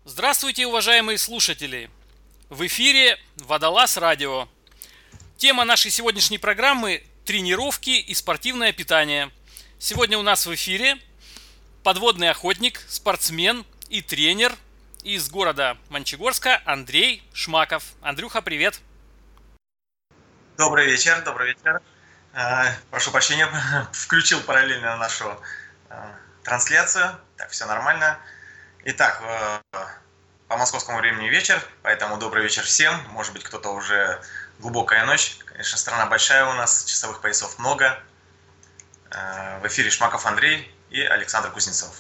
Здравствуйте, уважаемые слушатели! В эфире Водолаз Радио. Тема нашей сегодняшней программы – тренировки и спортивное питание. Сегодня у нас в эфире подводный охотник, спортсмен и тренер из города Мончегорска Андрей Шмаков. Андрюха, привет! Добрый вечер, добрый вечер. Прошу прощения, включил параллельно нашу трансляцию. Так, все нормально. Итак, по московскому времени вечер, поэтому добрый вечер всем. Может быть, кто-то уже глубокая ночь. Конечно, страна большая у нас, часовых поясов много. В эфире Шмаков Андрей и Александр Кузнецов.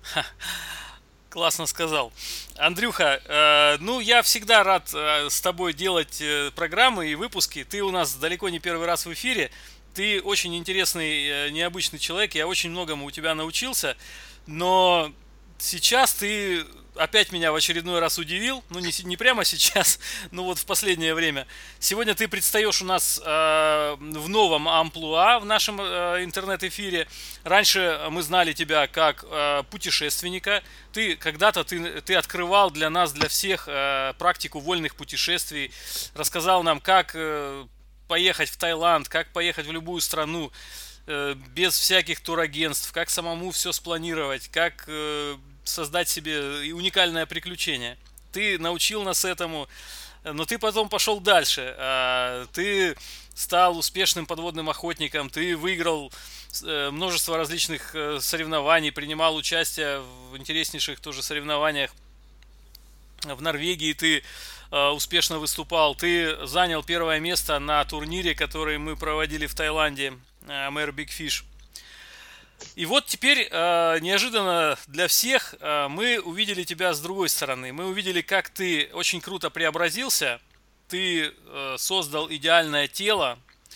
Классно сказал. Андрюха, я всегда рад с тобой делать программы и выпуски. Ты у нас далеко не первый раз в эфире. Ты очень интересный, необычный человек. Я очень многому у тебя научился. Но сейчас ты опять меня в очередной раз удивил. Ну, не прямо сейчас, но вот в последнее время. Сегодня ты предстаешь у нас в новом амплуа в нашем интернет-эфире. Раньше мы знали тебя как путешественника. Ты когда-то ты открывал для нас, для всех практику вольных путешествий. Рассказал нам, как поехать в Таиланд, как поехать в любую страну без всяких турагентств, как самому все спланировать, как создать себе уникальное приключение. Ты научил нас этому, но ты потом пошел дальше. Ты стал успешным подводным охотником, ты выиграл множество различных соревнований, принимал участие в интереснейших тоже соревнованиях. В Норвегии ты успешно выступал, ты занял первое место на турнире, который мы проводили в Таиланде, Mare Big Fish. И вот теперь неожиданно для всех мы увидели тебя с другой стороны. Мы увидели, как ты очень круто преобразился. Ты создал идеальное тело,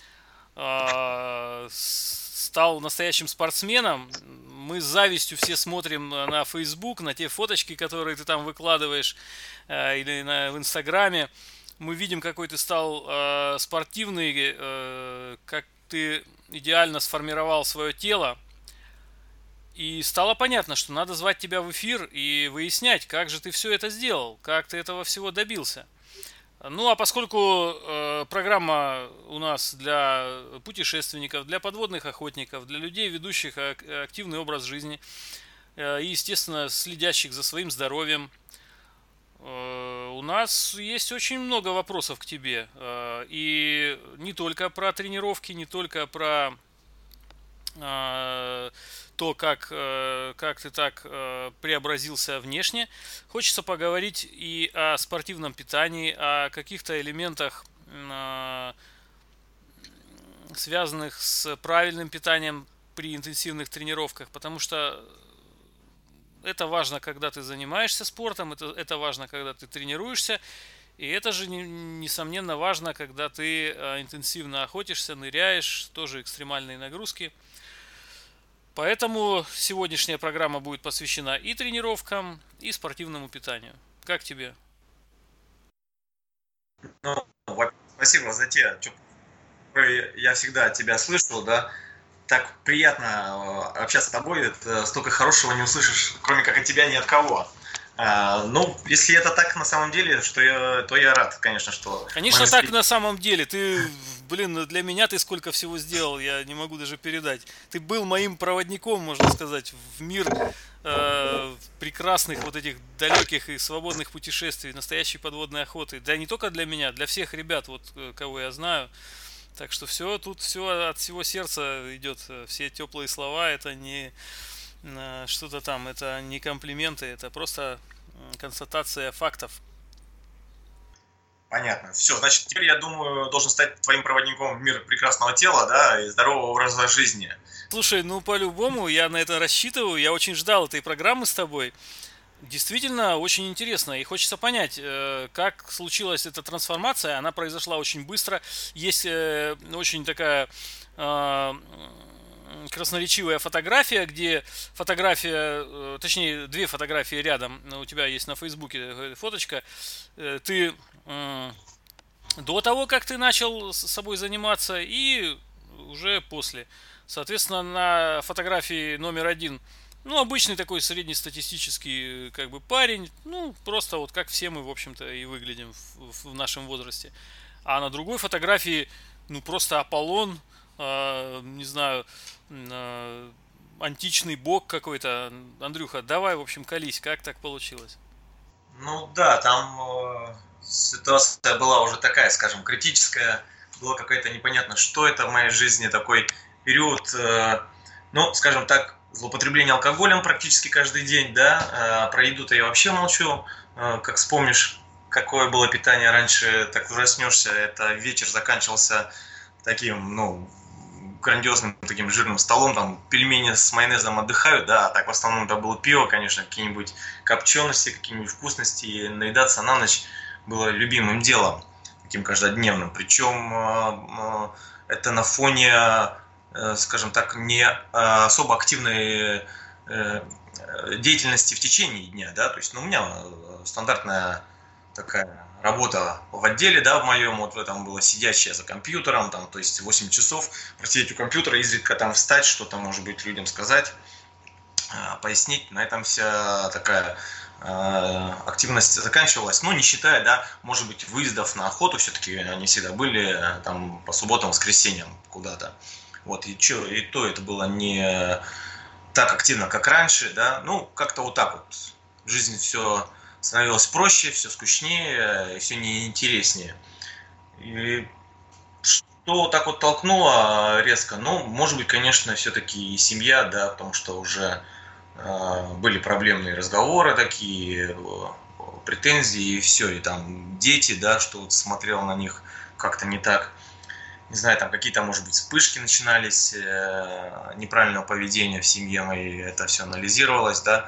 стал настоящим спортсменом. Мы с завистью все смотрим на Facebook, на те фоточки, которые ты там выкладываешь, или в Инстаграме. Мы видим, какой ты стал спортивный, как ты идеально сформировал свое тело. И стало понятно, что надо звать тебя в эфир и выяснять, как же ты все это сделал, как ты этого всего добился. Ну, а поскольку программа у нас для путешественников, для подводных охотников, для людей, ведущих активный образ жизни и, естественно, следящих за своим здоровьем, у нас есть очень много вопросов к тебе. И не только про тренировки, не только про то, как ты так преобразился внешне. Хочется поговорить и о спортивном питании, о каких-то элементах, связанных с правильным питанием при интенсивных тренировках, потому что это важно, когда ты занимаешься спортом, это важно, когда ты тренируешься, и это же, несомненно, важно, когда ты интенсивно охотишься, ныряешь, тоже экстремальные нагрузки. Поэтому сегодняшняя программа будет посвящена и тренировкам, и спортивному питанию. Как тебе? Ну, спасибо за те, я всегда тебя слышал, да. Так приятно общаться с тобой, столько хорошего не услышишь, кроме как от тебя, ни от кого. Ну, если это так на самом деле, то я рад, конечно, что... Конечно, так на самом деле. Ты, для меня ты сколько всего сделал, я не могу даже передать. Ты был моим проводником, можно сказать, в мир прекрасных вот этих далеких и свободных путешествий, настоящей подводной охоты. Да не только для меня, для всех ребят, вот кого я знаю. Так что все тут все от всего сердца идет, все теплые слова, это не что-то там, это не комплименты, это просто констатация фактов. Понятно. Все, значит, теперь, я думаю, должен стать твоим проводником в мир прекрасного тела, да, и здорового образа жизни. Слушай, ну по-любому я на это рассчитываю, я очень ждал этой программы с тобой. Действительно, очень интересно, и хочется понять, как случилась эта трансформация. Она произошла очень быстро. Есть очень такая красноречивая фотография, где точнее, две фотографии рядом. У тебя есть на Фейсбуке фоточка. Ты до того, как ты начал с собой заниматься, и уже после. Соответственно, на фотографии номер один Ну, обычный такой среднестатистический, как бы, парень. Ну, просто вот как все мы, в общем-то, и выглядим в нашем возрасте. А на другой фотографии, ну, просто Аполлон, не знаю, а, античный бог какой-то. Андрюха, давай, в общем, колись, как так получилось? Ну да, там ситуация была уже такая, скажем, критическая. Было какое-то непонятно, что это в моей жизни, такой период, ну, скажем так, злоупотребление алкоголем практически каждый день, да. Про еду-то я вообще молчу. Как вспомнишь, какое было питание раньше, так ужаснешься. Это вечер заканчивался таким, ну, грандиозным таким жирным столом, там пельмени с майонезом отдыхают, да, а так в основном это было пиво, конечно, какие-нибудь копчености, какие-нибудь вкусности, и наедаться на ночь было любимым делом, таким каждодневным. Причем это на фоне, скажем так, не особо активной деятельности в течение дня, да, то есть, ну, у меня стандартная такая работа в отделе, да, в моем, вот в этом было сидящая за компьютером, там, то есть 8 часов просидеть у компьютера, изредка там встать, что-то, может быть, людям сказать, пояснить. На этом вся такая активность заканчивалась, ну, не считая, да, может быть, выездов на охоту, все-таки они всегда были там по субботам, воскресеньям куда-то. Вот, и то это было не так активно, как раньше, да, ну, как-то вот так вот. Жизнь все становилось проще, все скучнее, все неинтереснее. И что так вот толкнуло резко? Ну, может быть, конечно, все-таки семья, да, потому что уже были проблемные разговоры такие, претензии и все, и там дети, да, что вот смотрел на них как-то не так. Не знаю, там какие-то, может быть, вспышки начинались неправильного поведения в семье моей, это все анализировалось, да.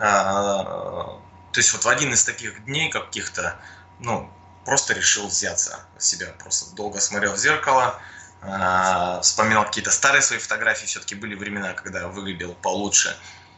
То есть вот в один из таких дней каких-то, ну, просто решил взяться себя, просто долго смотрел в зеркало, вспоминал какие-то старые свои фотографии, все-таки были времена, когда я выглядел получше.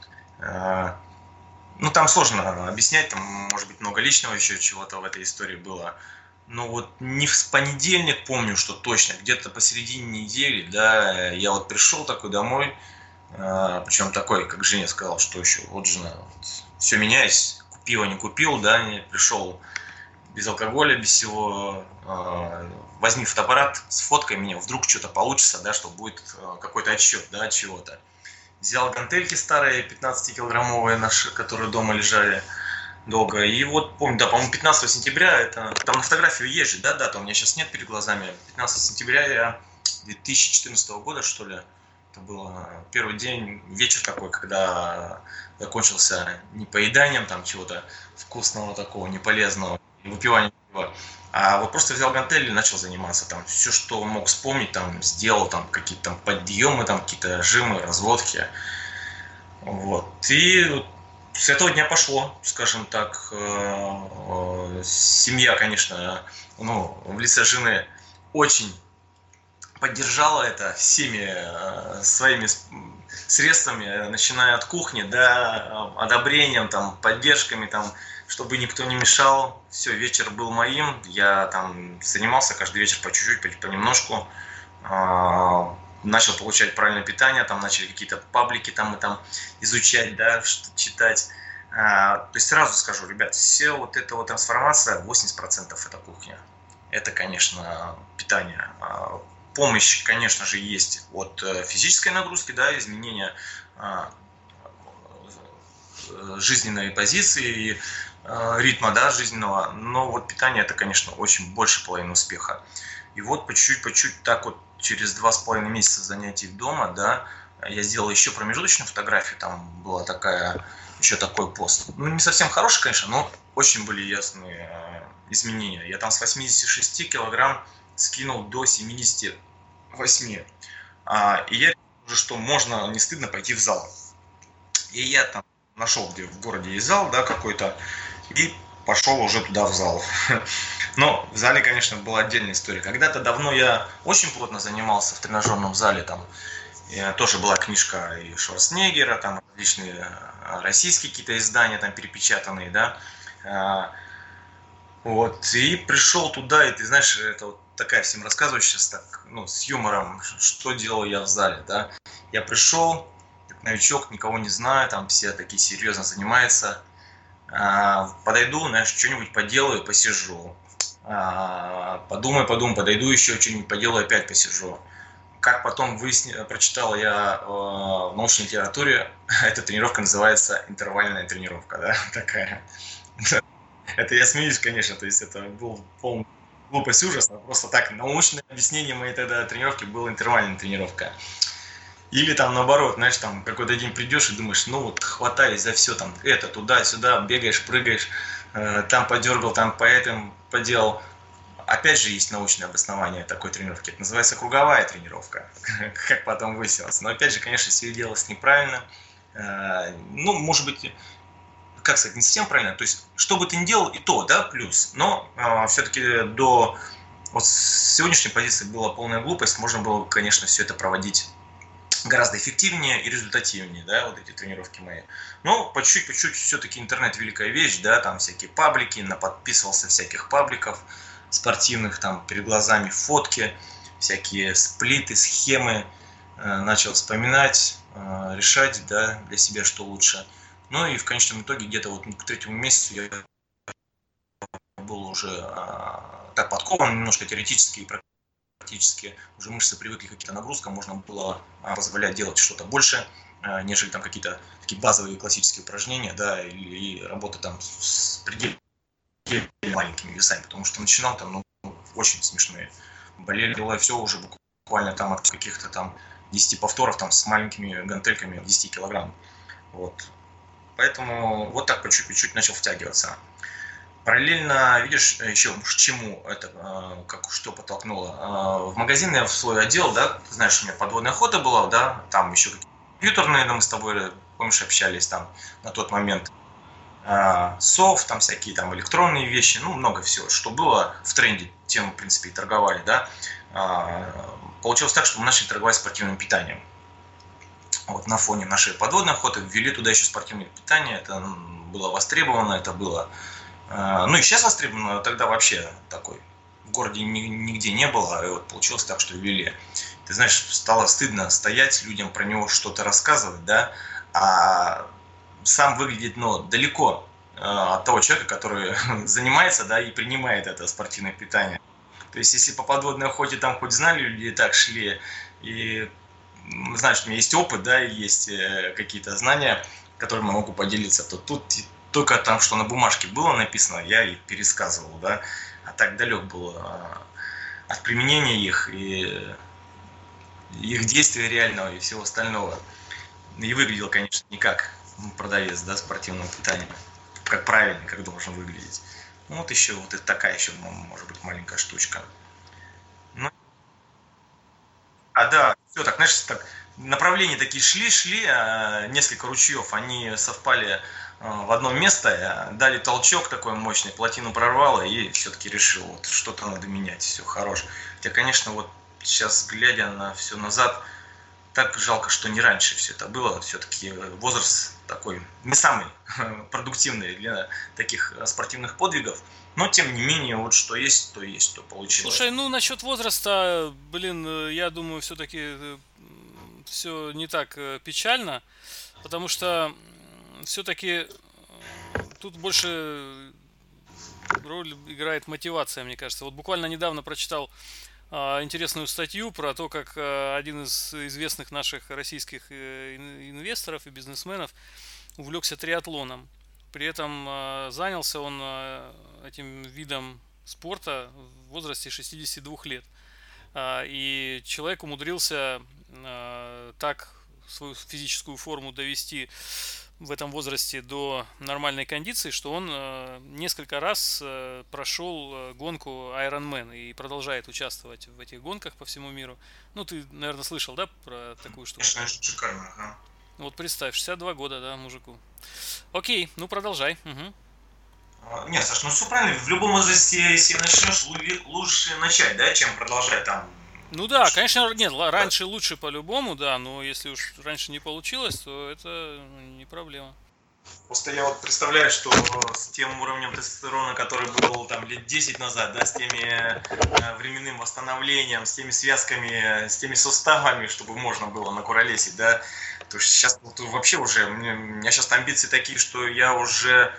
Ну, там сложно объяснять, там, может быть, много личного еще чего-то в этой истории было. Ну, вот не в понедельник помню, что точно, где-то посередине недели, да, я вот пришел такой домой, причем такой, как жене сказал, что еще, вот жена, вот, все меняюсь, пиво не купил, да, не пришел без алкоголя, без всего, возьми фотоаппарат, сфоткай меня, вдруг что-то получится, да, что будет какой-то отсчет, да, от чего-то. Взял гантельки старые, 15-килограммовые наши, которые дома лежали долго. И вот помню, да, по-моему, 15 сентября, это там на фотографию есть же, да, дата у меня сейчас нет перед глазами. 15 сентября 2014 года, что ли, это был первый день, вечер такой, когда закончился не поеданием там чего-то вкусного такого, не полезного, не выпиванием пива, а вот просто взял гантели и начал заниматься. Там все, что мог вспомнить, там сделал, там какие-то там подъемы, там какие-то жимы, разводки. Вот. И с этого дня пошло, скажем так. Семья, конечно, ну, в лице жены очень поддержала это всеми своими средствами, начиная от кухни, да, одобрением, там, поддержками, там, чтобы никто не мешал. Все, вечер был моим, я там занимался каждый вечер по чуть-чуть, понемножку, начал получать правильное питание, там начали какие-то паблики там и там изучать, да, что читать. То есть сразу скажу, ребят, все вот эта вот трансформация, 80% это кухня. Это, конечно, питание. Помощь, конечно же, есть от физической нагрузки, да, изменения жизненной позиции, ритма, да, жизненного, но вот питание это, конечно, очень больше половины успеха. И вот по чуть-чуть так вот через 2,5 месяца занятий дома, да, я сделал еще промежуточную фотографию, там была такая, еще такой пост. Ну, не совсем хороший, конечно, но очень были ясные изменения. Я там с 86 килограмм скинул до 78. И я решил уже, что можно не стыдно пойти в зал. И я там нашел, где в городе есть зал, да, какой-то, и пошел уже туда в зал. Но в зале, конечно, была отдельная история. Когда-то давно я очень плотно занимался в тренажерном зале, там тоже была книжка и Шварценеггера, там различные российские какие-то издания там перепечатанные, да. Вот, и пришел туда, и ты знаешь, это вот такая всем рассказываю сейчас так, ну, с юмором, что делал я в зале, да. Я пришел, новичок, никого не знаю, там все такие серьезно занимаются. Подойду, знаешь, что-нибудь поделаю, посижу. Подумаю, подойду еще что-нибудь поделаю, опять посижу. Как потом прочитал я в научной литературе, эта тренировка называется интервальная тренировка, да, такая. Это я смеюсь, конечно, то есть это был полный глупость, ужас, а просто так научное объяснение моей тогда тренировки была интервальная тренировка. Или там наоборот, знаешь, там какой-то день придешь и думаешь, ну вот хватаюсь за все, там это, туда-сюда, бегаешь, прыгаешь, там подергал, там по этому поделал. Опять же есть научное обоснование такой тренировки, это называется круговая тренировка, как потом выяснилось. Но опять же, конечно, все делалось неправильно, ну, может быть, как сказать, не совсем правильно, то есть, что бы ты ни делал, и то, да, плюс, но все-таки до вот с сегодняшней позиции была полная глупость, можно было, конечно, все это проводить гораздо эффективнее и результативнее, да, вот эти тренировки мои. Но по чуть-чуть все-таки интернет великая вещь, да, там всякие паблики, наподписывался всяких пабликов спортивных, там перед глазами фотки, всякие сплиты, схемы, начал вспоминать, решать, да, для себя, что лучше. Ну и в конечном итоге где-то вот к 3-му месяцу я был уже так подкован немножко теоретически и практически, уже мышцы привыкли к каким-то нагрузкам, можно было позволять делать что-то больше, нежели там какие-то такие базовые классические упражнения, да, или работа там с предельно маленькими весами, потому что начинал там, ну, очень смешные. Болело все уже буквально там от каких-то там 10 повторов там с маленькими гантельками в 10 килограмм. Вот. Поэтому вот так по чуть-чуть начал втягиваться. Параллельно, видишь, еще к чему это, как что подтолкнуло. В магазин я в свой отдел, да, ты знаешь, у меня подводная охота была, да, там еще компьютерные, да, мы с тобой, помнишь, общались там на тот момент. Софт, там всякие там электронные вещи, ну, много всего, что было в тренде, тем, в принципе, и торговали, да. Получилось так, что мы начали торговать спортивным питанием. Вот на фоне нашей подводной охоты ввели туда еще спортивное питание, это было востребовано, это было, ну и сейчас востребовано, тогда вообще такой в городе нигде не было, и вот получилось так, что ввели. Ты знаешь, стало стыдно стоять людям про него что-то рассказывать, да, а сам выглядит, ну, далеко от того человека, который занимается, да, и принимает это спортивное питание. То есть, если по подводной охоте там хоть знали люди и так шли, и знаешь, у меня есть опыт, да, и есть какие-то знания, которыми я могу поделиться, то тут только там, что на бумажке было написано, я и пересказывал, да, а так далек был от применения их и их действия реального и всего остального. И выглядел, конечно, не как продавец, да, спортивного питания, как правильно, как должен выглядеть. Ну, вот еще вот это такая еще, может быть, маленькая штучка. Ну, да, все так, знаешь, так, направления такие шли, несколько ручьев, они совпали в одно место, дали толчок такой мощный, плотину прорвало, и все-таки решил, вот что-то надо менять, все, хорош. Хотя, конечно, вот сейчас, глядя на все назад, так жалко, что не раньше все это было, все-таки возраст такой не самый продуктивный для таких спортивных подвигов, но тем не менее, вот что есть, то получилось. Слушай, ну насчет возраста, блин, я думаю, все-таки все не так печально, потому что все-таки тут больше роль играет мотивация, мне кажется. Вот буквально недавно прочитал интересную статью про то, как один из известных наших российских инвесторов и бизнесменов увлекся триатлоном. При этом занялся он этим видом спорта в возрасте 62 лет. И человек умудрился так свою физическую форму довести в этом возрасте до нормальной кондиции, что он несколько раз прошел гонку Ironman и продолжает участвовать в этих гонках по всему миру. Ну, ты, наверное, слышал, да, про такую штуку? Конечно, шикарно, ага. Вот представь, 62 года, да, мужику. Окей, ну продолжай. Угу. Нет, Саш, ну все правильно, в любом возрасте, если начнешь, лучше начать, да, чем продолжать там. Ну да, конечно, нет, раньше лучше по-любому, да, но если уж раньше не получилось, то это не проблема. Просто я вот представляю, что с тем уровнем тестостерона, который был там лет 10 назад, да, с теми временным восстановлением, с теми связками, с теми суставами, чтобы можно было накуролесить, да, Потому что сейчас вот вообще уже, у меня сейчас амбиции такие, что я уже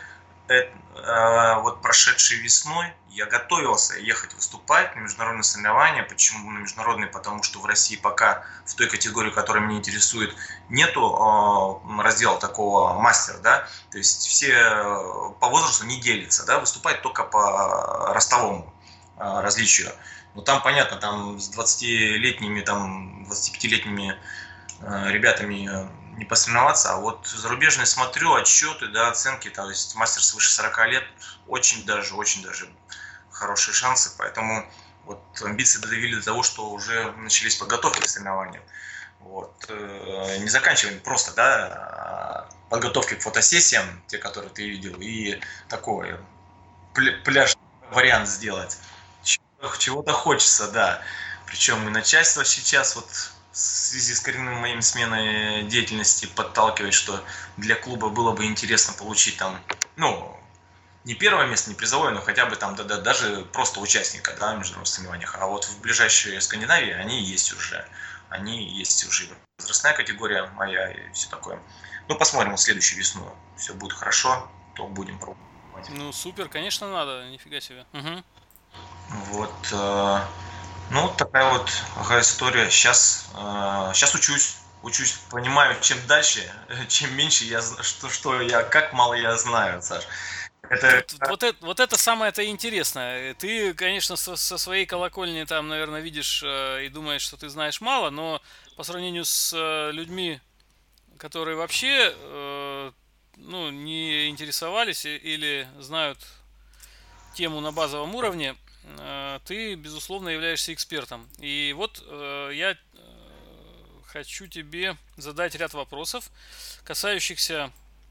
вот прошедшей весной я готовился ехать выступать на международные соревнования. Почему на международные? Потому что в России пока в той категории, которая меня интересует, нету раздела такого мастер, да, то есть все по возрасту не делятся, да, выступать только по ростовому различию. Но там понятно, там с 20-летними, там 25-летними ребятами не посоревноваться, а вот зарубежные смотрю отчеты, да, оценки, то есть мастер свыше 40 лет, очень даже хорошие шансы, поэтому вот амбиции довели до того, что уже начались подготовки к соревнованиям. Вот. Не заканчиваем просто, да, подготовки к фотосессиям, те, которые ты видел, и такой пляжный вариант сделать. Чего-то хочется, да. Причем и начальство сейчас вот в связи с коренным моим сменой деятельности подталкивает, что для клуба было бы интересно получить там, ну, не первое место, не призовое, но хотя бы там даже просто участника, да, в международных соревнованиях. А вот в ближайшей Скандинавии они есть уже. Возрастная категория моя и все такое. Ну, посмотрим, вот следующую весну. Все будет хорошо, то будем пробовать. Ну, супер, конечно, надо, нифига себе. Угу. Вот, ну, такая вот история. Сейчас учусь, понимаю, чем дальше, чем меньше я знаю, как мало я знаю, Саш. Вот это самое-то интересное. Ты, конечно, со своей колокольни там, наверное, видишь и думаешь, что ты знаешь мало, но по сравнению с людьми, которые вообще ну, не интересовались или знают тему на базовом уровне, ты, безусловно, являешься экспертом. И вот я хочу тебе задать ряд вопросов, касающихся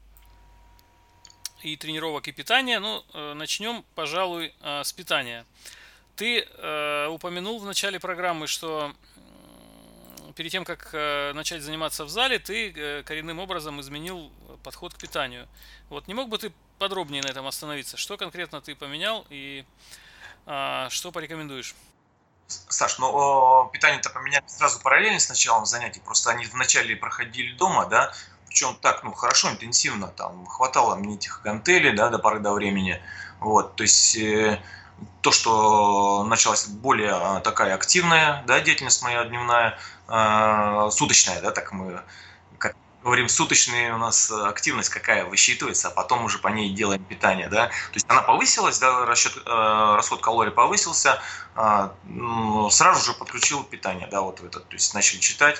и тренировок, и питания. Ну, начнем, пожалуй, с питания. Ты упомянул в начале программы, что перед тем, как начать заниматься в зале, ты коренным образом изменил подход к питанию. Вот не мог бы ты подробнее на этом остановиться? Что конкретно ты поменял и что порекомендуешь? Саш, ну питание-то поменяли сразу параллельно с началом занятий, просто они вначале проходили дома, да, причем так, ну, хорошо, интенсивно, там, хватало мне этих гантелей, да, до поры до времени, вот, то есть то, что началась более такая активная, да, деятельность моя дневная, суточная, да, так мы говорим, суточная у нас активность какая высчитывается, а потом уже по ней делаем питание, да, то есть она повысилась, да, расход калорий повысился, сразу же подключил питание, да, вот в этот, то есть начали читать,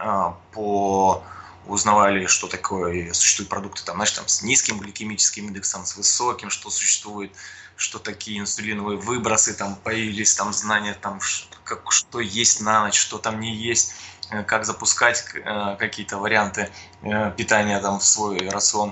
узнавали, что такое, существуют продукты, там, знаешь, там, с низким гликемическим индексом, с высоким, что существует, что такие инсулиновые выбросы, там, появились, там, знания, там, что есть на ночь, что там не есть, как запускать какие-то варианты питания там в свой рацион.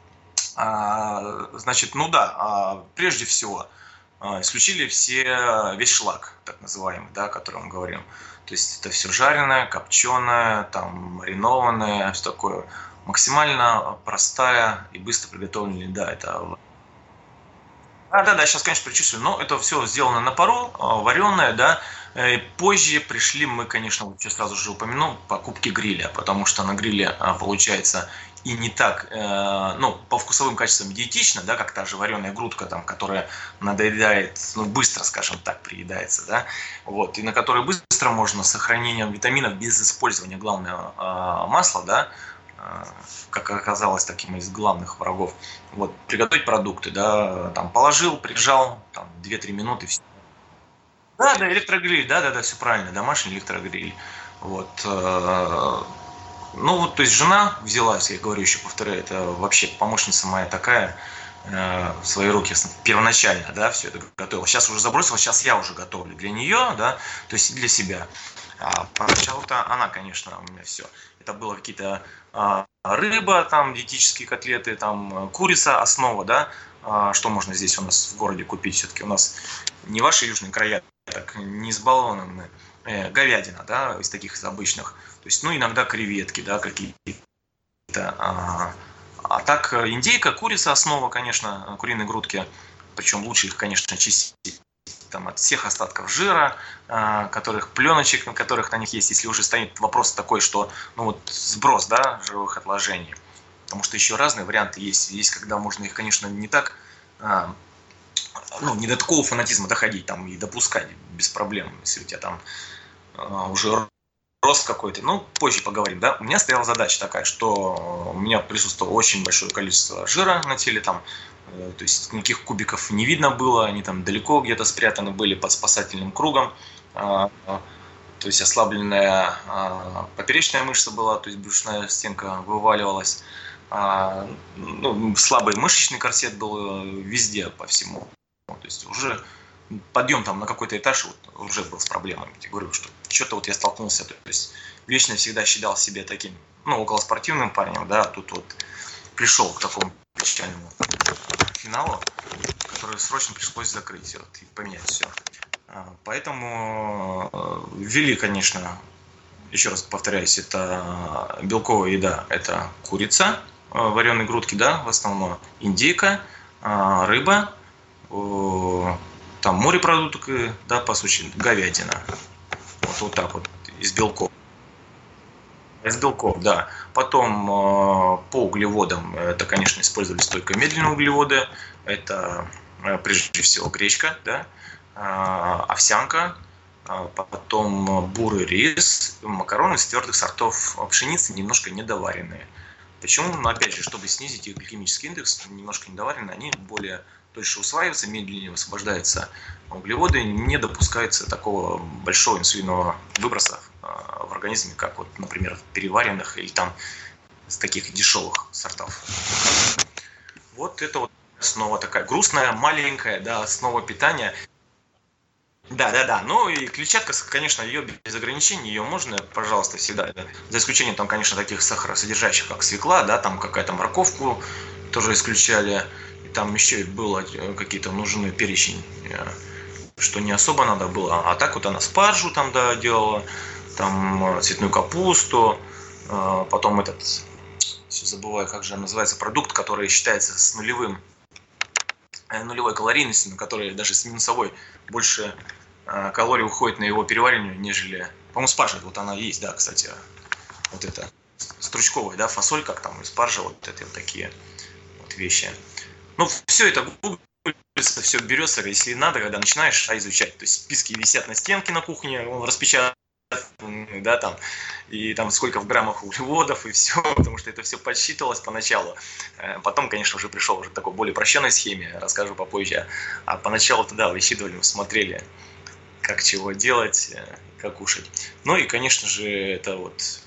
Значит, ну да, прежде всего исключили весь шлак, так называемый, да, о котором мы говорим. То есть это все жареное, копченое, там, маринованное, все такое. Максимально простая и быстро приготовленная еда. Это... Да, сейчас, конечно, причислю, но это все сделано на пару, вареное, да. Позже пришли мы, конечно, вот сейчас сразу же упомяну, покупки гриля, потому что на гриле получается и не так, ну, по вкусовым качествам диетично, да, как та же вареная грудка, там, которая надоедает, ну, быстро, скажем так, приедается, да, вот, и на которой быстро можно с сохранением витаминов без использования главного масла, да, как оказалось, таким из главных врагов, вот, приготовить продукты, да, там, положил, прижал, там, 2-3 минуты, все. Да, электрогриль, да, все правильно, домашний электрогриль, вот, ну вот, то есть жена взялась, я говорю, еще повторяю, это вообще помощница моя такая, в свои руки первоначально, да, все это готовила. Сейчас уже забросила, сейчас я уже готовлю для нее, да, то есть для себя. А поначалу-то она, конечно, у меня все. Это было какие-то рыба, там, диетические котлеты, там, курица, основа, да, что можно здесь у нас в городе купить, все-таки у нас не ваши южные края, так, не избалованы, говядина, да, из таких из обычных. То есть, ну, иногда креветки, да, какие-то. А так, индейка, курица, основа, конечно, куриные грудки. Причем лучше их, конечно, чистить там, от всех остатков жира, которых пленочек, на которых на них есть, если уже стоит вопрос такой, что ну вот сброс, да, жировых отложений. Потому что еще разные варианты есть. Есть, когда можно их, конечно, не так, ну, не до такого фанатизма доходить там, и допускать без проблем, если у тебя там уже рост какой-то. Ну, позже поговорим, да. У меня стояла задача такая, что у меня присутствовало очень большое количество жира на теле, там, то есть никаких кубиков не видно было, они там далеко где-то спрятаны были под спасательным кругом. То есть ослабленная поперечная мышца была, то есть брюшная стенка вываливалась. Ну, слабый мышечный корсет был везде, по всему. То есть уже подъем там на какой-то этаж вот, уже был с проблемами. Я говорю, что что-то вот я столкнулся. То есть вечно всегда считал себя таким, ну, околоспортивным парнем, да, тут вот пришел к такому печальному финалу, который срочно пришлось закрыть вот, и поменять все. Поэтому ввели, конечно, еще раз повторяюсь, это белковая еда, это курица, вареные грудки, да, в основном индейка, рыба, там морепродукты, да, по сути, говядина. Вот так вот, из белков. Из белков, да. Потом по углеводам, это, конечно, использовались только медленные углеводы. Это прежде всего гречка, да, овсянка, потом бурый рис, макароны из твердых сортов пшеницы, немножко недоваренные. Почему? Ну, опять же, чтобы снизить их гликемический индекс, немножко недоваренные, они более дольше усваиваются, медленнее высвобождаются углеводы, не допускается такого большого инсулинового выброса в организме, как вот, например, переваренных или там с таких дешевых сортов. Вот это вот основа такая грустная, маленькая, да, основа питания. Да. Ну и клетчатка, конечно, ее без ограничений, ее можно, пожалуйста, всегда. Да. За исключением там, конечно, таких сахаросодержащих, как свекла, да, там какая-то морковку тоже исключали. И там еще было какие-то нужны перечень, что не особо надо было. А так вот она спаржу там, да, делала, там цветную капусту, потом этот, все забываю, как же называется, продукт, который считается с нулевой калорийностью, на который даже с минусовой больше калорий уходит на его переваривание, нежели... По-моему, спаржа, вот она есть, да, кстати, вот это стручковая, да, фасоль, как там, и спаржа, вот это вот такие вот вещи. Ну, все это гуглится, все берется, если надо, когда начинаешь изучать. То есть списки висят на стенке на кухне, распечатаны, да, там, и там сколько в граммах углеводов, и все, потому что это все подсчитывалось поначалу. Потом, конечно, уже пришел уже к такой более упрощенной схеме, расскажу попозже. А поначалу тогда высчитывали, смотрели, как чего делать, как кушать. Ну и, конечно же, это вот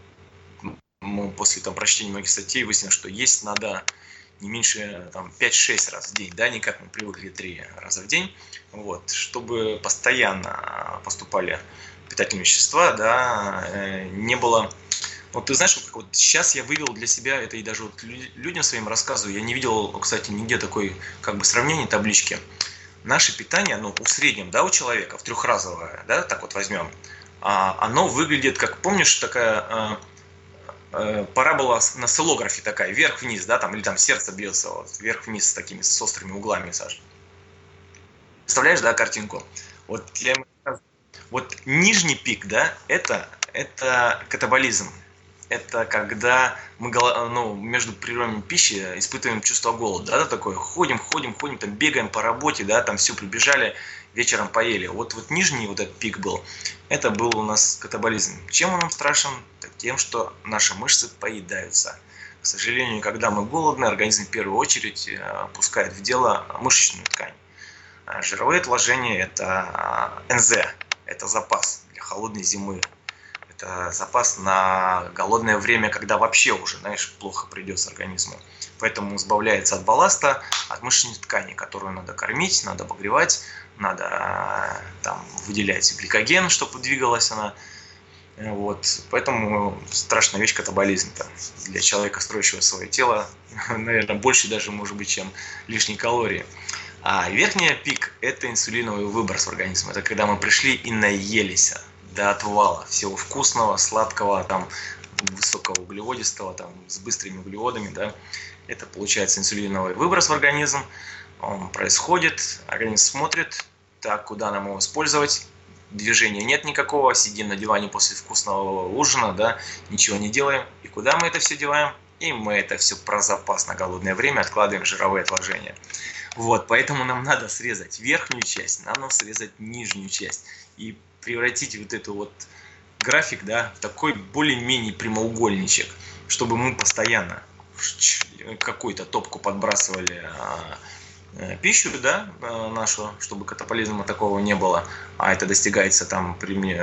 после там прочтения многих статей выяснилось, что есть надо не меньше там 5-6 раз в день, да, не как мы привыкли 3 раза в день, вот, чтобы постоянно поступали питательные вещества, да, не было... Вот ты знаешь, вот сейчас я вывел для себя это, и даже вот людям своим рассказываю, я не видел, кстати, нигде такой как бы сравнения таблички. Наше питание, ну, в среднем, да, у человека, в трехразовое, да, так вот возьмем, оно выглядит, как, помнишь, такая парабола на осциллографе такая, вверх-вниз, да, там, или там сердце бьется, вот, вверх-вниз с такими, с острыми углами, Саш. Представляешь, да, картинку? Вот нижний пик, да, это катаболизм. Это когда мы между приемами пищи испытываем чувство голода, да, такое, ходим, там бегаем по работе, да, там все прибежали, вечером поели. Вот нижний вот этот пик был, это был у нас катаболизм. Чем он нам страшен? Так тем, что наши мышцы поедаются. К сожалению, когда мы голодны, организм в первую очередь пускает в дело мышечную ткань. Жировые отложения – это НЗ, это запас для холодной зимы. Это запас на голодное время, когда вообще уже, знаешь, плохо придется организму. Поэтому избавляется от балласта, от мышечной ткани, которую надо кормить, надо обогревать, надо там выделять гликоген, чтобы двигалась она. Вот. Поэтому страшная вещь катаболизм-то для человека, строящего свое тело, наверное, больше даже, может быть, чем лишние калории. А верхний пик – это инсулиновый выброс в организм. Это когда мы пришли и наелись до отвала всего вкусного, сладкого, там, высокоуглеводистого, там, с быстрыми углеводами, да. Это получается инсулиновый выброс в организм. Он происходит, организм смотрит, так, куда нам его использовать? Движения нет никакого, сидим на диване после вкусного ужина, да, ничего не делаем. И куда мы это все деваем? И мы это все про запас на голодное время откладываем в жировые отложения. Вот, поэтому нам надо срезать верхнюю часть, нам надо срезать нижнюю часть и превратить вот эту вот график, да, в такой более-менее прямоугольничек, чтобы мы постоянно в какую-то топку подбрасывали пищу, да, нашу, чтобы катаполизма такого не было, а это достигается там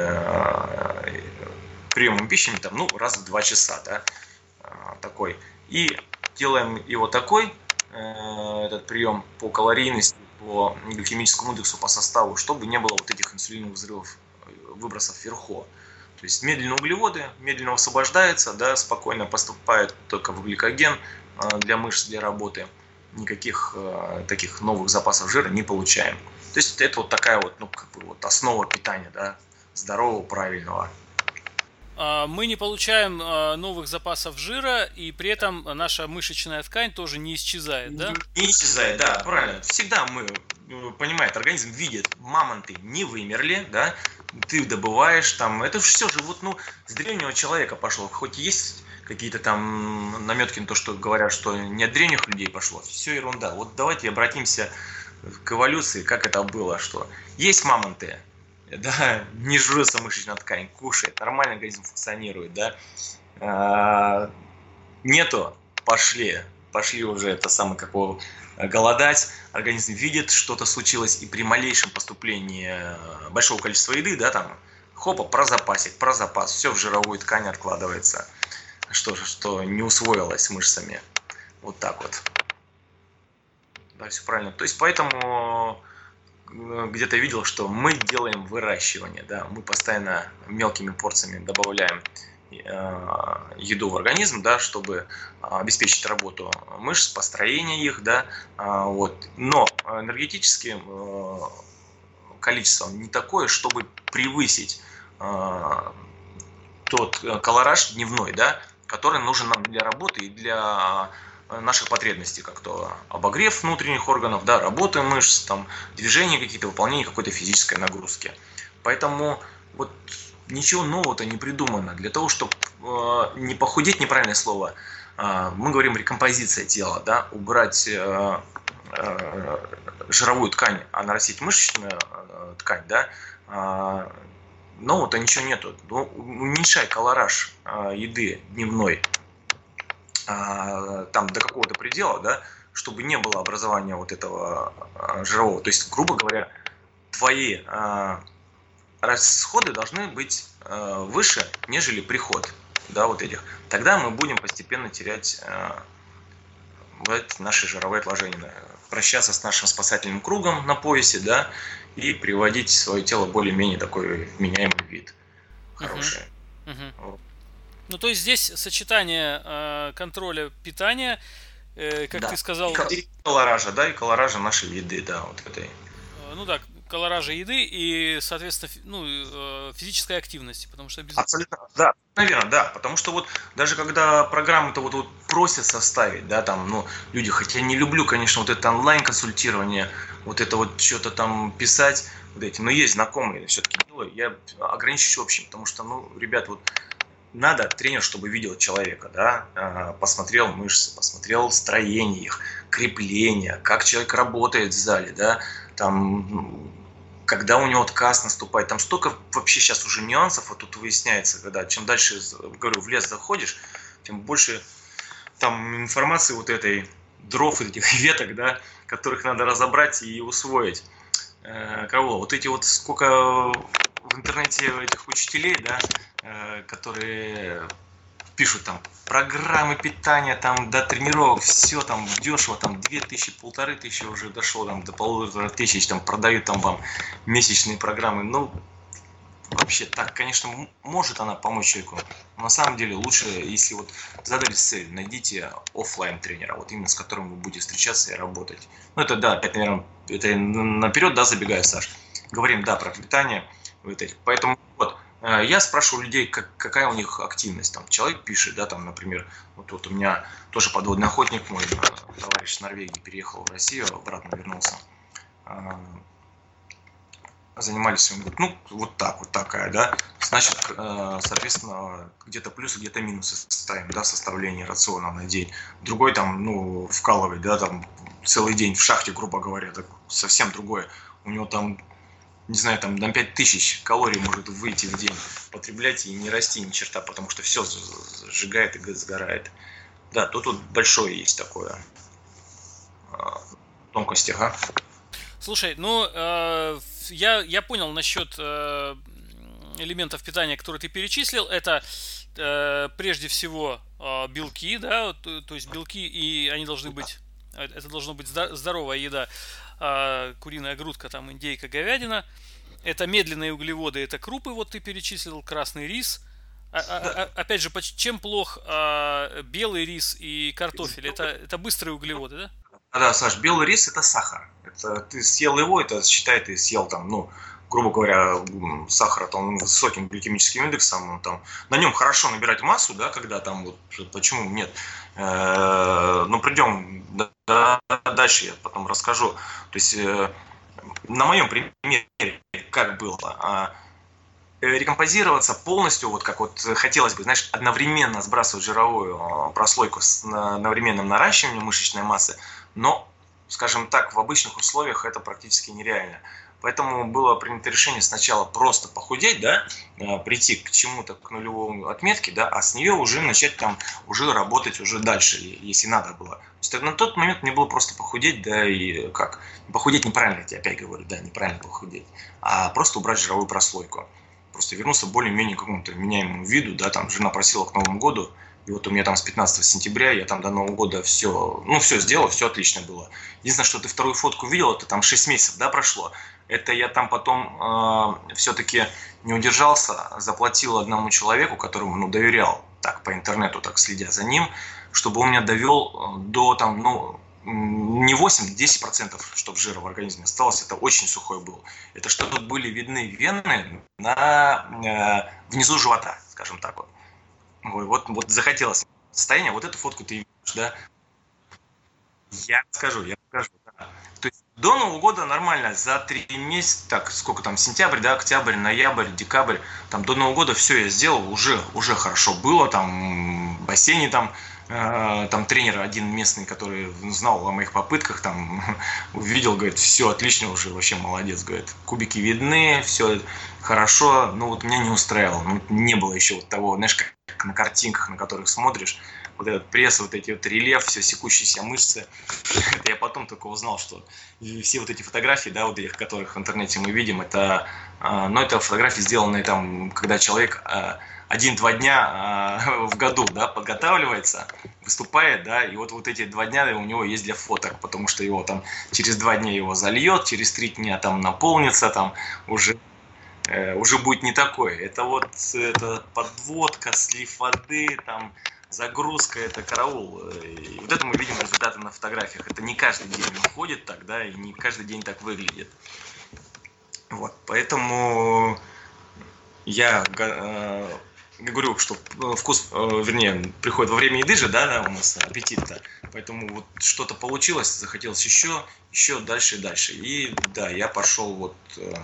приемом пищи там, ну, раз в 2 часа, да, такой. И делаем его такой, этот прием по калорийности, по гликемическому индексу, по составу, чтобы не было вот этих инсулиновых взрывов, выбросов вверху. То есть медленно углеводы, медленно освобождаются, да, спокойно поступают только в гликоген для мышц, для работы. Никаких таких новых запасов жира не получаем. То есть это вот такая вот, ну, как бы вот основа питания, да, здорового, правильного. Мы не получаем новых запасов жира, и при этом наша мышечная ткань тоже не исчезает, да? Не исчезает, да, правильно. Всегда мы, понимает, организм видит, мамонты не вымерли, да, ты добываешь там, это все же вот, ну, с древнего человека пошло, хоть есть какие-то там наметки на то, что говорят, что не от древних людей пошло, все ерунда. Вот давайте обратимся к эволюции, как это было, что есть мамонты, да, не жрется мышечная ткань, кушает, нормально организм функционирует, да, нету, пошли уже это самое, как его, голодать, организм видит, что-то случилось, и при малейшем поступлении большого количества еды, да, там, хопа, про запас, все в жировую ткань откладывается, что не усвоилось мышцами, вот так вот. Да, все правильно. То есть поэтому где-то видел, что мы делаем выращивание, да, мы постоянно мелкими порциями добавляем еду в организм, да, чтобы обеспечить работу мышц, построение их, да, вот. Но энергетически количество не такое, чтобы превысить тот колораж дневной, да, который нужен нам для работы и для наших потребностей, как то обогрев внутренних органов, да, работа мышц, там, движения какие-то, выполнение какой-то физической нагрузки. Поэтому вот ничего нового-то не придумано. Для того, чтобы не похудеть, неправильное слово, мы говорим рекомпозиция тела, да, убрать жировую ткань, а нарастить мышечную ткань, да, нового-то ничего нету. Ну, уменьшай колораж еды дневной там до какого-то предела, да, чтобы не было образования вот этого жирового. То есть, грубо говоря, твои расходы должны быть выше, нежели приход, да, вот этих. Тогда мы будем постепенно терять вот наши жировые отложения, прощаться с нашим спасательным кругом на поясе, да, и приводить свое тело более-менее такой вменяемый вид, хороший. Вот. Ну, то есть здесь сочетание контроля питания, как да. ты сказал... И колоража, да, и колоража нашей еды, да, вот этой. Ну да, колоража еды и, соответственно, ну, физической активности, потому что... Абсолютно, да, наверное, да, потому что вот даже когда программы-то вот просят составить, да, там, ну, люди, хотя я не люблю, конечно, вот это онлайн-консультирование, вот это вот что-то там писать, вот эти, но есть знакомые, все-таки делаю, я ограничусь общим, потому что, ну, ребят, вот надо тренер, чтобы видел человека, да, посмотрел мышцы, посмотрел строение их, крепление, как человек работает в зале, да, там, когда у него отказ наступает, там столько вообще сейчас уже нюансов вот тут выясняется, когда чем дальше, говорю, в лес заходишь, тем больше там информации вот этой, дров, этих веток, да, которых надо разобрать и усвоить. Кого? Вот эти вот сколько в интернете этих учителей, да, которые пишут там программы питания, там до тренировок, все там дешево, там 2000, 1500 уже дошло, там до 1500, там продают там вам месячные программы. Ну, вообще так, конечно, может она помочь человеку, но на самом деле лучше, если вот задали цель, найдите офлайн тренера, вот именно с которым вы будете встречаться и работать. Ну, это да, опять, наверное, это наперед, да, забегая, Саш, говорим, да, про питание, поэтому вот. Я спрашиваю людей, какая у них активность. Там человек пишет, да, там, например, вот у меня тоже подводный охотник, мой товарищ с Норвегии переехал в Россию, обратно вернулся. занимались своим, ну, вот так, вот такая, да, значит, соответственно, где-то плюсы, где-то минусы ставим, да, составление рациона на день. Другой там, ну, вкалывает, да, там, целый день в шахте, грубо говоря, это совсем другое. У него там, не знаю, там на 5000 калорий может выйти в день, потреблять и не расти ни черта, потому что все сжигает и сгорает. Да, тут большое есть такое тонкости, ага. Слушай, ну, я понял насчет элементов питания, которые ты перечислил. Это прежде всего белки, да, то есть белки, и они должны быть, это должно быть здоровая еда, куриная грудка, там, индейка, говядина. Это медленные углеводы, это крупы, вот ты перечислил, красный рис. Опять же, чем плох белый рис и картофель? Это быстрые углеводы, да? Да, Саш, белый рис это сахар. Это ты съел его, это считай, ты съел там, ну, грубо говоря, сахара там с высоким гликемическим индексом, он там, на нем хорошо набирать массу, да, когда там вот, почему нет. Но придем дальше, я потом расскажу. То есть на моем примере, как было, рекомпозироваться полностью, вот как вот хотелось бы, знаешь, одновременно сбрасывать жировую прослойку с одновременным наращиванием мышечной массы, но, скажем так, в обычных условиях это практически нереально. Поэтому было принято решение сначала просто похудеть, да, прийти к чему-то, к нулевой отметке, да, а с нее уже начать там уже работать уже дальше, если надо было. То есть на тот момент мне было просто похудеть, да, и как, похудеть неправильно, я тебе опять говорю, да, неправильно похудеть, а просто убрать жировую прослойку. Просто вернулся более-менее к какому-то меняемому виду, да, там жена просила к Новому году, и вот у меня там с 15 сентября, я там до Нового года все, ну, все сделал, все отлично было. Единственное, что ты вторую фотку видел, это там 6 месяцев, да, прошло. Это я там потом все-таки не удержался, заплатил одному человеку, которому, ну, доверял, так, по интернету, так, следя за ним, чтобы он меня довел до, там, ну, не 8-10%, чтобы жира в организме осталось, это очень сухой был. Это что тут были видны вены внизу живота, скажем так вот. Вот захотелось состояние, вот эту фотку ты видишь, да? Я скажу, да. То есть до Нового года нормально, за 3 месяца, так, сколько там, сентябрь, да, октябрь, ноябрь, декабрь, там до Нового года все я сделал, уже хорошо было, там, в бассейне там тренер один местный, который знал о моих попытках, там, увидел, говорит, все отлично уже, вообще молодец, говорит, кубики видны, все хорошо, но вот меня не устраивало, ну, не было еще вот того, знаешь, как на картинках, на которых смотришь, вот этот пресс, вот эти вот рельеф, все секущиеся мышцы. Это я потом только узнал, что все вот эти фотографии, да, вот этих, которых в интернете мы видим, это, ну, это фотографии, сделанные там, когда человек 1-2 дня в году, да, подготавливается, выступает, да, и вот эти 2 дня у него есть для фоток, потому что его там через 2 дня его зальет, через 3 дня там наполнится, там уже будет не такой. Это вот это подводка, слив воды, там загрузка, это караул. И вот это мы видим результаты на фотографиях. Это не каждый день уходит так, да, и не каждый день так выглядит. Вот, поэтому я говорю, что вкус, вернее, приходит во время еды же, да, у нас аппетит-то. Поэтому вот что-то получилось, захотелось еще дальше и дальше. И да, я пошел вот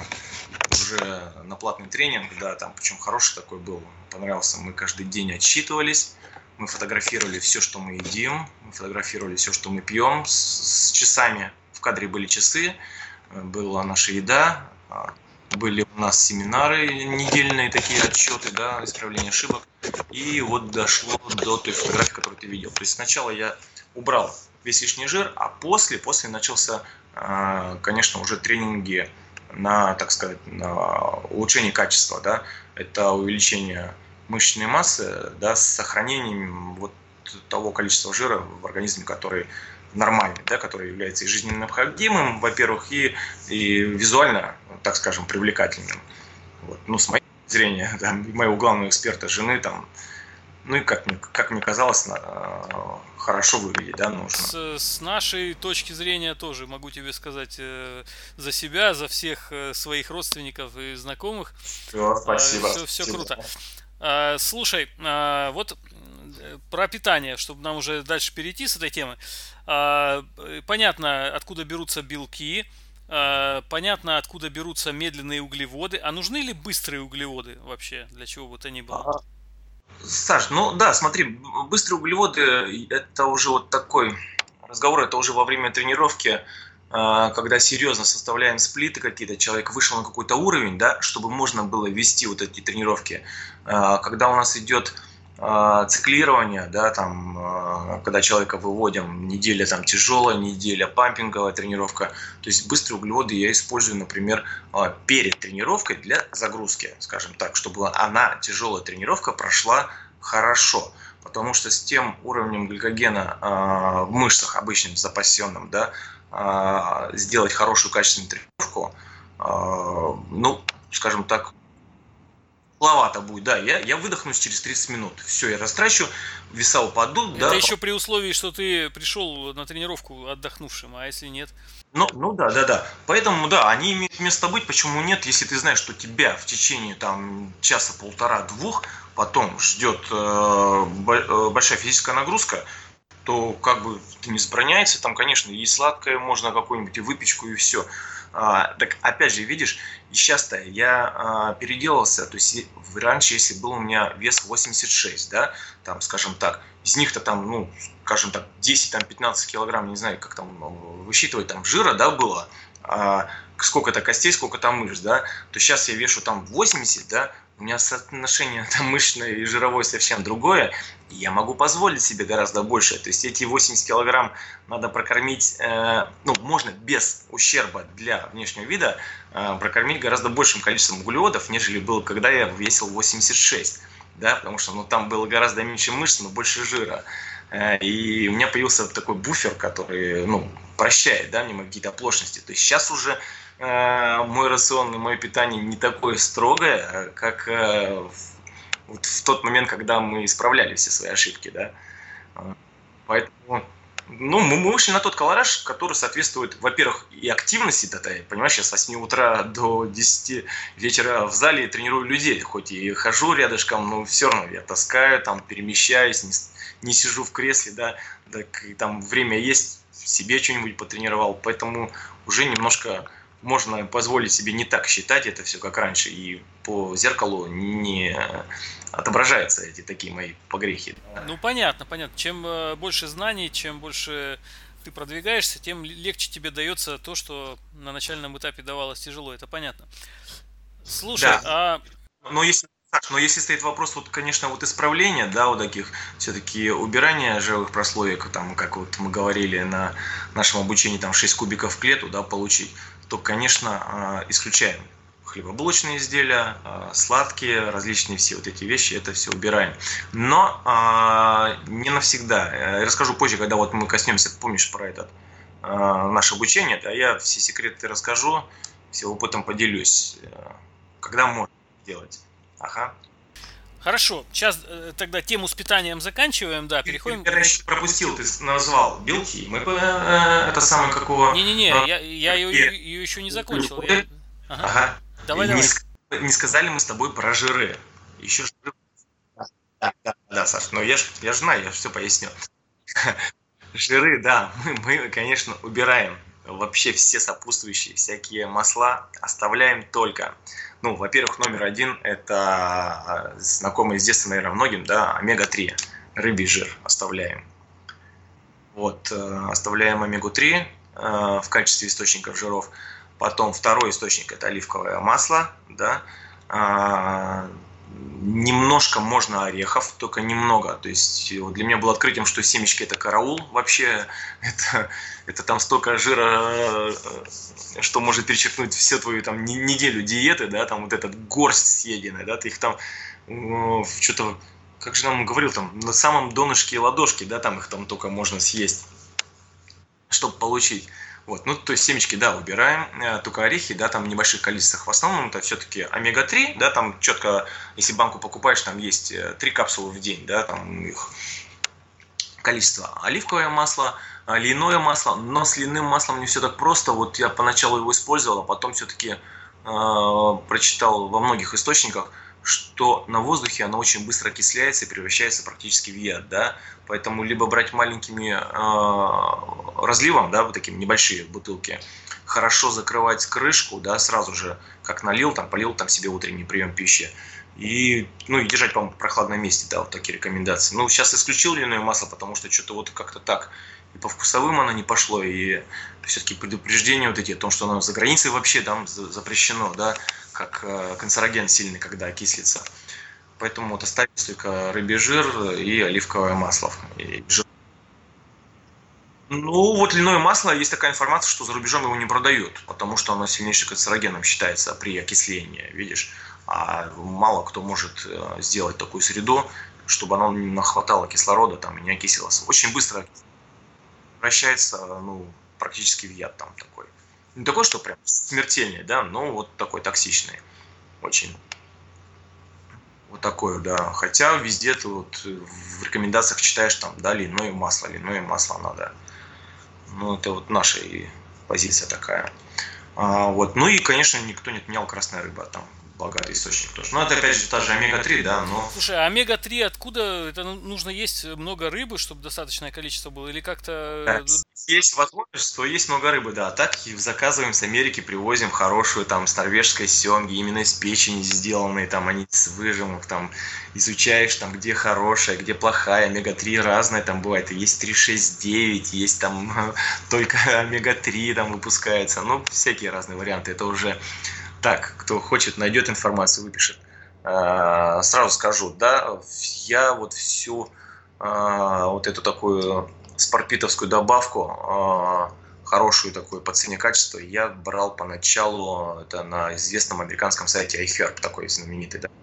уже на платный тренинг, да, там, причем хороший такой был, понравился. Мы каждый день отсчитывались, мы фотографировали все, что мы едим, мы фотографировали все, что мы пьем с часами. В кадре были часы, была наша еда, были у нас семинары недельные, такие отчеты, да, исправление ошибок. И вот дошло до той фотографии, которую ты видел. То есть сначала я убрал весь лишний жир, а после начался, конечно, уже тренинги на, так сказать, на улучшение качества, да. Это увеличение мышечной массы, да, с сохранением вот того количества жира в организме, который нормальный, да, который является и жизненно необходимым, во-первых, и визуально, так скажем, привлекательным. Вот. Ну, с моей точки зрения, да, моего главного эксперта, жены, там, ну и как мне казалось, хорошо выглядит, да, нужно. С нашей точки зрения тоже могу тебе сказать за себя, за всех своих родственников и знакомых. Все, спасибо. Все круто. Слушай, вот про питание, чтобы нам уже дальше перейти с этой темы. Понятно, откуда берутся белки. Понятно, откуда берутся медленные углеводы. А нужны ли быстрые углеводы вообще, для чего бы то ни было? Саш, ну да, смотри, быстрые углеводы, это уже вот такой разговор, это уже во время тренировки, когда серьезно составляем сплиты какие-то, человек вышел на какой-то уровень, да, чтобы можно было вести вот эти тренировки. Когда у нас идет циклирование, да, там, когда человека выводим, неделя там тяжелая, неделя пампинговая тренировка, то есть быстрые углеводы я использую, например, перед тренировкой для загрузки, скажем так, чтобы она, тяжелая тренировка, прошла хорошо, потому что с тем уровнем гликогена в мышцах обычным запасенным, да, сделать хорошую качественную тренировку, ну, скажем так, маловато будет, да, я выдохнусь через 30 минут, все, я растрачу, веса упадут, Это да. еще при условии, что ты пришел на тренировку отдохнувшим, а если нет? Ну да. Поэтому, да, они имеют место быть. Почему нет, если ты знаешь, что тебя в течение там часа, полтора-двух потом ждет большая физическая нагрузка, то как бы ты не забороняется, там, конечно, и сладкое можно какую-нибудь, и выпечку, и все. Так, опять же, видишь, и сейчас-то я переделался, то есть раньше, если был у меня вес 86, да, там, скажем так, из них-то там, ну, скажем так, 10-15 килограмм, не знаю, как там высчитывать, там, жира, да, было, сколько это костей, сколько там мышц, да, то сейчас я вешу там 80, да, у меня соотношение там мышечное и жировое совсем другое, и я могу позволить себе гораздо больше. То есть эти 80 килограмм надо прокормить, ну, можно без ущерба для внешнего вида прокормить гораздо большим количеством углеводов, нежели было, когда я весил 86, да, потому что, ну, там было гораздо меньше мышц, но больше жира. И у меня появился такой буфер, который, ну, прощает, да, мне мои какие-то оплошности. То есть сейчас уже мой рацион и мое питание не такое строгое, как вот в тот момент, когда мы исправляли все свои ошибки, да. Поэтому, ну, мы вышли на тот колораж, который соответствует, во-первых, и активности, да, ты понимаешь, я с 8 утра до 10 вечера в зале тренирую людей, хоть и хожу рядышком, но все равно я таскаю, там, перемещаюсь, не сижу в кресле, да, так, и там время есть, себе что-нибудь потренировал, поэтому уже немножко можно позволить себе не так считать это все, как раньше, и по зеркалу не отображаются эти такие мои погрехи. Ну, понятно. Чем больше знаний, чем больше ты продвигаешься, тем легче тебе дается то, что на начальном этапе давалось тяжело. Это понятно. Слушай, Да. Но если стоит вопрос, вот, конечно, вот исправления, да, вот таких, все-таки убирания жировых прослоек, там, как вот мы говорили на нашем обучении, там, 6 кубиков к лету, да, получить, то, конечно, исключаем хлебобулочные изделия, сладкие, различные все вот эти вещи, это все убираем. Но не навсегда. Я расскажу позже, когда вот мы коснемся, помнишь про это наше обучение, да, я все секреты расскажу, все опытом поделюсь, когда можно делать. Ага. Хорошо, сейчас тогда тему с питанием заканчиваем, да, переходим... Я еще пропустил, ты назвал белки. Мы это самое какого... Не-не-не, я ее еще не закончил. Ага. Давай. Не сказали мы с тобой про жиры. Еще жиры. Да, Саш, но я ж знаю, я все поясню. Жиры, да, мы, конечно, убираем вообще все сопутствующие всякие масла, оставляем только, ну, во-первых, номер один, это знакомый с детства, наверное, многим, да, омега-3, рыбий жир оставляем. Вот, оставляем омегу-3 в качестве источников жиров. Потом второй источник – это оливковое масло, да. Немножко можно орехов, только немного. То есть для меня было открытием, что семечки – это караул вообще. Это там столько жира, что может перечеркнуть всю твою там неделю диеты, да, там вот этот горсть съеденная, да, ты их там что-то, как же нам говорил, там на самом донышке ладошки, да, там их там только можно съесть, чтобы получить. Вот, ну, то есть семечки, да, убираем, только орехи, да, там в небольших количествах. В основном это все-таки омега-3, да, там четко, если банку покупаешь, там есть 3 капсулы в день, да, там их количество. Оливковое масло, льняное масло, но с льняным маслом не все так просто. Вот я поначалу его использовал, а потом все-таки прочитал во многих источниках, что на воздухе оно очень быстро окисляется и превращается практически в яд, да, поэтому либо брать маленькими разливом, да, вот такими небольшие бутылки, хорошо закрывать крышку, да, сразу же, как налил, там, полил там себе утренний прием пищи. И, ну, и держать, по-моему, в прохладном месте, да, вот такие рекомендации. Ну, сейчас исключил льняное масло, потому что что-то вот как-то так и по вкусовым оно не пошло, и все-таки предупреждения вот эти о том, что оно за границей вообще там запрещено, да, как канцероген сильный, когда окислится. Поэтому вот оставить только рыбий жир и оливковое масло. И жир. Ну, вот льняное масло, есть такая информация, что за рубежом его не продают, потому что оно сильнейшим канцерогеном считается при окислении, видишь. А мало кто может сделать такую среду, чтобы оно не хватало кислорода там и не окисилось. Очень быстро превращается, ну, практически в яд там такой. Не такой, что прям смертельный, да, но вот такой токсичный. Очень. Вот такое, да. Хотя везде ты вот в рекомендациях читаешь там, да, льняное масло надо. Ну, это вот наша и позиция такая. Вот. Ну и, конечно, никто не отменял красная рыба, там богатый источник тоже. Но это опять же та же омега-3, да, но... Слушай, а омега-3 откуда? Это нужно есть много рыбы, чтобы достаточное количество было? Или как-то... Есть возможность, что есть много рыбы, да. Так и заказываем с Америки, привозим хорошую, там, с норвежской семги, именно из печени сделанные, там, они с выжимок, там, изучаешь, там, где хорошая, где плохая, омега-3 разная, там, бывает, есть 3,6,9, есть, там, только омега-3, там, выпускается, ну, всякие разные варианты, это уже так, кто хочет, найдет информацию, выпишет. Сразу скажу, да, я вот всю вот эту такую спорпитовскую добавку, хорошую такую по цене качества, я брал поначалу, это на известном американском сайте iHerb, такой знаменитый, да.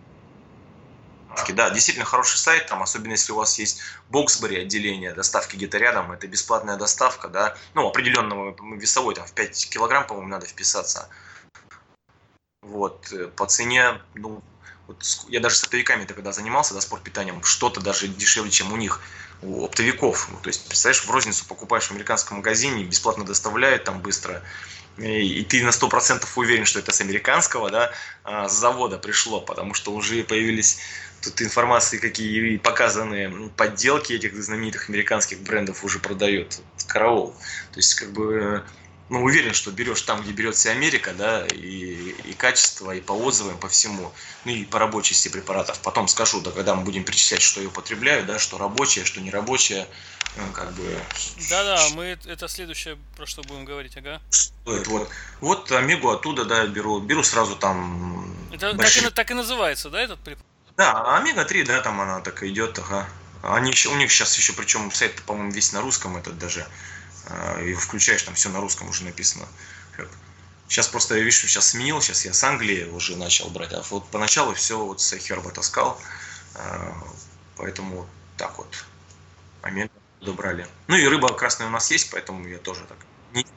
Да, действительно хороший сайт, там, особенно если у вас есть Боксбери отделение доставки где-то рядом, это бесплатная доставка, да, ну, определенного весовой, там, в 5 килограмм, по-моему, надо вписаться. Вот, по цене, ну, вот я даже с оптовиками когда занимался, да, спортпитанием, что-то даже дешевле, чем у них, у оптовиков. То есть, представляешь, в розницу покупаешь в американском магазине, бесплатно доставляют там быстро, и ты на 100% уверен, что это с американского, да, с завода пришло, потому что уже появились тут информации, какие показаны подделки этих знаменитых американских брендов уже продают. Караул. То есть, как бы... Ну, уверен, что берешь там, где берется Америка, да, и качество, и по отзывам, по всему, ну и по рабочести препаратов. Потом скажу, да, когда мы будем перечислять, что я употребляю, да, что рабочее, что не рабочее, ну, как бы... Да-да, мы это следующее, про что будем говорить, ага. Стоит, вот омегу оттуда, да, беру сразу там... Это большие... так и называется, да, этот препарат? Да, омега-3, да, там она так и идет, ага. У них сейчас еще, причем сайт, по-моему, весь на русском этот даже... И включаешь, там все на русском уже написано. Сейчас просто, я вижу, сейчас сменил, сейчас я с Англии уже начал брать. А вот поначалу все вот с iHerb таскал. Поэтому так вот. Омега добрали. Ну и рыба красная у нас есть, поэтому я тоже так.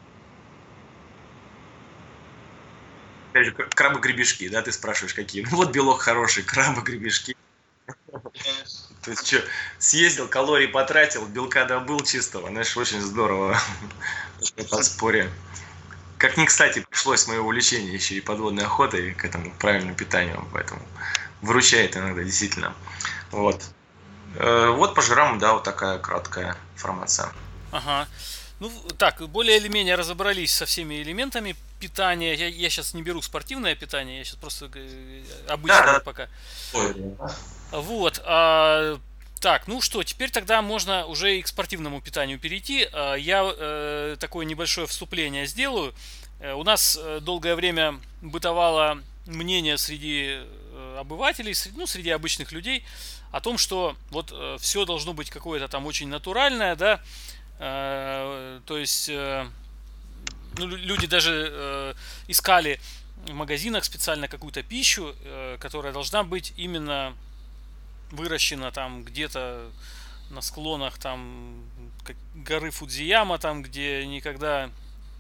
Опять же, крабы-гребешки, да, ты спрашиваешь, какие. Ну вот белок хороший, крабы-гребешки. То есть что, съездил, калорий потратил, белка добыл чистого, знаешь, очень здорово. Подспорье. Как ни кстати, пришлось мое увлечение еще и подводной охотой к этому правильному питанию, поэтому выручает иногда, действительно. Вот. Вот по жирам, да, вот такая краткая информация. Ага. Ну, так, более или менее разобрались со всеми элементами питания. Я сейчас не беру спортивное питание, я сейчас просто обычное, да, пока. Вот. Так, ну что, теперь тогда можно уже и к спортивному питанию перейти. Я такое небольшое вступление сделаю. У нас долгое время бытовало мнение среди обывателей, среди обычных людей о том, что вот все должно быть какое-то там очень натуральное, да. То есть ну, люди даже искали в магазинах специально какую-то пищу, которая должна быть именно выращена там где-то на склонах там горы Фудзияма, там где никогда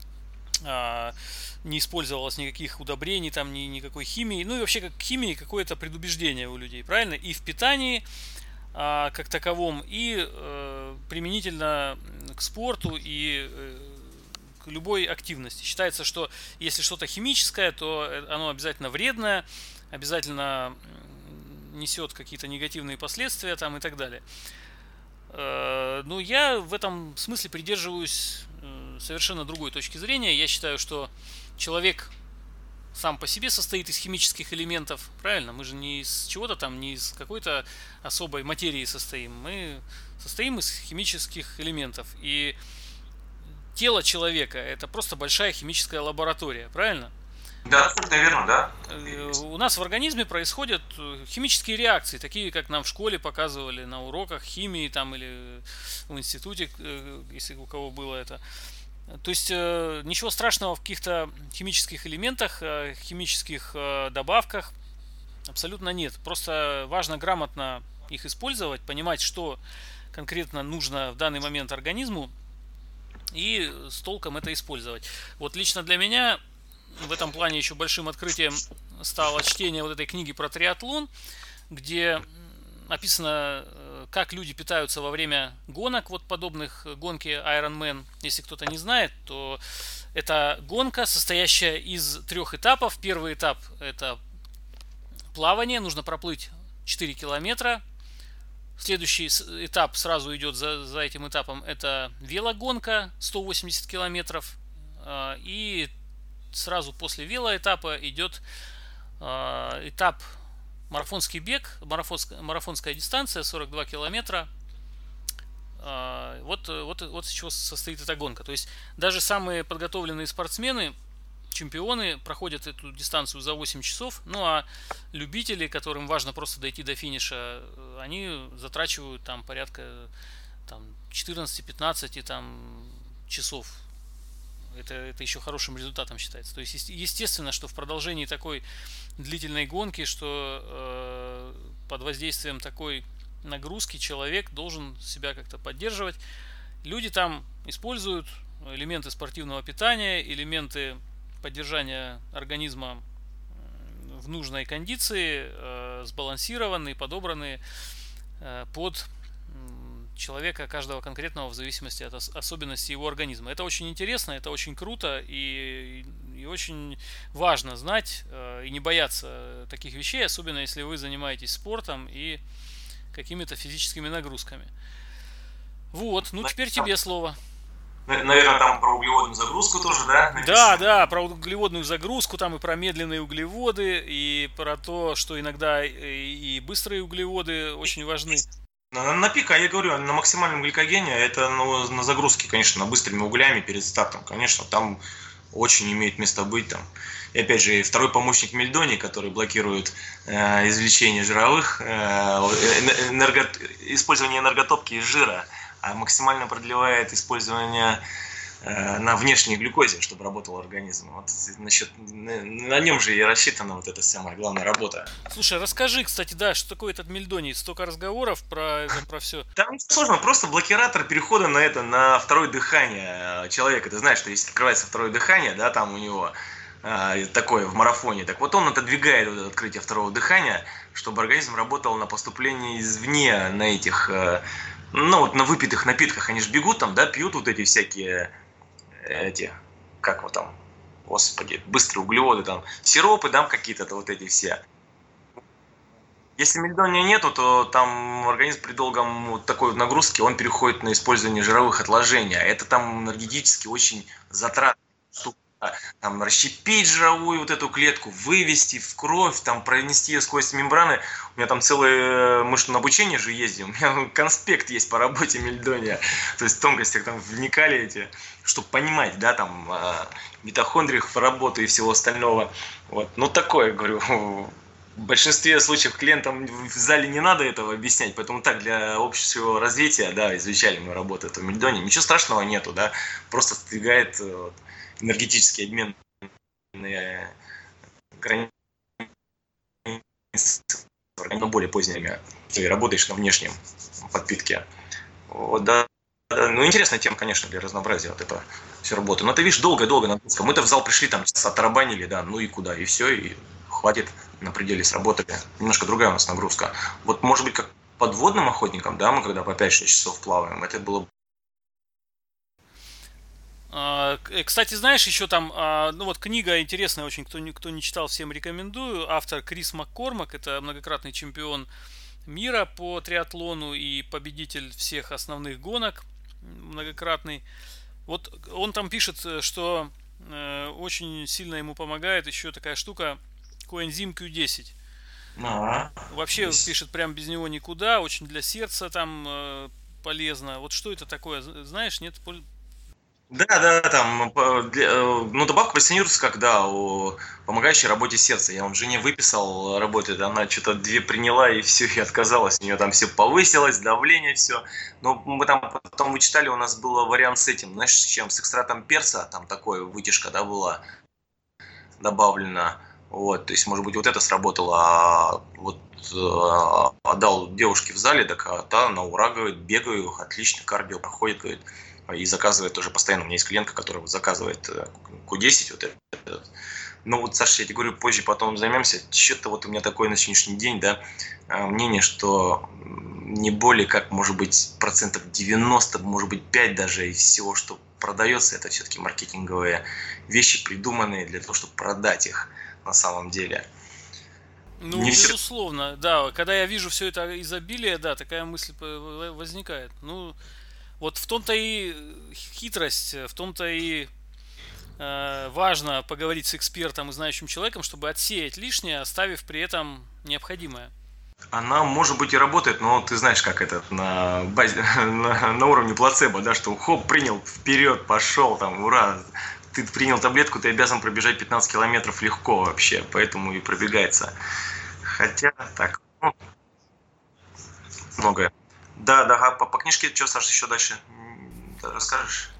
не использовалось никаких удобрений, там никакой химии, ну и вообще как химии какое-то предубеждение у людей, правильно? И в питании как таковом, и применительно к спорту и к любой активности. Считается, что если что-то химическое, то оно обязательно вредное, обязательно несет какие-то негативные последствия там и так далее. Но я в этом смысле придерживаюсь совершенно другой точки зрения. Я считаю, что человек сам по себе состоит из химических элементов, правильно? Мы же не из чего-то там, не из какой-то особой материи состоим. Мы состоим из химических элементов. И тело человека — это просто большая химическая лаборатория, правильно? Да, абсолютно верно, да. У нас в организме происходят химические реакции, такие, как нам в школе показывали на уроках химии там, или в институте, если у кого было это. То есть ничего страшного в каких-то химических элементах, химических добавках абсолютно нет. Просто важно грамотно их использовать, понимать, что конкретно нужно в данный момент организму, и с толком это использовать. Вот лично для меня в этом плане еще большим открытием стало чтение вот этой книги про триатлон, где описано, как люди питаются во время гонок, вот подобных гонке Ironman. Если кто-то не знает, то это гонка, состоящая из 3 этапов. Первый этап — это плавание, нужно проплыть 4 километра. Следующий этап сразу идет за этим этапом, это велогонка 180 километров. И сразу после велоэтапа идет этап марафонский бег, марафонская дистанция 42 километра. Вот из чего состоит эта гонка. То есть даже самые подготовленные спортсмены, чемпионы, проходят эту дистанцию за 8 часов. Ну а любители, которым важно просто дойти до финиша, они затрачивают там порядка 14-15 часов. Это еще хорошим результатом считается. То есть естественно, что в продолжении такой длительной гонки, что под воздействием такой нагрузки человек должен себя как-то поддерживать. Люди там используют элементы спортивного питания, элементы поддержания организма в нужной кондиции, сбалансированные, подобранные под человека каждого конкретного в зависимости от особенностей его организма. Это очень интересно, это очень круто и очень важно знать и не бояться таких вещей, особенно если вы занимаетесь спортом и какими-то физическими нагрузками. Вот, ну теперь тебе слово. Наверное, там про углеводную загрузку тоже, да? Да, про углеводную загрузку, там и про медленные углеводы, и про то, что иногда и быстрые углеводы очень важны. На пик, я говорю, на максимальном гликогене, это на загрузке, конечно, на быстрыми углями перед стартом, конечно, там очень имеет место быть. Там. И опять же, второй помощник мельдоний, который блокирует извлечение жировых, использование энерготопки из жира, а максимально продлевает использование на внешней глюкозе, чтобы работал организм. Вот на нем же и рассчитана вот эта самая главная работа. Слушай, расскажи, кстати, да, что такое этот мельдоний? Столько разговоров про все. Там сложно, просто блокиратор перехода на второе дыхание человека. Ты знаешь, что если открывается второе дыхание, да, там у него такое в марафоне, так вот он отодвигает вот это открытие второго дыхания, чтобы организм работал на поступление извне, на этих, на выпитых напитках. Они же бегут там, да, пьют вот эти всякие как вот там, господи, быстрые углеводы, там, сиропы, да, какие-то вот эти все. Если мельдония нету, то там организм при долгом вот такой нагрузке, он переходит на использование жировых отложений. Это там энергетически очень затратно. Там расщепить жировую вот эту клетку, вывести в кровь, там пронести ее сквозь мембраны. У меня там целое, мы что, на обучение же ездим, у меня конспект есть по работе мельдония. То есть в тонкостях там вникали эти, чтобы понимать, да, там митохондриях работы и всего остального. Вот. Ну такое, говорю, в большинстве случаев клиентам в зале не надо этого объяснять, поэтому так, для общего развития, да, изучали мы работу этого мельдония. Ничего страшного нету, да, просто сдвигает энергетический обмен границ более поздними. Ты работаешь на внешнем подпитке. Вот, да. Ну, интересная тема, конечно, для разнообразия вот это все работы. Но ты видишь, долго-долго нагрузка. Мы-то в зал пришли, там час оттарабанили, да, ну и куда, и все, и хватит, на пределе сработали. Немножко другая у нас нагрузка. Вот, может быть, как подводным охотникам, да, мы когда по 5-6 часов плаваем, это было. Кстати, знаешь, еще там, ну вот книга интересная очень, кто не читал, всем рекомендую. Автор Крис Маккормак, это многократный чемпион мира по триатлону и победитель всех основных гонок, многократный. Вот он там пишет, что очень сильно ему помогает еще такая штука, коэнзим Q10. Вообще пишет, прям без него никуда, очень для сердца там полезно. Вот что это такое, знаешь, нет? Да, там, ну, добавка позиционируется как, да, о помогающей работе сердца. Я вам жене выписал, работает, она что-то 2 приняла и все, и отказалась. У нее там все повысилось, давление, все. Но мы там потом вычитали, у нас был вариант с этим, знаешь, с чем? С экстратом перца, там такое, вытяжка, да, была добавлена. Вот, то есть, может быть, вот это сработало, а вот отдал девушке в зале, так та на ура, говорит, бегаю, отлично, кардио проходит, говорит, и заказывает тоже постоянно. У меня есть клиентка, которая заказывает Q10, вот этот. Ну вот, Саша, я тебе говорю, позже потом займемся. Что-то вот у меня такое на сегодняшний день, да, мнение, что не более как, может быть, 90%, может быть, 5% даже из всего, что продается, это все-таки маркетинговые вещи, придуманные для того, чтобы продать их на самом деле. Ну, не безусловно, да. Когда я вижу все это изобилие, да, такая мысль возникает. Ну, вот в том-то и хитрость, в том-то и важно поговорить с экспертом и знающим человеком, чтобы отсеять лишнее, оставив при этом необходимое. Она, может быть, и работает, но ты знаешь, как это на базе, на уровне плацебо, да, что хоп, принял, вперед, пошел, там, ура, ты принял таблетку, ты обязан пробежать 15 километров легко вообще, поэтому и пробегается. Хотя, так, ну, многое. Да, по книжке, что, Саша, еще дальше расскажешь?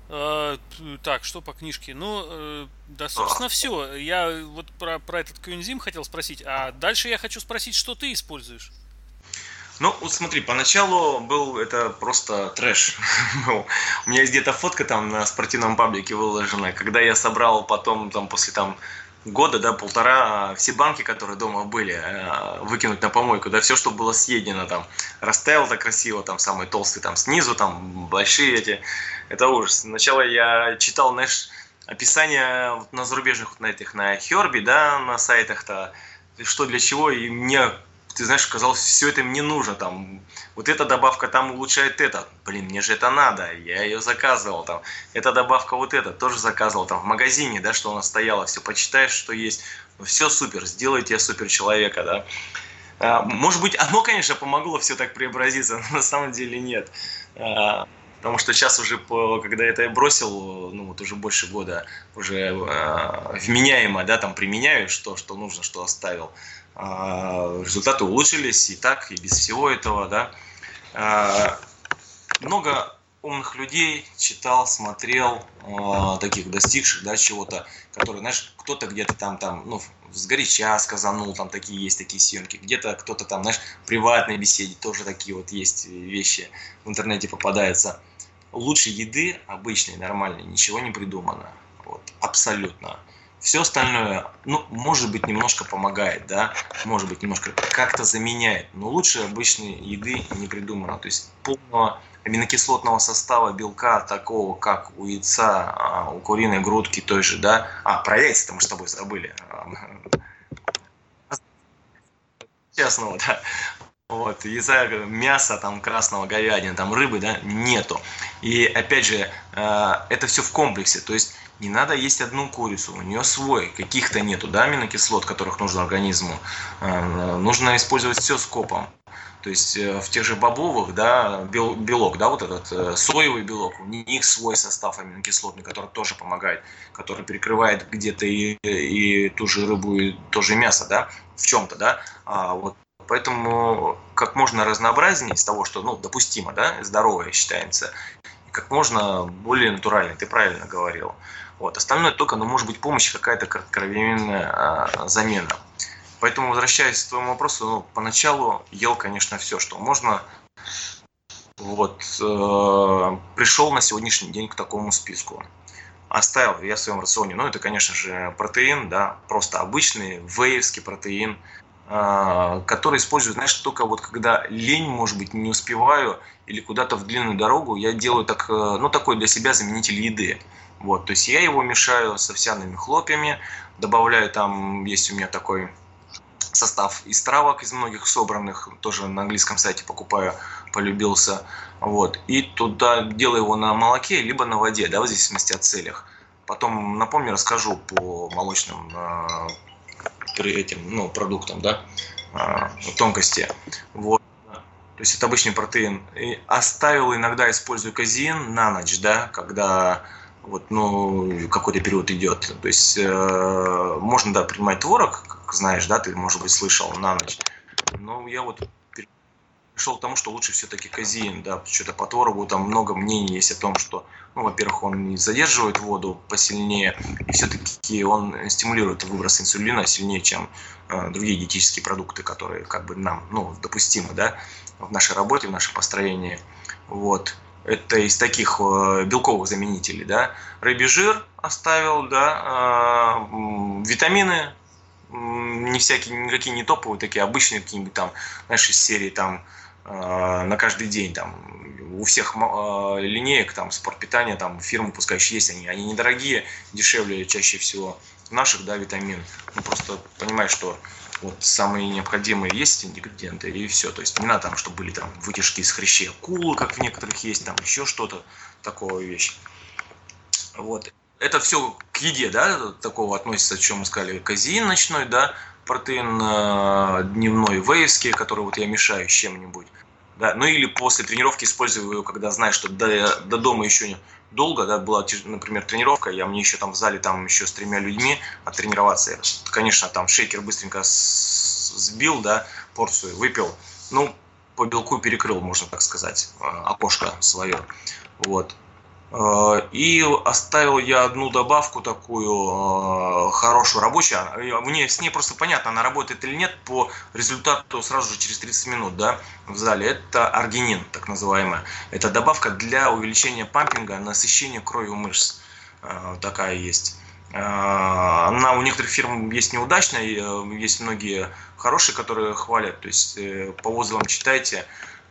Так, что по книжке? Ну, да, собственно, все. Я вот про этот коэнзим хотел спросить, а дальше я хочу спросить, что ты используешь. Ну, вот смотри, поначалу был это просто трэш. У меня есть где-то фотка там на спортивном паблике выложена, когда я собрал потом, там, после там года, да, полтора, все банки, которые дома были, выкинуть на помойку, да, все, что было съедено, там, расставил так красиво, там, самый толстый, там, снизу, там, большие эти, это ужас. Сначала я читал, знаешь, описание вот на зарубежных, вот на этих, на Херби, да, на сайтах-то, что для чего, и мне, ты знаешь, казалось, все это мне нужно, там, вот эта добавка там улучшает это, блин, мне же это надо, я ее заказывал, там, эта добавка вот эта, тоже заказывал, там, в магазине, да, что у нас стояло, все почитаешь, что есть, ну, все супер, сделайте супер человека, да. Может быть, оно, конечно, помогло все так преобразиться, но на самом деле нет. Потому что сейчас уже, когда это я бросил, ну вот уже больше года, уже вменяемо, да, там применяю, что нужно, что оставил. Результаты улучшились и так, и без всего этого, да. Много умных людей читал, смотрел, таких достигших, да, чего-то, которые, знаешь, кто-то где-то там, ну, сгоряча сказанул, там такие есть такие съемки, где-то кто-то там, знаешь, в приватной беседе тоже такие вот есть вещи в интернете попадаются. Лучше еды обычной, нормальной, ничего не придумано, вот, абсолютно. Все остальное, ну, может быть, немножко помогает, да, может быть, немножко как-то заменяет, но лучше обычной еды не придумано. То есть полного аминокислотного состава белка, такого, как у яйца, у куриной грудки той же, да. Про яйца-то мы с тобой забыли. Честного, да. Вот, яйца, мяса, там, красного, говядины, там, рыбы, да, нету. И, опять же, это все в комплексе, то есть не надо есть одну курицу, у нее свой, каких-то нету, да, аминокислот, которых нужно организму. Нужно использовать все скопом. То есть в тех же бобовых, да, белок, да, вот этот соевый белок, у них свой состав аминокислотный, который тоже помогает, который перекрывает где-то и ту же рыбу, и то же мясо, да, в чем-то, да. Вот. Поэтому как можно разнообразнее из того, что, ну, допустимо, да, здоровое считается, как можно более натурально, ты правильно говорил. Вот. Остальное только, ну, может быть, помощь какая-то кратковременная замена. Поэтому, возвращаясь к твоему вопросу, ну, поначалу ел, конечно, все, что можно. Вот. Пришел на сегодняшний день к такому списку. Оставил я в своем рационе, ну, это, конечно же, протеин, да, просто обычный вейевский протеин, который использую, знаешь, только вот когда лень, может быть, не успеваю или куда-то в длинную дорогу, я делаю так, ну, такой для себя заменитель еды. Вот, то есть я его мешаю с овсяными хлопьями, добавляю, там есть у меня такой состав из травок, из многих собранных, тоже на английском сайте покупаю, полюбился. Вот. И туда делаю его на молоке, либо на воде, да, в зависимости от целях. Потом, напомню, расскажу по молочным этим, продуктам, да, тонкости. Вот. То есть это обычный протеин. И оставил, иногда использую казеин на ночь, да, когда какой-то период идет. То есть можно, да, принимать творог, как знаешь, да, ты, может быть, слышал, на ночь. Но я пришел к тому, что лучше все-таки казеин, да, что-то по творогу там много мнений есть о том, что, во-первых, он задерживает воду посильнее, и все-таки он стимулирует выброс инсулина сильнее, чем другие диетические продукты, которые как бы нам, допустимы, да, в нашей работе, в нашем построении. Вот. Это из таких белковых заменителей, да. Рыбий жир оставил, да, витамины, никакие не топовые, такие обычные какие-нибудь там, знаешь, из серии там на каждый день там у всех линеек там спортпитания там фирмы выпускающие есть, они недорогие, дешевле чаще всего наших, да, витамин. Просто понимаешь, что вот самые необходимые есть ингредиенты и все. То есть не надо там, чтобы были там вытяжки из хрящей акулы, как в некоторых есть, там еще что-то, такого вещь. Вот. Это все к еде, да, такого относится, о чем мы сказали, казеин ночной, да, протеин дневной, вейвский, который вот я мешаю с чем-нибудь. Да, или после тренировки использую его, когда знаешь, что до дома еще долго, да, была, например, тренировка, мне еще там в зале там еще с 3 людьми оттренироваться. Я, конечно, там шейкер быстренько сбил, да, порцию, выпил, по белку перекрыл, можно так сказать, окошко свое. Вот. И оставил я одну добавку такую хорошую, рабочую. Мне с ней просто понятно, она работает или нет по результату сразу же через 30 минут, да, в зале. Это аргинин, так называемая. Это добавка для увеличения пампинга, насыщения кровью мышц. Такая есть. Она у некоторых фирм есть неудачная, есть многие хорошие, которые хвалят. То есть по отзывам читайте.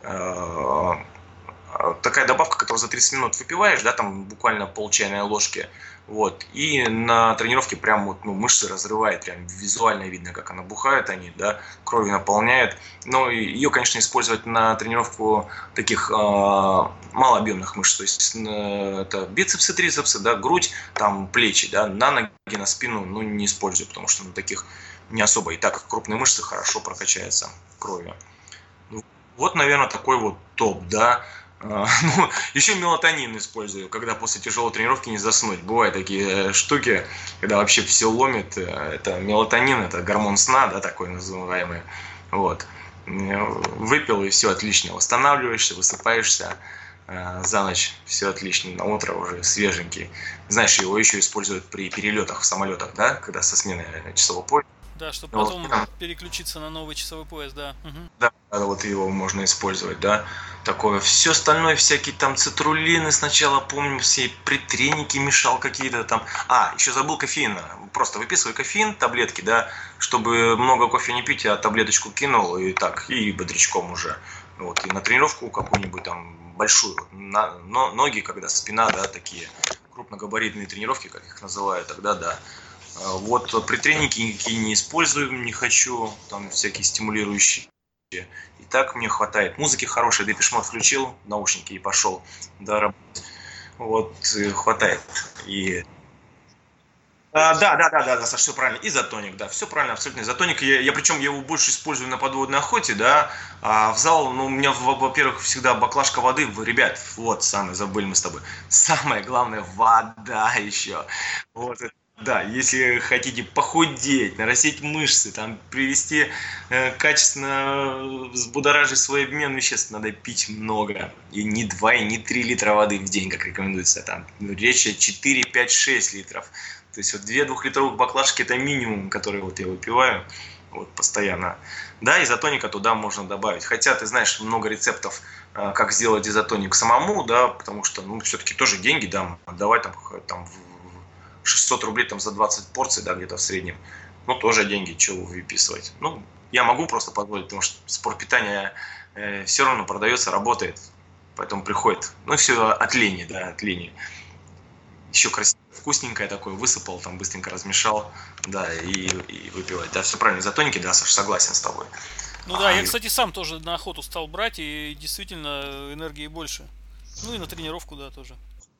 Такая добавка, которую за 30 минут выпиваешь, да, там буквально пол чайной ложки, вот, и на тренировке прям мышцы разрывает, прям визуально видно, как она бухает, они, да, кровью наполняет. Но ее, конечно, использовать на тренировку таких малообъемных мышц, то есть это бицепсы, трицепсы, да, грудь, там плечи, да, на ноги, на спину, не использую, потому что на таких не особо, и так крупные мышцы хорошо прокачаются кровью. Вот, наверное, такой вот топ, да. Еще мелатонин использую, когда после тяжелой тренировки не заснуть. Бывают такие штуки, когда вообще все ломит. Это мелатонин, это гормон сна, да, такой называемый. Вот. Выпил, и все отлично. Восстанавливаешься, высыпаешься за ночь, все отлично. На утро уже свеженький. Знаешь, его еще используют при перелетах в самолетах, да, когда со смены часового пояса. Да, чтобы потом переключиться на новый часовой пояс, да. Угу. Да, вот его можно использовать, да. Такое. Все остальное, всякие там цитрулины сначала, помню, все притреники мешал какие-то там. Еще забыл кофеин. Просто выписывай кофеин, таблетки, да, чтобы много кофе не пить, а таблеточку кинул и так, и бодрячком уже. Вот, и на тренировку какую-нибудь там большую. Ноги, когда спина, да, такие крупногабаритные тренировки, как их называют, тогда да. Вот притреники никакие не использую, не хочу, там всякие стимулирующие. И так мне хватает. Музыки хорошей, Депеш Мод включил, наушники и пошел, да, работать. Вот, хватает. И... Да, Саш, все правильно. Изотоник, да, все правильно, абсолютно изотоник. Причем я его больше использую на подводной охоте, да. А в зал, у меня, во-первых, всегда баклажка воды. Ребят, вот, забыли мы с тобой. Самое главное, вода еще. Вот это. Да, если хотите похудеть, нарастить мышцы, там, привести качественно, взбудоражить свой обмен веществ, надо пить много. И не 2, и не 3 литра воды в день, как рекомендуется. Там речь о 4, 5, 6 литров. То есть вот 2 двухлитровых баклажки это минимум, который вот я выпиваю вот, постоянно. Да, изотоника туда можно добавить. Хотя, ты знаешь, много рецептов, как сделать изотоник самому, да, потому что, все-таки тоже деньги, да, отдавать там 600 рублей там за 20 порций, да, где-то в среднем. Тоже деньги, чего выписывать. Я могу просто позволить, потому что спортпитание все равно продается, работает. Поэтому приходит. Все от лени, да, от лени. Еще красиво, вкусненькое такое, высыпал, там быстренько размешал, да, и выпивать. Да, все правильно, изотоники, да, Саш, согласен с тобой. Ну да, я, кстати, сам тоже на охоту стал брать, и действительно энергии больше. Ну и на тренировку, да, тоже.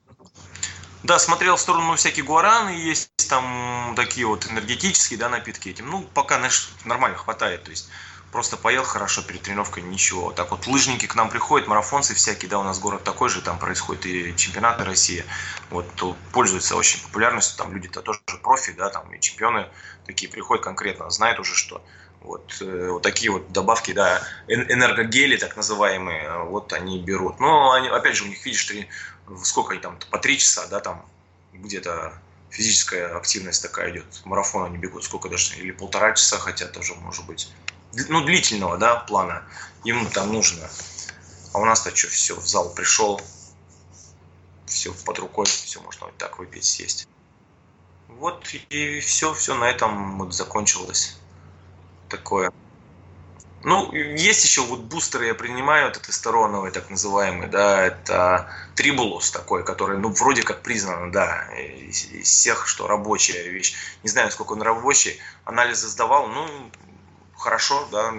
Да, смотрел в сторону всякие гуараны, есть там такие вот энергетические, да, напитки этим. Ну, пока, знаешь, нормально хватает, то есть просто поел хорошо перед тренировкой, ничего. Так вот, лыжники к нам приходят, марафонцы всякие, да, у нас город такой же, там происходит и чемпионаты России. Вот, пользуются очень популярностью, там люди-то тоже профи, да, там и чемпионы такие приходят конкретно, знают уже, что вот, вот такие вот добавки, да, энергогели, так называемые, вот они берут. Но они, опять же, у них, видишь, сколько они там, по 3 часа, да, там где-то физическая активность такая идет, марафон они бегут, сколько даже, или 1,5 часа, хотя тоже может быть, ну, длительного, да, плана, ему там нужно. А у нас-то что, все, в зал пришел, все под рукой, все можно вот так выпить, съесть. Вот и все на этом вот закончилось такое. Ну, есть еще вот бустеры, я принимаю, это тестостероновые, так называемые, да, это трибулус такой, который, ну, вроде как признан, да, из всех, что рабочая вещь. Не знаю, сколько он рабочий, анализы сдавал, ну, хорошо, да,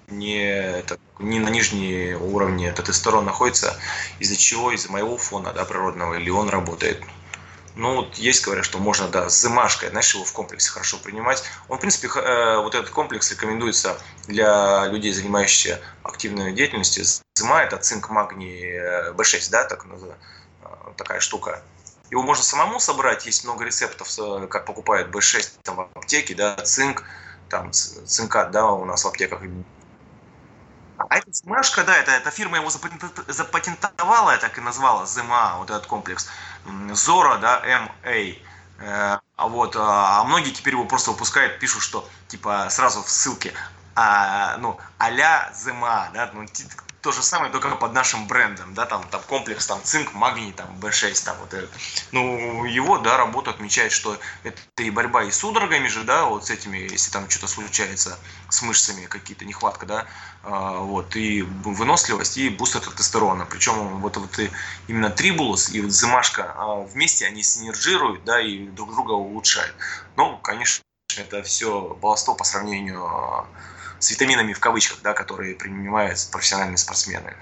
не на нижние уровни тестостерон находится, из-за чего, из-за моего фона, да, природного, или он работает. Ну, вот есть, говорят, что можно, да, с зымашкой, знаешь, его в комплексе хорошо принимать. Он, в принципе, вот этот комплекс рекомендуется для людей, занимающихся активной деятельностью. Зыма – это цинк, магний, B6, да, такая штука. Его можно самому собрать, есть много рецептов, как покупают B6 там, в аптеке, да, цинк, там, цинкат, да, у нас в аптеках. А эта Змашка, да, эта фирма его запатентовала, я так и назвала, ЗМА, вот этот комплекс. Zora, да, MA. А многие теперь его просто выпускают, пишут, что типа сразу в ссылке, ну, а-ля ЗМА, да, ну, то же самое, только под нашим брендом, да, там комплекс, там, цинк, магний, там, B6, там, вот это. Ну, его, да, работа отмечает, что это и борьба и с судорогами же, да, вот с этими, если там что-то случается с мышцами, какие-то нехватка, да, вот, и выносливость, и бустер тестостерона. Причем вот и именно трибулус и вот зымашка вместе они синергируют, да, и друг друга улучшают. Ну, конечно, это все баловство по сравнению с витаминами в кавычках, да, которые принимают профессиональные спортсмены.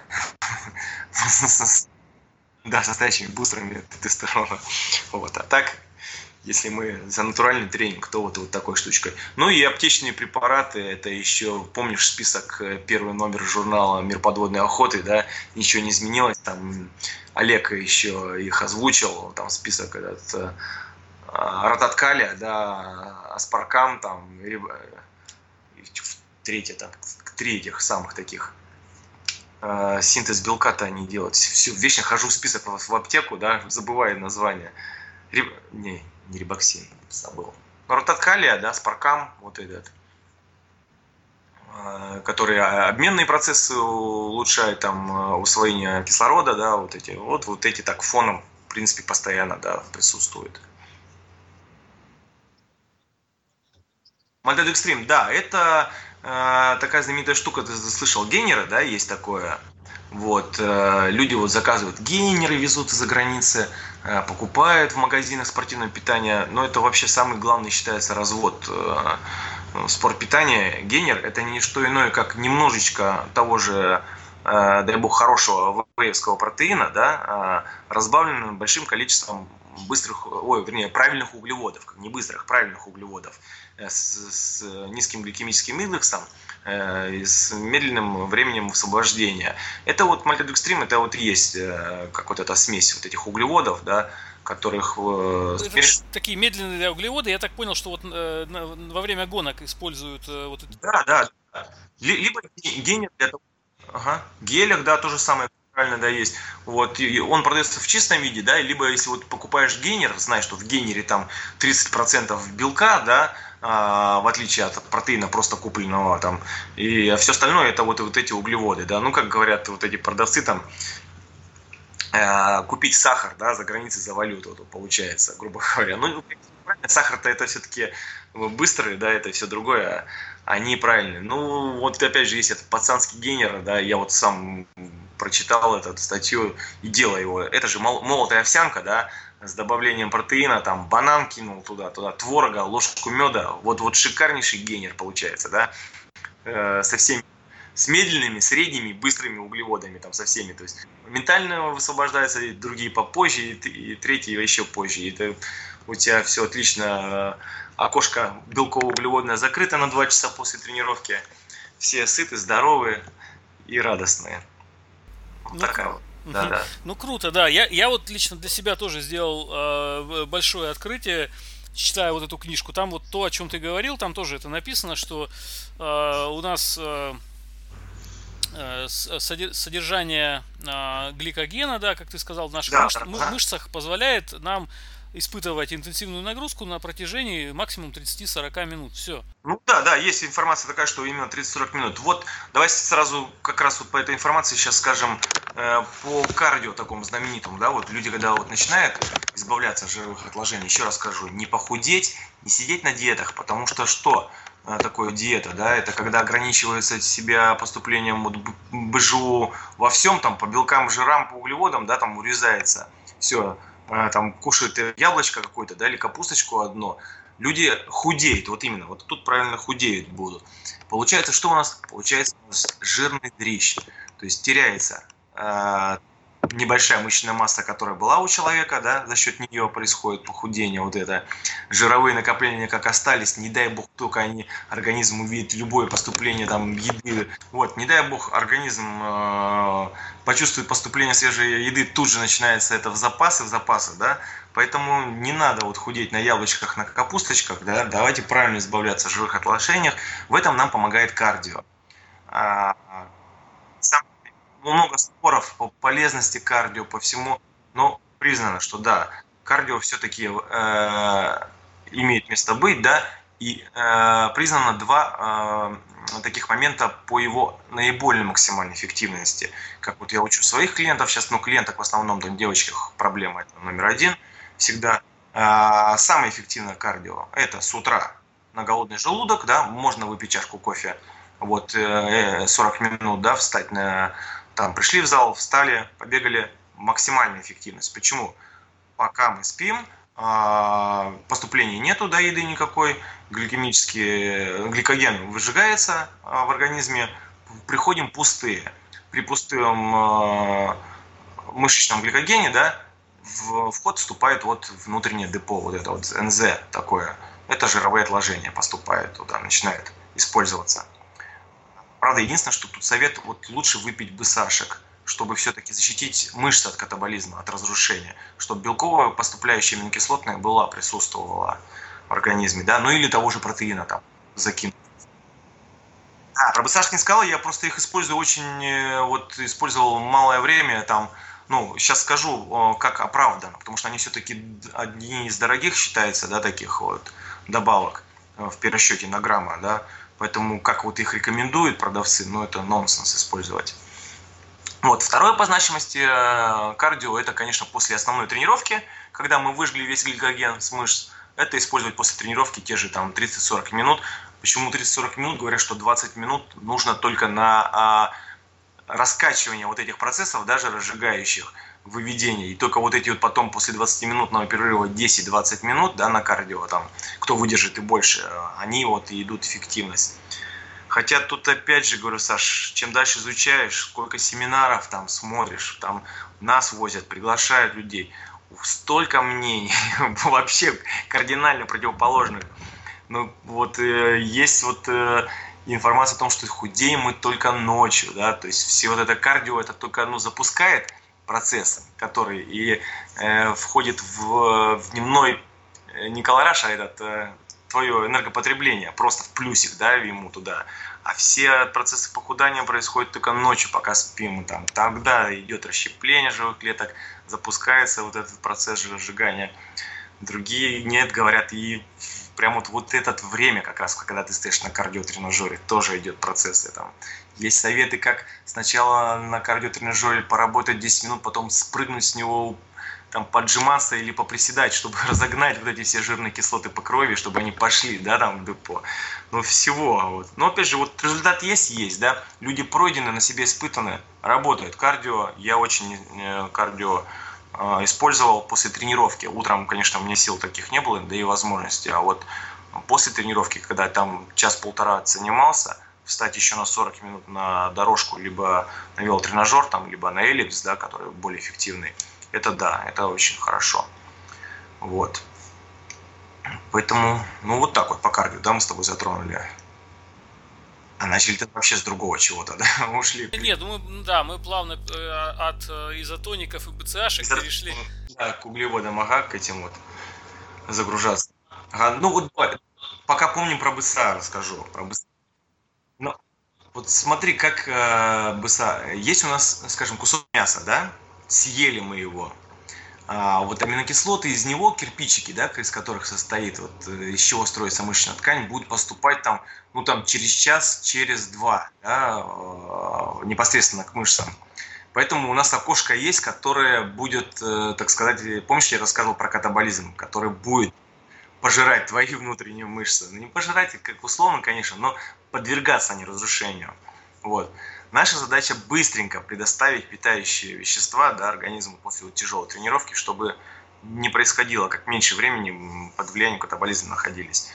Да, с настоящими бустерами тестостерона. Вот. А так, если мы за натуральный тренинг, то вот такой штучкой. Ну и аптечные препараты, это еще, помнишь список, первый номер журнала «Мир подводной охоты», да, ничего не изменилось, там Олег еще их озвучил, там список этот, ротаткалия, да, аспаркам, там, три этих самых таких синтез белка-то они делают. Все, вечно хожу в список в аптеку, да, забываю название. Не рибоксин, забыл. Но ротаткалия, да, спаркам, вот этот, который обменные процессы улучшает, там, усвоение кислорода, да, вот эти так фоном, в принципе, постоянно, да, присутствуют. Мальтодекстрин, да, это такая знаменитая штука, ты слышал, гейнеры, да, есть такое. Вот, люди вот заказывают гейнеры, везут из-за границы, покупают в магазинах спортивного питания, но это вообще самый главный считается развод спортпитания. Гейнер – это не что иное, как немножечко того же, дай бог, хорошего вейевского протеина, да, разбавленным большим количеством правильных углеводов, не быстрых, правильных углеводов, с низким гликемическим индексом, с медленным временем освобождения. Это вот мальтодекстрин, это вот есть как вот эта смесь вот этих углеводов, да, которых... Такие медленные углеводы, я так понял, что вот во время гонок используют вот это. Да. Либо гель для того. Ага. Гелях, да, то же самое. Правильно, да, есть. Вот, и он продается в чистом виде, да, либо если вот покупаешь гейнер, знаешь, что в гейнере там 30% белка, да, в отличие от протеина просто купленного там, и все остальное это вот эти углеводы, да, ну, как говорят вот эти продавцы там, купить сахар, да, за границей за валюту, вот, получается, грубо говоря. Ну, сахар-то это все-таки быстрый, да, это все другое, они правильные. Ну, вот опять же есть этот пацанский гейнер, да, я вот сам прочитал эту статью и делаю его. Это же молотая овсянка, да, с добавлением протеина, там банан кинул туда творога, ложку меда. Вот шикарнейший гейнер получается, да, со всеми с медленными, средними, быстрыми углеводами, там, со всеми. То есть моментально высвобождаются, и другие попозже, и третьи еще позже. И это у тебя все отлично. Окошко белково-углеводное закрыто на 2 часа после тренировки. Все сыты, здоровые и радостные. Вот такая вот. Да. Ну круто, да. Я вот лично для себя тоже сделал большое открытие, читая вот эту книжку. Там вот то, о чем ты говорил, там тоже это написано, что у нас содержание гликогена, да, как ты сказал, в наших мышцах позволяет нам испытывать интенсивную нагрузку на протяжении максимум 30-40 минут. Все. Ну да, есть информация такая, что именно 30-40 минут. Вот давайте сразу как раз вот по этой информации сейчас скажем по кардио такому знаменитому, да, вот люди, когда вот начинают избавляться от жировых отложений, еще раз скажу, не похудеть, не сидеть на диетах, потому что что такое диета, да, это когда ограничивается себя поступлением вот БЖУ во всем, там, по белкам, жирам, по углеводам, да, там урезается, все, там кушают яблочко какое-то, да, или капусточку одно, люди худеют, вот именно, вот тут правильно худеют будут. Получается, что у нас? Получается у нас жирный дрищ, то есть теряется небольшая мышечная масса, которая была у человека, да, за счет нее происходит похудение, вот это жировые накопления как остались, не дай бог только они, организм увидит любое поступление там еды, вот, не дай бог организм почувствует поступление свежей еды, тут же начинается это в запасы, да, поэтому не надо вот худеть на яблочках, на капусточках, да, давайте правильно избавляться от жировых отложениях, в этом нам помогает кардио. Много споров по полезности кардио, по всему, но признано, что да, кардио все-таки имеет место быть, да, и признано 2 таких момента по его наиболее максимальной эффективности. Как вот я учу своих клиентов, сейчас, клиенток в основном, там, девочках проблема это номер 1 всегда. Самое эффективное кардио это с утра на голодный желудок, да, можно выпить чашку кофе, вот 40 минут, да, встать на... Там пришли в зал, встали, побегали, максимальная эффективность. Почему? Пока мы спим, поступлений нету до еды никакой, гликоген выжигается в организме, приходим пустые. При пустом мышечном гликогене, да, в ход вступает вот внутреннее депо, вот это вот НЗ такое. Это жировые отложения поступает туда, начинает использоваться. Правда, единственное, что тут совет, вот лучше выпить бысашек, чтобы все-таки защитить мышцы от катаболизма, от разрушения, чтобы белковая поступающая аминокислотная присутствовала в организме, да, ну или того же протеина там закинуть. Про бысашек не сказал, я просто их использую использовал малое время, там, сейчас скажу, как оправдано, потому что они все-таки одни из дорогих считаются, да, таких вот добавок в перерасчете на грамма, да. Поэтому как вот их рекомендуют продавцы, это нонсенс использовать. Вот. Второе по значимости кардио, это, конечно, после основной тренировки, когда мы выжгли весь гликоген с мышц, это использовать после тренировки те же там 30-40 минут. Почему 30-40 минут? Говорят, что 20 минут нужно только на раскачивание вот этих процессов, даже разжигающих, выведение. И только вот эти вот потом после 20-минутного перерыва 10-20 минут, да, на кардио, там, кто выдержит и больше, они вот и идут эффективность. Хотя тут опять же говорю, Саш, чем дальше изучаешь, сколько семинаров там смотришь, там нас возят, приглашают людей, столько мнений, вообще кардинально противоположных. Есть информация о том, что худеем мы только ночью, да, то есть все вот это кардио, это только запускает процесс, который и входит в дневной не колораж, а твое энергопотребление, просто в плюсик, да, ему туда. А все процессы похудания происходят только ночью, пока спим. Тогда идет расщепление живых клеток, запускается вот этот процесс сжигания. Другие нет, говорят, и прям вот это время, как раз, когда ты стоишь на кардиотренажере, тоже идет процессы там. Есть советы, как сначала на кардиотренажере поработать 10 минут, потом спрыгнуть с него, там, поджиматься или поприседать, чтобы разогнать вот эти все жирные кислоты по крови, чтобы они пошли, да, там, в депо. Всего. Но опять же, результат есть, да. Люди пройдены, на себе испытаны, работают. Кардио, я очень кардио использовал после тренировки. Утром, конечно, у меня сил таких не было, да и возможностей. А вот после тренировки, когда там час-полтора занимался, встать еще на 40 минут на дорожку, либо на велотренажер, там, либо на эллипс, да, который более эффективный, это да, это очень хорошо. Вот. Поэтому, ну вот так вот по кардио, да, мы с тобой затронули. А начали-то вообще с другого чего-то, да, ушли. Нет, мы плавно от изотоников и БЦАшек перешли. Да, к углеводам, ага, к этим вот загружаться. Ага, ну вот пока помним про БСА, расскажу. Про БСА. Ну, вот смотри, как БСА. Есть у нас, скажем, кусок мяса, да? Съели мы его. Вот аминокислоты из него, кирпичики, да, из которых состоит, вот, из чего строится мышечная ткань, будут поступать там, ну, там, через час, через два, да, непосредственно к мышцам. Поэтому у нас окошко есть, которое будет, так сказать, помнишь, я рассказывал про катаболизм, который будет пожирать твои внутренние мышцы. Ну, не пожирать, как условно, конечно, но подвергаться они разрушению. Вот. Наша задача быстренько предоставить питающие вещества, да, организму после вот тяжелой тренировки, чтобы не происходило, как меньше времени под влиянием катаболизма находились.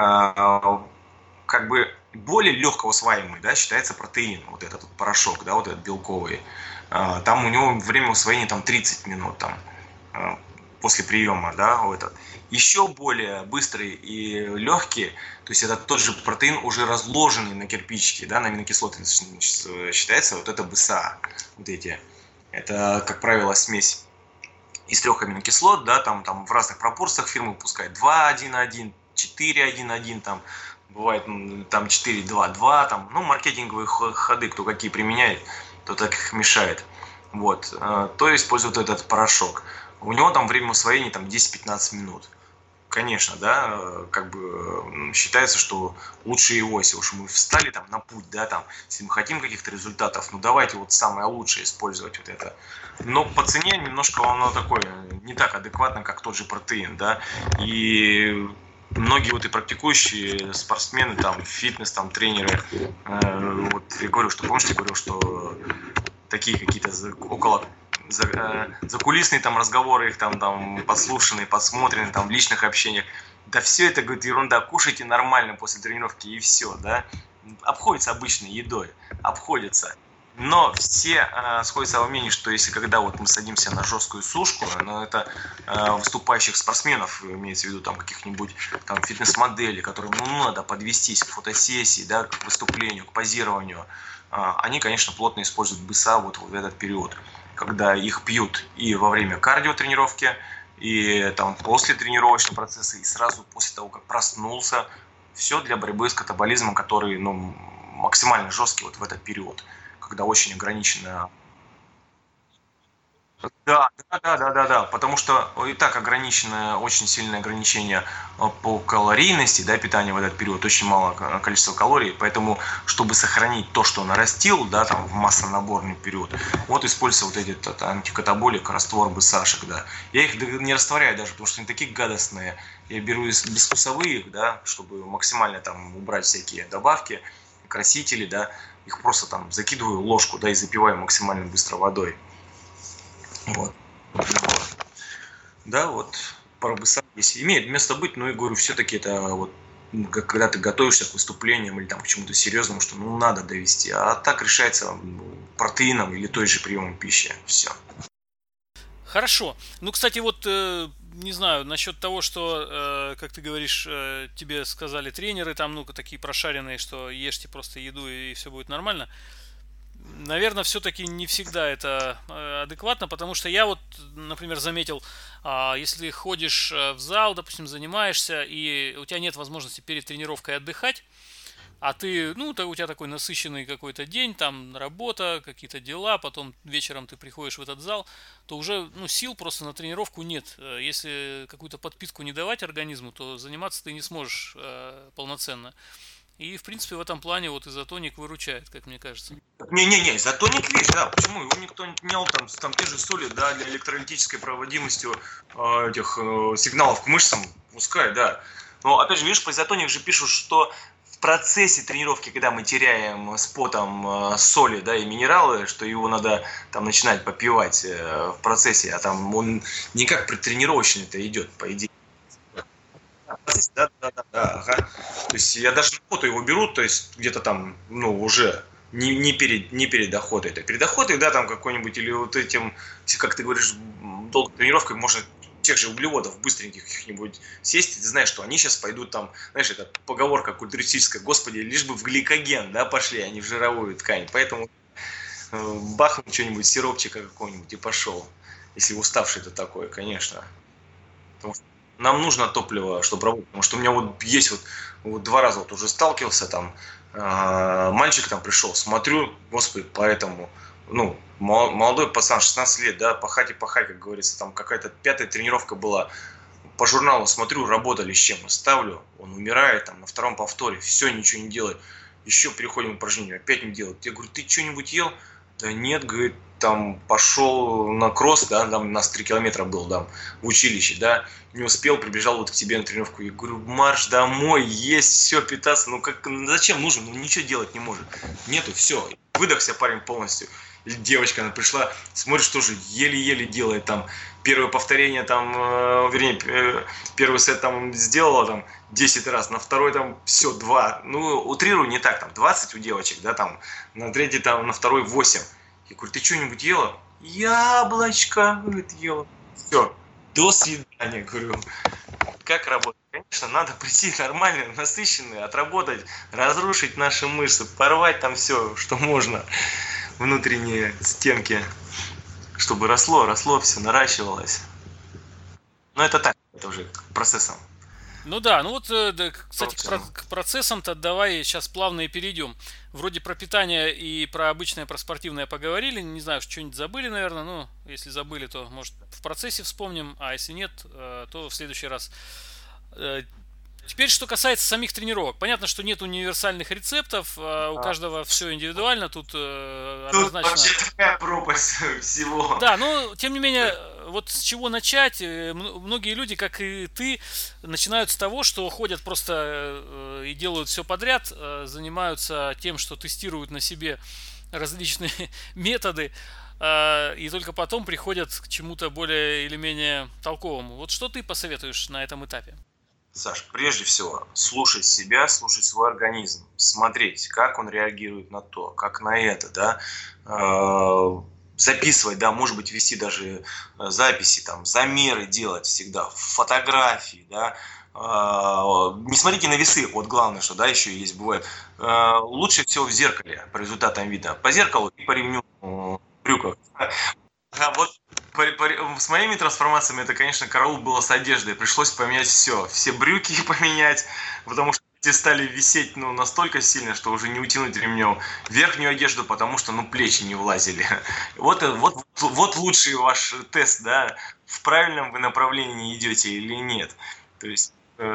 Как бы более легко усваиваемый, да, считается протеин, вот этот вот порошок, да, вот этот белковый. Там у него время усвоения там 30 минут там, после приема, да, вот этот. Еще более быстрый и легкий, то есть это тот же протеин, уже разложенный на кирпичики, да, на аминокислоты, считается, вот это БСА, вот эти. Это, как правило, смесь из 3 аминокислот, да, там в разных пропорциях фирмы выпускают 2,1,1, 4,1,1, там бывает там 4,2,2, там, ну, маркетинговые ходы, кто какие применяет, то так их мешает. Вот, то используют этот порошок. У него там время усвоения там 10-15 минут. Конечно, да, как бы считается, что лучше его, если уж мы встали там на путь, да, там, если мы хотим каких-то результатов, ну давайте вот самое лучшее использовать вот это. Но по цене немножко оно такое, не так адекватно, как тот же протеин, да, и многие вот и практикующие спортсмены, там, фитнес, там, тренеры, вот я говорю, что, помните, я говорил, что такие какие-то около закулисные там разговоры, их там подслушанные, подсмотренные там в личных общениях. Да все это, говорит, ерунда, кушайте нормально после тренировки и все, да. Обходится обычной едой, обходится. Но все сходятся во мнении, что если когда вот мы садимся на жесткую сушку, но это выступающих спортсменов, имеется в виду там каких-нибудь там фитнес-моделей, которым ну, надо подвестись к фотосессии, да, к выступлению, к позированию, они, конечно, плотно используют БСА вот в этот период, когда их пьют и во время кардиотренировки, и там после тренировочного процесса, и сразу после того, как проснулся. Все для борьбы с катаболизмом, который ну, максимально жесткий вот в этот период, когда очень ограничено. Да, потому что и так ограничено, очень сильное ограничение по калорийности, да, питания в этот период, очень мало количества калорий, поэтому, чтобы сохранить то, что нарастил, да, там, в массонаборный период, вот используется вот этот антикатаболик, раствор БСАшек, да. Я их не растворяю даже, потому что они такие гадостные, я беру безвкусовые, да, чтобы максимально там убрать всякие добавки, красители, да, их просто там закидываю ложку, да, и запиваю максимально быстро водой. Вот. Да, вот про БСА если имеет место быть, но и говорю, все-таки это вот когда ты готовишься к выступлениям или там к чему-то серьезному, что ну надо довести, а так решается протеином или той же приемом пищи, все. Хорошо. Ну, кстати, вот не знаю, насчет того, что, как ты говоришь, тебе сказали тренеры там, ну, такие прошаренные, что ешьте просто еду и все будет нормально. Наверное, все-таки не всегда это адекватно, потому что я вот, например, заметил, если ходишь в зал, допустим, занимаешься, и у тебя нет возможности перед тренировкой отдыхать, а ты, ну, у тебя такой насыщенный какой-то день, там работа, какие-то дела, потом вечером ты приходишь в этот зал, то уже, ну, сил просто на тренировку нет. Если какую-то подпитку не давать организму, то заниматься ты не сможешь полноценно. И, в принципе, в этом плане вот изотоник выручает, как мне кажется. Не, изотоник вещь, да. Почему? Его никто не отменял, там те же соли, да, для электролитической проводимости этих сигналов к мышцам, пускай, да. Но, опять же, видишь, по изотоник же пишут, что в процессе тренировки, когда мы теряем с потом соли, да, и минералы, что его надо там начинать попивать в процессе, а там он не как предтренировочный это идет, по идее. Да, да, да, да, ага. То есть я даже на фото его беру, то есть где-то там, ну, уже не перед охотой. Это перед охотой, да, там какой-нибудь, или вот этим, если, как ты говоришь, долгой тренировкой, можно тех же углеводов быстреньких каких-нибудь сесть, и ты знаешь, что они сейчас пойдут там, знаешь, это поговорка культуристическая, господи, лишь бы в гликоген, да, пошли, а не в жировую ткань. Поэтому бахнуть что-нибудь, сиропчика какого-нибудь и пошел. Если уставший ты такой, конечно. Потому что нам нужно топливо, чтобы работать. Потому что у меня вот есть вот 2 раза вот уже сталкивался там, мальчик там пришел, смотрю, господи, поэтому, ну, молодой пацан, 16 лет, да, пахать и пахать, как говорится, там какая-то 5-я тренировка была, по журналу смотрю, работали с чем, ставлю, он умирает там на 2-м повторе, все, ничего не делает, еще переходим к упражнению, опять не делает. Я говорю, ты что-нибудь ел? Да нет, говорит, там пошел на кросс, да, там у нас 3 километра был, там, в училище, да, не успел, прибежал вот к тебе на тренировку. Я говорю, марш домой, есть, все, питаться, ну как, зачем нужен, ну ничего делать не может. Нету, все, выдохся парень полностью. Или девочка, она пришла, смотришь, тоже еле-еле делает там, первое повторение там, вернее, первый сет там сделала там 10 раз, на второй там все, 2. Ну, утрирую не так, там 20 у девочек, да, там, на третий там, на второй 8. Я говорю, ты что-нибудь ела? Яблочко, говорит, ела. Все, до свидания, говорю. Как работать? Конечно, надо прийти нормально, насыщенный, отработать, разрушить наши мышцы, порвать там все, что можно, внутренние стенки, чтобы росло, все наращивалось. Но это так, это уже к процессам. Ну да, ну вот, да, кстати, к процессам-то давай сейчас плавно и перейдем. Вроде про питание и про обычное, про спортивное поговорили. Не знаю, что-нибудь забыли, наверное. Ну, если забыли, то, может, в процессе вспомним. А если нет, то в следующий раз. Теперь, что касается самих тренировок. Понятно, что нет универсальных рецептов. У каждого все индивидуально. Тут однозначно... Тут вообще такая пропасть всего. Да, но тем не менее, вот с чего начать? Многие люди, как и ты, начинают с того, что ходят просто и делают все подряд, занимаются тем, что тестируют на себе различные методы, и только потом приходят к чему-то более или менее толковому. Вот что ты посоветуешь на этом этапе? Саш, прежде всего, слушать себя, слушать свой организм, смотреть, как он реагирует на то, как на это, да, записывать, да, может быть, вести даже записи, там, замеры делать всегда, фотографии, да, не смотрите на весы, вот главное, что, да, еще есть, бывает, лучше всего в зеркале по результатам видно, по зеркалу и по ремню брюках. А вот с моими трансформациями это, конечно, караул было с одеждой. Пришлось поменять все брюки поменять, потому что те стали висеть, ну, настолько сильно, что уже не утянуть ремнем. Верхнюю одежду, потому что, ну, плечи не влазили. Вот лучший ваш тест, да, в правильном вы направлении идете или нет. То есть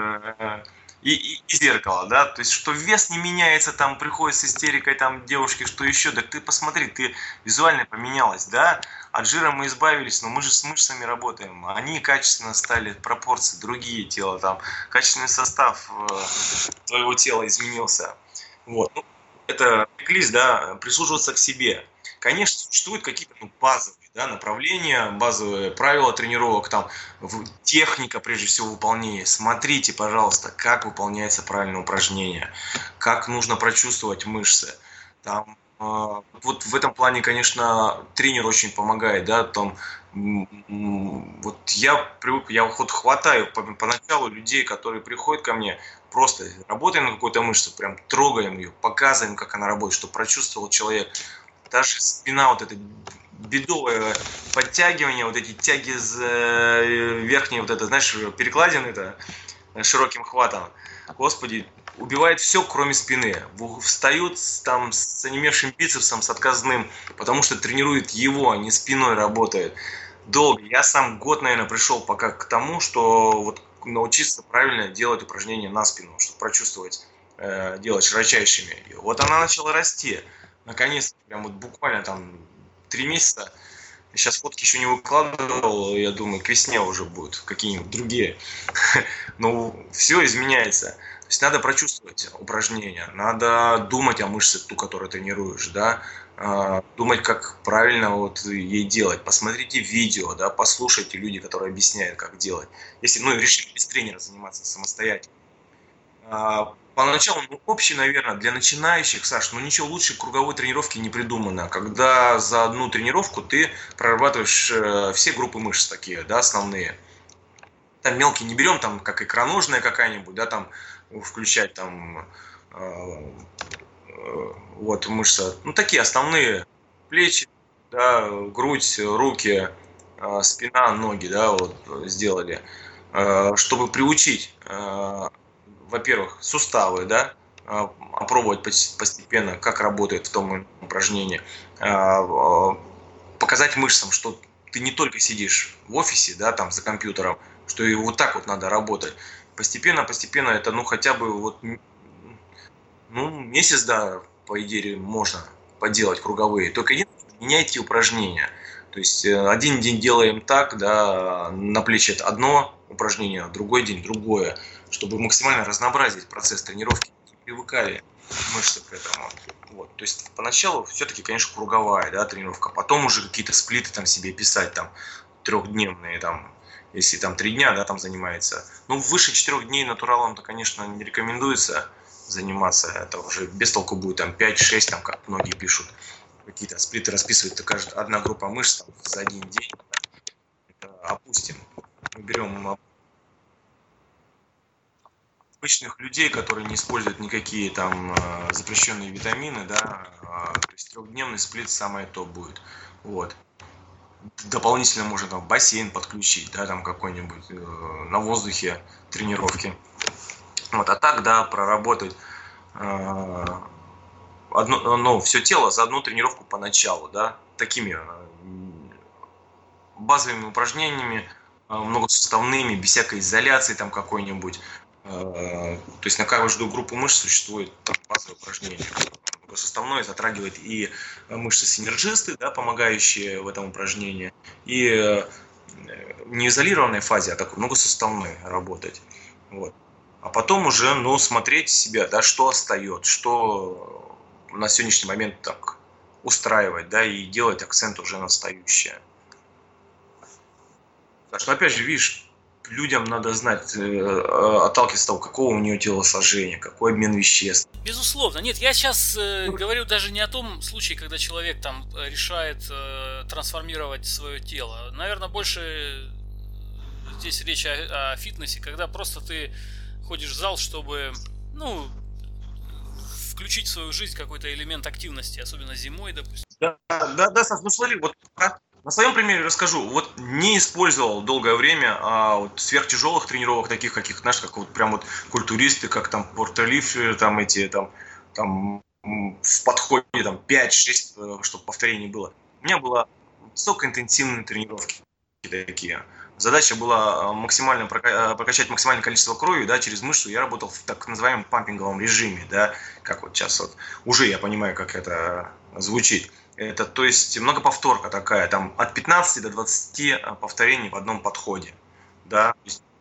и зеркало, да, то есть что вес не меняется, там приходит с истерикой там девушки, что еще, да ты посмотри, ты визуально поменялась, да, от жира мы избавились, но мы же с мышцами работаем, они качественно стали, пропорции другие тела, там, качественный состав твоего тела изменился, вот, ну, это приклись, да, прислушиваться к себе. Конечно, существуют какие-то базовые, да, направления, базовые правила тренировок, там, техника, прежде всего, выполнения. Смотрите, пожалуйста, как выполняется правильное упражнение, как нужно прочувствовать мышцы. Там, вот в этом плане, конечно, тренер очень помогает, да, там, вот я привык, я вот хватаю поначалу людей, которые приходят ко мне, просто работаем на какой-то мышце, прям трогаем ее, показываем, как она работает, чтобы прочувствовал человек. Даже спина, вот это бедовое подтягивание, вот эти тяги верхние, вот это, знаешь, перекладины это широким хватом. Господи, убивает все, кроме спины. Встают там с онемевшим бицепсом, с отказным, потому что тренирует его, а не спиной работает. Долго. Я сам год, наверное, пришел пока к тому, что вот научиться правильно делать упражнения на спину, чтобы прочувствовать, делать широчайшими. И вот она начала расти. Наконец, прям вот буквально там 3 месяца Сейчас фотки еще не выкладывал, я думаю, к весне уже будут какие-нибудь другие. Но все изменяется. То есть надо прочувствовать упражнения, надо думать о мышце, ту, которую тренируешь, да, думать, как правильно вот ей делать. Посмотрите видео, да, послушайте люди, которые объясняют, как делать. Если, ну, решили без тренера заниматься самостоятельно. Поначалу, ну, общий, наверное, для начинающих, Саш, ну ничего лучше круговой тренировки не придумано. Когда за одну тренировку ты прорабатываешь все группы мышц такие, да, основные. Там мелкие не берем, там как икроножная какая-нибудь, да, там включать там вот мышцы. Ну такие основные: плечи, да, грудь, руки, спина, ноги, да, вот сделали. Чтобы приучить, во-первых, суставы, да, опробовать постепенно, как работает в том упражнении, показать мышцам, что ты не только сидишь в офисе, да, там за компьютером, что и вот так вот надо работать. Постепенно это, ну, хотя бы вот, ну, месяц, да, по идее, можно поделать круговые. Только меняйте упражнения. То есть один день делаем так, да, на плечи одно упражнение, другой день другое, чтобы максимально разнообразить процесс тренировки, не привыкали мышцы к этому. Вот. То есть поначалу все-таки, конечно, круговая, да, тренировка, потом уже какие-то сплиты там себе писать, там, трехдневные, там, если там 3 дня, да, там занимается. Ну, выше 4 дней натуралом-то, конечно, не рекомендуется заниматься, это уже без толку будет, там, 5-6, там, как многие пишут, какие-то сплиты расписывают, то каждая одна группа мышц там, за один день. Это опустим. Мы берем обычных людей, которые не используют никакие там запрещенные витамины, да, то есть 3-дневный сплит самое то будет. Вот. Дополнительно можно там бассейн подключить, да, там какой-нибудь на воздухе тренировки. Вот, а так, да, проработать ну, все тело за одну тренировку поначалу, да, такими базовыми упражнениями, многосуставными, без всякой изоляции там какой-нибудь. То есть на каждую группу мышц существует там базовое упражнение. Многосуставное затрагивает и мышцы-синергисты, да, помогающие в этом упражнении, и не изолированной фазе, а такой многосуставной работать. Вот. А потом уже, ну, смотреть себя, да, что остается, что на сегодняшний момент так устраивать, да, и делать акцент уже на настоящее. Так что, опять же, видишь, людям надо знать, отталкиваться от того, какого у нее телосложения, какой обмен веществ. Безусловно. Нет, я сейчас говорю даже не о том случае, когда человек там решает трансформировать свое тело. Наверное, больше здесь речь о фитнесе, когда просто ты ходишь в зал, чтобы, ну, включить в свою жизнь какой-то элемент активности, особенно зимой, допустим. Да, Саш, ну смотри, вот на своем примере расскажу. Вот не использовал долгое время вот сверхтяжелых тренировок, таких каких, знаешь, как вот прям вот культуристы, как там портерлифтеры, там эти, там в подходе там 5-6, чтобы повторений было. У меня было высокоинтенсивные тренировки такие. Задача была максимально прокачать максимальное количество крови, да, через мышцу. Я работал в так называемом пампинговом режиме, да, как вот сейчас вот уже я понимаю, как это звучит. Это, то есть, многоповторка такая, там от 15 до 20 повторений в одном подходе, да.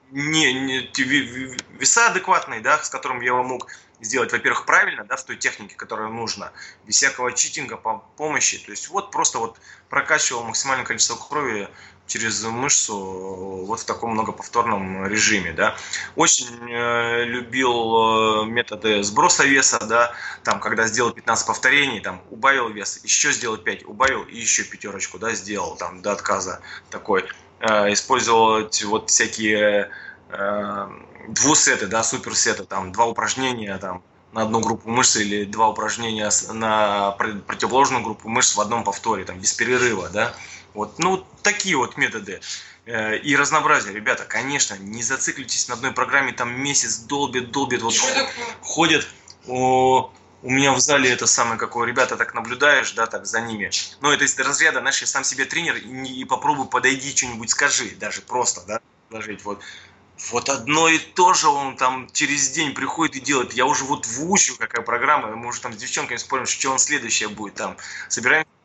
Веса адекватные, да, с которым я его мог сделать, во-первых, правильно, да, в той технике, которая нужна, без всякого читинга по помощи. То есть вот просто вот прокачивал максимальное количество крови через мышцу вот в таком многоповторном режиме, да. Очень любил методы сброса веса, да, там, когда сделал 15 повторений, там, убавил вес, еще сделал 5, убавил и еще 5, да, сделал, там, до отказа такой. Использовать вот всякие двусеты, да, суперсеты, там, 2 упражнения, там, на одну группу мышц или 2 упражнения на противоположную группу мышц в одном повторе, там, без перерыва, да. Вот, ну, такие вот методы. И разнообразие, ребята, конечно, не зациклитесь на одной программе, там месяц долбит, вот ходят, у меня в зале это самое, какое, ребята, так наблюдаешь, да, так за ними. Но это из разряда, знаешь, я сам себе тренер, и попробуй, подойди, что-нибудь скажи, даже просто, да, предложить, вот одно и то же он там через день приходит и делает. Я уже вот выучил, какая программа, мы уже там с девчонками спорим, что он следующее будет там. Собираемся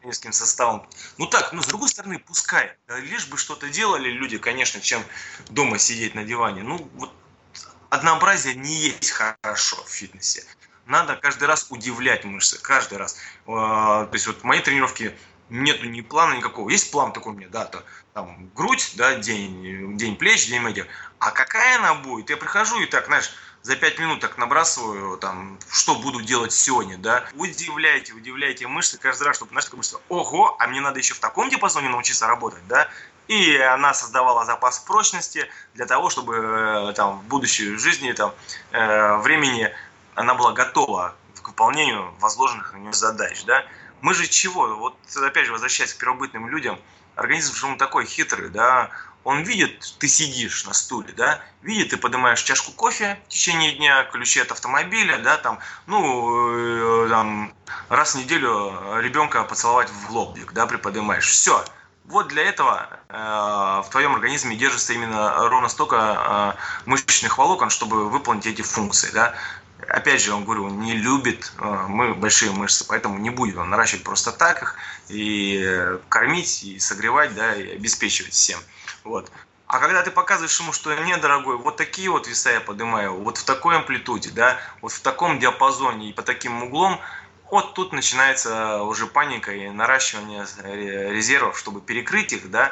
тренерским составом. Ну так, ну с другой стороны, пускай. Лишь бы что-то делали люди, конечно, чем дома сидеть на диване. Ну вот однообразие не есть хорошо в фитнесе. Надо каждый раз удивлять мышцы, каждый раз. То есть вот мои тренировки нету ни плана никакого. Есть план такой у меня, да, там грудь, да, день плеч, день ноги. А какая она будет? Я прихожу и так, знаешь, за 5 минут так набрасываю, там, что буду делать сегодня, да. Удивляйте мышцы каждый раз, чтобы, знаешь, такая мышца, ого, а мне надо еще в таком диапазоне научиться работать, да. И она создавала запас прочности для того, чтобы там в будущей жизни, там, времени она была готова к выполнению возложенных на нее задач, да. Мы же чего? Вот опять же, возвращаясь к первобытным людям, организм же он такой хитрый, да. Он видит, ты сидишь на стуле, да, видит, ты поднимаешь чашку кофе в течение дня, ключи от автомобиля, да, там, ну, там, раз в неделю ребенка поцеловать в лобик, да, приподнимаешь. Все. Вот для этого в твоем организме держится именно ровно столько мышечных волокон, чтобы выполнить эти функции, да. Опять же, он, говорю, не любит мы большие мышцы, поэтому не будет он наращивать просто так их и кормить, и согревать, да, и обеспечивать всем. Вот. А когда ты показываешь ему, что нет, дорогой, вот такие вот веса я поднимаю, вот в такой амплитуде, да, вот в таком диапазоне и по таким углом, вот тут начинается уже паника и наращивание резервов, чтобы перекрыть их, да,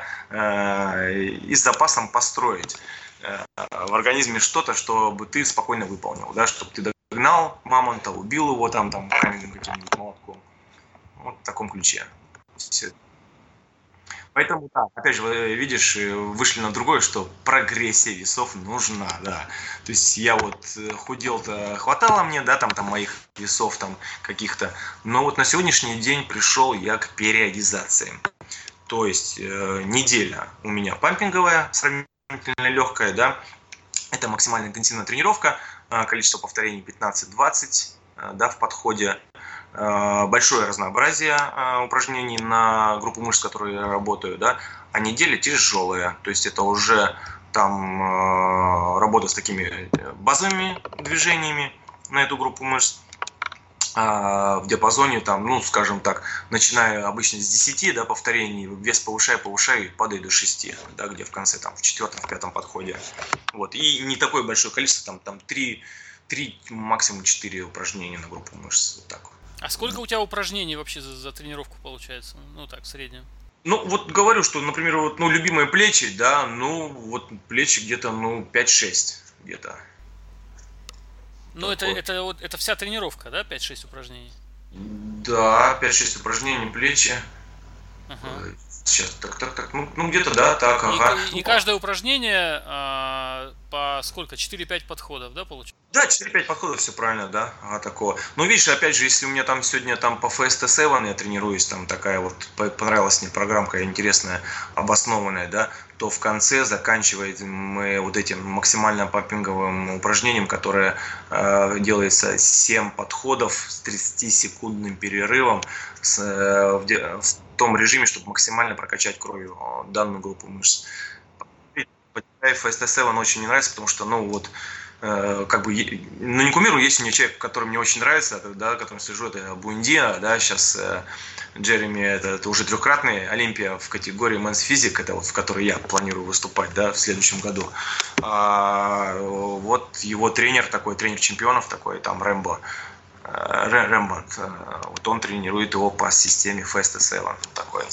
и с запасом построить в организме что-то, чтобы ты спокойно выполнил, да, чтобы ты догнал мамонта, убил его там каменным каким-нибудь молотком. Вот в таком ключе. Все. Поэтому, да, опять же, видишь, вышли на другое, что прогрессия весов нужна, да. То есть я вот худел-то, хватало мне, да, там моих весов там каких-то, но вот на сегодняшний день пришел я к периодизации. То есть неделя у меня пампинговая, сравнительно легкая, да, это максимально интенсивная тренировка, количество повторений 15-20, да, в подходе. Большое разнообразие упражнений на группу мышц, которые я работаю, да, а неделя тяжелая, то есть это уже там работа с такими базовыми движениями на эту группу мышц, в диапазоне там, ну, скажем так, начиная обычно с 10, да, повторений, вес повышаю, и падаю до 6, да, где в конце, там, в 4-м, в 5-м подходе. Вот, и не такое большое количество, там 3, максимум 4 упражнения на группу мышц, вот так вот. А сколько у тебя упражнений вообще за тренировку получается? Ну так, в среднем. Ну, вот говорю, что, например, вот, ну, любимые плечи, да, ну, вот плечи где-то, ну, 5-6 где-то. Ну, это вся тренировка, да, 5-6 упражнений? Да, 5-6 упражнений, плечи. Ага. Сейчас, так, ну где-то, да, так, ага. И каждое упражнение по сколько? 4-5 подходов, да, получается? Да, 4-5 подходов, все правильно, да, ага, такого. Но видишь, опять же, если у меня там сегодня там по FST7 я тренируюсь, там такая вот, понравилась мне программка интересная, обоснованная, да, то в конце заканчиваем мы вот этим максимально пампинговым упражнением, которое делается 7 подходов с 30-секундным перерывом в том режиме, чтобы максимально прокачать кровью данную группу мышц. FST7 очень не нравится, потому что, ну вот, как бы, ну не кумирую, есть у меня человек, который мне очень нравится, да, которым слежу, это Буэндиа, да, сейчас Джереми, это уже 3-кратный Олимпия в категории Men's Physique, это вот в которой я планирую выступать, да, в следующем году. Вот его тренер такой, тренер чемпионов такой, там Рэмбо, вот он тренирует его по системе FST7, такой.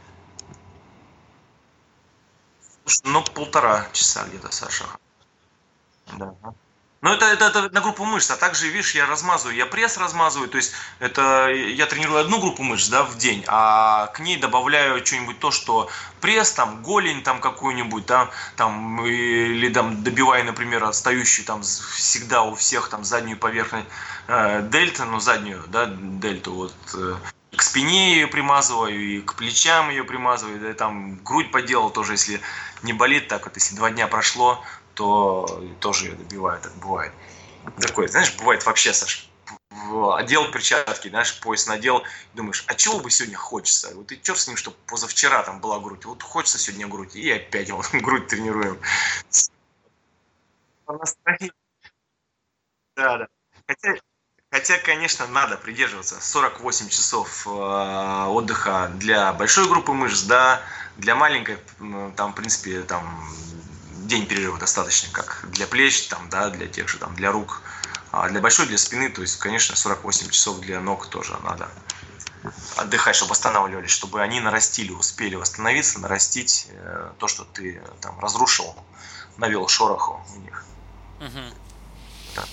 Ну, 1,5 часа где-то, Саша. Да. Ну, это на группу мышц, а также, видишь, я размазываю, я пресс размазываю, то есть это я тренирую одну группу мышц, да, в день, а к ней добавляю что-нибудь то, что пресс, там, голень там какую-нибудь, да, там, или там добиваю, например, отстающую там всегда у всех там заднюю поверхность дельта, ну, заднюю, да, дельту, вот, к спине ее примазываю, и к плечам ее примазываю, да, там, грудь поделал тоже, если не болит, так вот, если 2 дня прошло, то тоже ее добивают, так бывает. Такое, знаешь, бывает вообще, Саш, одел перчатки, знаешь, пояс надел, думаешь, а чего бы сегодня хочется? Вот и черт с ним, что позавчера там была грудь, вот хочется сегодня грудь, и опять вот грудь тренируем. По настроению. Да. Хотя, конечно, надо придерживаться 48 часов отдыха для большой группы мышц, да, для маленькой, там, в принципе, там, день перерыва достаточно, как для плеч, там, да, для тех же, там, для рук, а для большой, для спины, то есть, конечно, 48 часов для ног тоже надо отдыхать, чтобы восстанавливались, чтобы они нарастили, успели восстановиться, нарастить то, что ты там разрушил, навел шороху у них. Мгм. Да.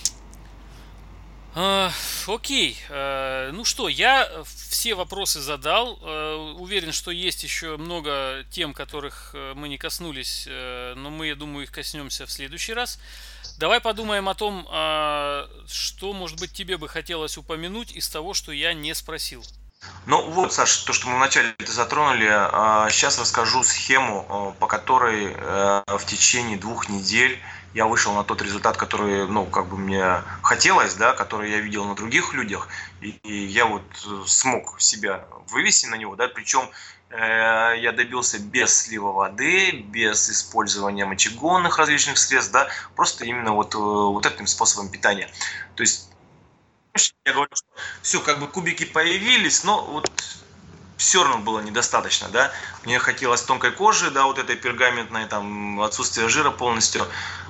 Окей. Ну что, я все вопросы задал. Уверен, что есть еще много тем, которых мы не коснулись, но мы, я думаю, их коснемся в следующий раз. Давай подумаем о том, что, может быть, тебе бы хотелось упомянуть из того, что я не спросил. Ну вот, Саша, то, что мы вначале это затронули, сейчас расскажу схему, по которой в течение 2 недель я вышел на тот результат, который, ну, как бы мне хотелось, да, который я видел на других людях, и я вот смог себя вывести на него, да, причем я добился без слива воды, без использования мочегонных различных средств, да, просто именно вот этим способом питания. То есть я говорю, что все, как бы кубики появились, но вот все равно было недостаточно, да. Мне хотелось тонкой кожи, да, вот этой пергаментной, там, отсутствие жира полностью.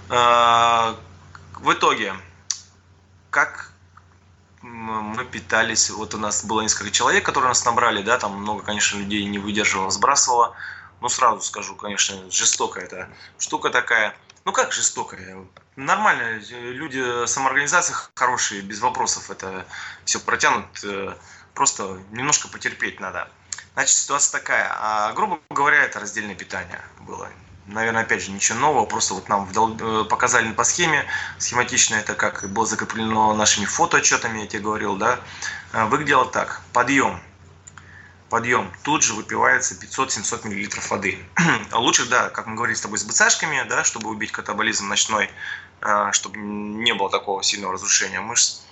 В итоге, как мы питались, вот у нас было несколько человек, которые нас набрали, да, там много, конечно, людей не выдерживало, сбрасывало. Ну, сразу скажу, конечно, жестокая эта штука такая. Ну, как жестокая? Нормально, люди самоорганизации хорошие, без вопросов это все протянут, просто немножко потерпеть надо. Значит, ситуация такая, грубо говоря, это раздельное питание было. Наверное, опять же, ничего нового, просто вот нам показали по схеме, схематично это как было закреплено нашими фотоотчетами, я тебе говорил, да, выглядело так, подъем, тут же выпивается 500-700 мл воды. Лучше, да, как мы говорили с тобой, с БЦАшками, да, чтобы убить катаболизм ночной, чтобы не было такого сильного разрушения мышц.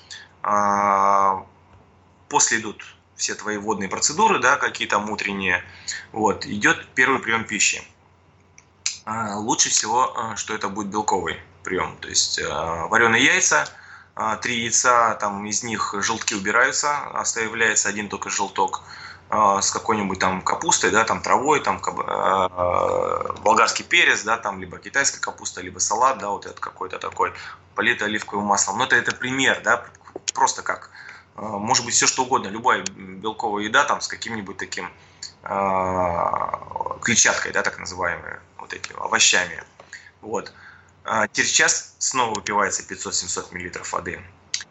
После идут все твои водные процедуры, да, какие там утренние, вот, идет первый прием пищи. Лучше всего, что это будет белковый прием, то есть вареные яйца, 3 яйца, там из них желтки убираются, оставляется один только желток с какой-нибудь там капустой, да, там травой, там болгарский перец, да, там либо китайская капуста, либо салат, да, вот это какой-то такой, политый оливковым маслом. Но это пример, да, просто как, может быть все что угодно, любая белковая еда там с каким-нибудь таким клетчаткой, да, так называемые, вот эти овощами. Вот. Через час снова выпивается 500-700 мл воды.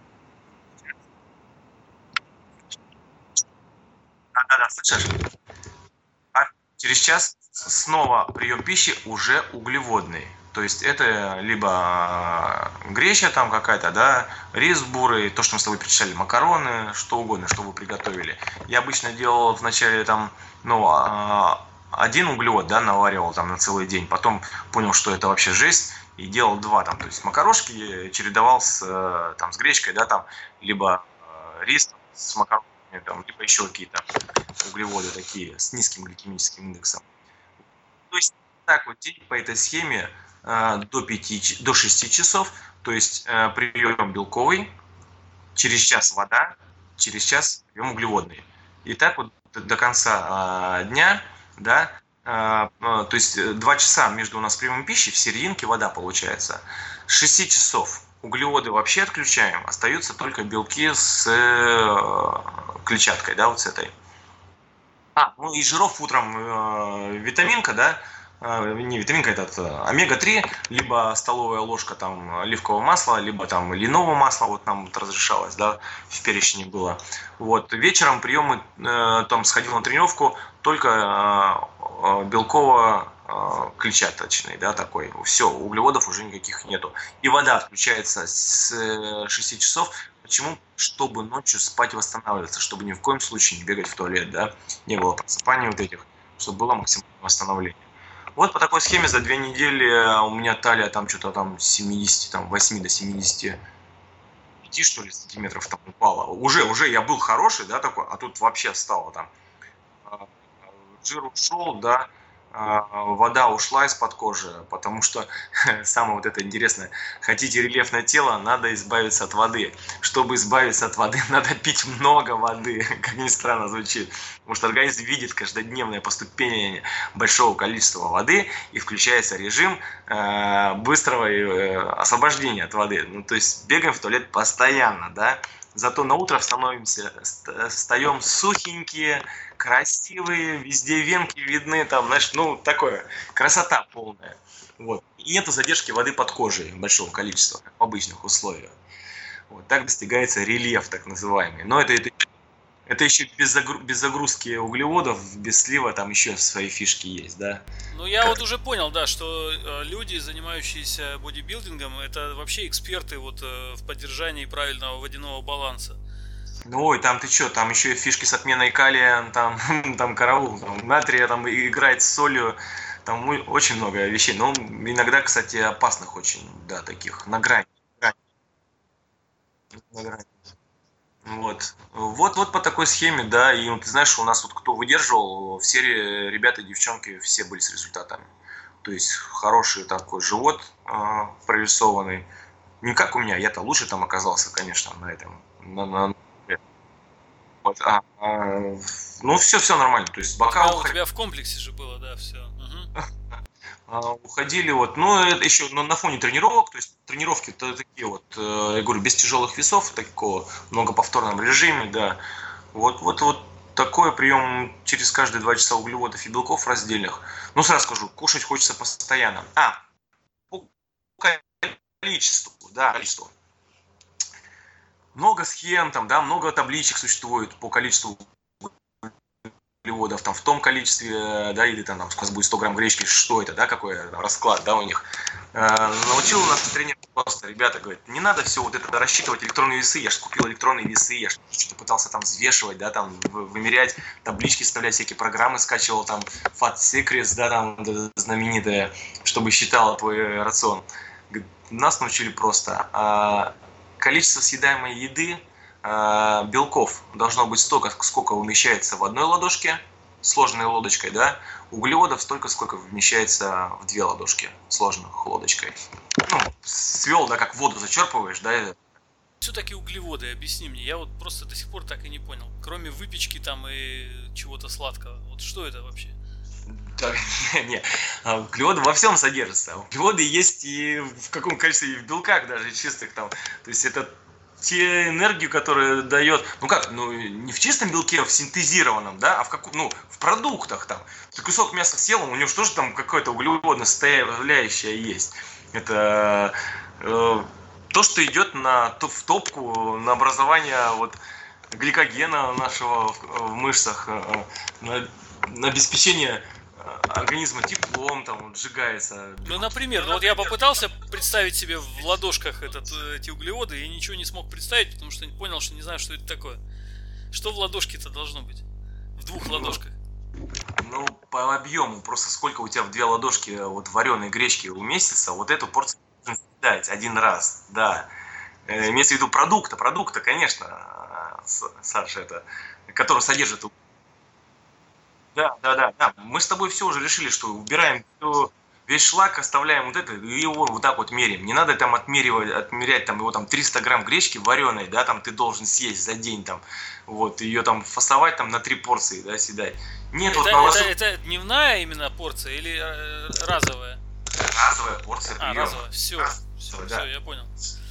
Да, слышишь? А через час снова прием пищи уже углеводный. То есть это либо греча там какая-то, да, рис бурый, то, что мы с тобой перечисляли, макароны, что угодно, что вы приготовили. Я обычно делал вначале там, ну, один углевод, да, наваривал там на целый день, потом понял, что это вообще жесть, и делал 2 там, то есть макарошки чередовал с гречкой, да, там, либо рис с макаронами, там, либо еще какие-то углеводы такие с низким гликемическим индексом. То есть так вот день по этой схеме до 6 часов, то есть прием белковый, через час вода, через час прием углеводный. И так вот до конца дня, да, то есть 2 часа между у нас приемом пищи, в серединке вода получается. С 6 часов углеводы вообще отключаем, остаются только белки с клетчаткой, да, вот с этой. Ну и жиров утром витаминка, да, не витаминка, омега-3, либо столовая ложка там оливкового масла, либо там льняного масла, вот нам вот разрешалось, да, в перечне было. Вот вечером приемы, там сходил на тренировку, только белково-клетчаточный, да, такой. Все, углеводов уже никаких нету. И вода отключается с 6 часов. Почему? Чтобы ночью спать, восстанавливаться, чтобы ни в коем случае не бегать в туалет, да, не было просыпаний вот этих, чтобы было максимальное восстановление. Вот по такой схеме за 2 недели у меня талия там что-то там 70, там 8 до 75, что ли, сантиметров там упала. Уже я был хороший, да, такой, а тут вообще стало там. Жир ушел, да, вода ушла из-под кожи, потому что самое вот это интересное, хотите рельефное тело, надо избавиться от воды. Чтобы избавиться от воды, надо пить много воды, как ни странно звучит, потому что организм видит каждодневное поступление большого количества воды и включается режим быстрого освобождения от воды. Ну, то есть бегаем в туалет постоянно, да? Зато на утро встаем сухенькие, красивые, везде венки видны, там, знаешь, ну, такое, красота полная. Вот. И нету задержки воды под кожей большого количества, как в обычных условиях. Вот. Так достигается рельеф, так называемый. Но это еще без загрузки углеводов, без слива, там еще свои фишки есть, да. Ну, я вот уже понял, да, что люди, занимающиеся бодибилдингом, это вообще эксперты вот в поддержании правильного водяного баланса. Ну, ой, там ты что, там еще и фишки с отменой калия, там, там караул, там, натрия, там играет с солью, там очень много вещей. Но иногда, кстати, опасных очень, да, таких, на грани. На грани. Вот по такой схеме, да, и ты знаешь, у нас вот кто выдерживал, все ребята и девчонки, все были с результатами. То есть хороший такой живот прорисованный. Не как у меня, я-то лучше там оказался, конечно, на этом. Вот, ну, все нормально. То есть бока у тебя в комплексе же было, да, все. уходили вот, ну, это еще на фоне тренировок, то есть тренировки -то такие вот, я говорю, без тяжелых весов, такого многоповторном режиме, да. Вот такой прием через каждые 2 часа углеводов и белков раздельных. Ну, сразу скажу, кушать хочется постоянно. По количеству, да, количество. Много схем, там, да, много табличек существует по количеству углеводов, там, в том количестве, да, или там, у нас будет 100 грамм гречки, что это, да, какой там, расклад, да, у них. Научил у нас тренер просто, ребята, говорит, не надо все вот это рассчитывать, электронные весы, я же купил электронные весы, я же пытался там взвешивать, да, там, вымерять, таблички вставлять, всякие программы скачивал, там, Fat Secrets, да, там, знаменитая, чтобы считала твой рацион. Нас научили просто, количество съедаемой еды, белков должно быть столько, сколько умещается в одной ладошке, сложной лодочкой, да, углеводов столько, сколько вмещается в 2 ладошки, сложных лодочкой. Ну, свел, да, как воду зачерпываешь, да. Все-таки углеводы, объясни мне, я вот просто до сих пор так и не понял. Кроме выпечки там и чего-то сладкого, вот что это вообще? Так, не, углеводы во всем содержатся. Углеводы есть и в каком количестве, и в белках даже чистых там. То есть это те энергию, которая дает, ну как, ну не в чистом белке, а в синтезированном, да, а в продуктах там. Ты кусок мяса съел, у него тоже там какое-то углеводная составляющая есть. Это то, что идет в топку на образование вот гликогена нашего в мышцах, на обеспечение организма теплом, там вот, сжигается. Ну, например, вот я попытался представить себе в ладошках эти углеводы и ничего не смог представить, потому что понял, что не знаю, что это такое. Что в ладошке-то должно быть? В 2 ладошках. Ну, по объему, просто сколько у тебя в 2 ладошки вот вареной гречки уместится, вот эту порцию нужно съедать 1 раз, да. Имеется в виду продукта, конечно, Саша, это, который содержит. Да. Мы с тобой все уже решили, что убираем весь шлак, оставляем вот это и его вот так вот меряем. Не надо там отмерять там его там 300 грамм гречки вареной, да, там ты должен съесть за день там, вот, ее там фасовать там на 3 порции, да, съедать. Нет, это дневная именно порция или разовая? Разовая порция приема. Разовая, все, я понял.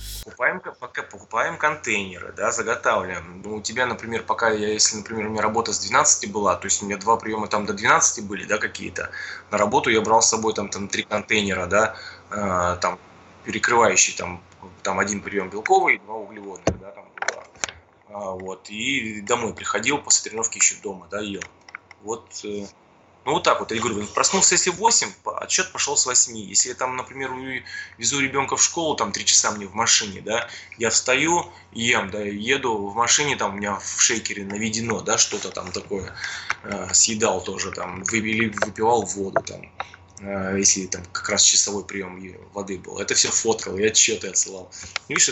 Покупаем контейнеры, да, заготавливаем. Ну, у тебя, например, если, например, у меня работа с 12 была, то есть у меня 2 приема там до 12 были, да, какие-то. На работу я брал с собой там 3 контейнера, да, там перекрывающие там 1 прием белковый, 2 углеводных, да, там 2. Вот, и домой приходил, после тренировки еще дома, да, ел. Вот, ну вот так вот, я говорю, проснулся если в 8, отсчет пошел с 8. Если я там, например, везу ребенка в школу, там 3 часа мне в машине, да, я встаю, ем, да, еду в машине, там у меня в шейкере наведено, да, что-то там такое, съедал тоже, там, или выпивал воду, там, если там как раз часовой прием воды был. Это все фоткал, и отчеты отсылал. Видишь,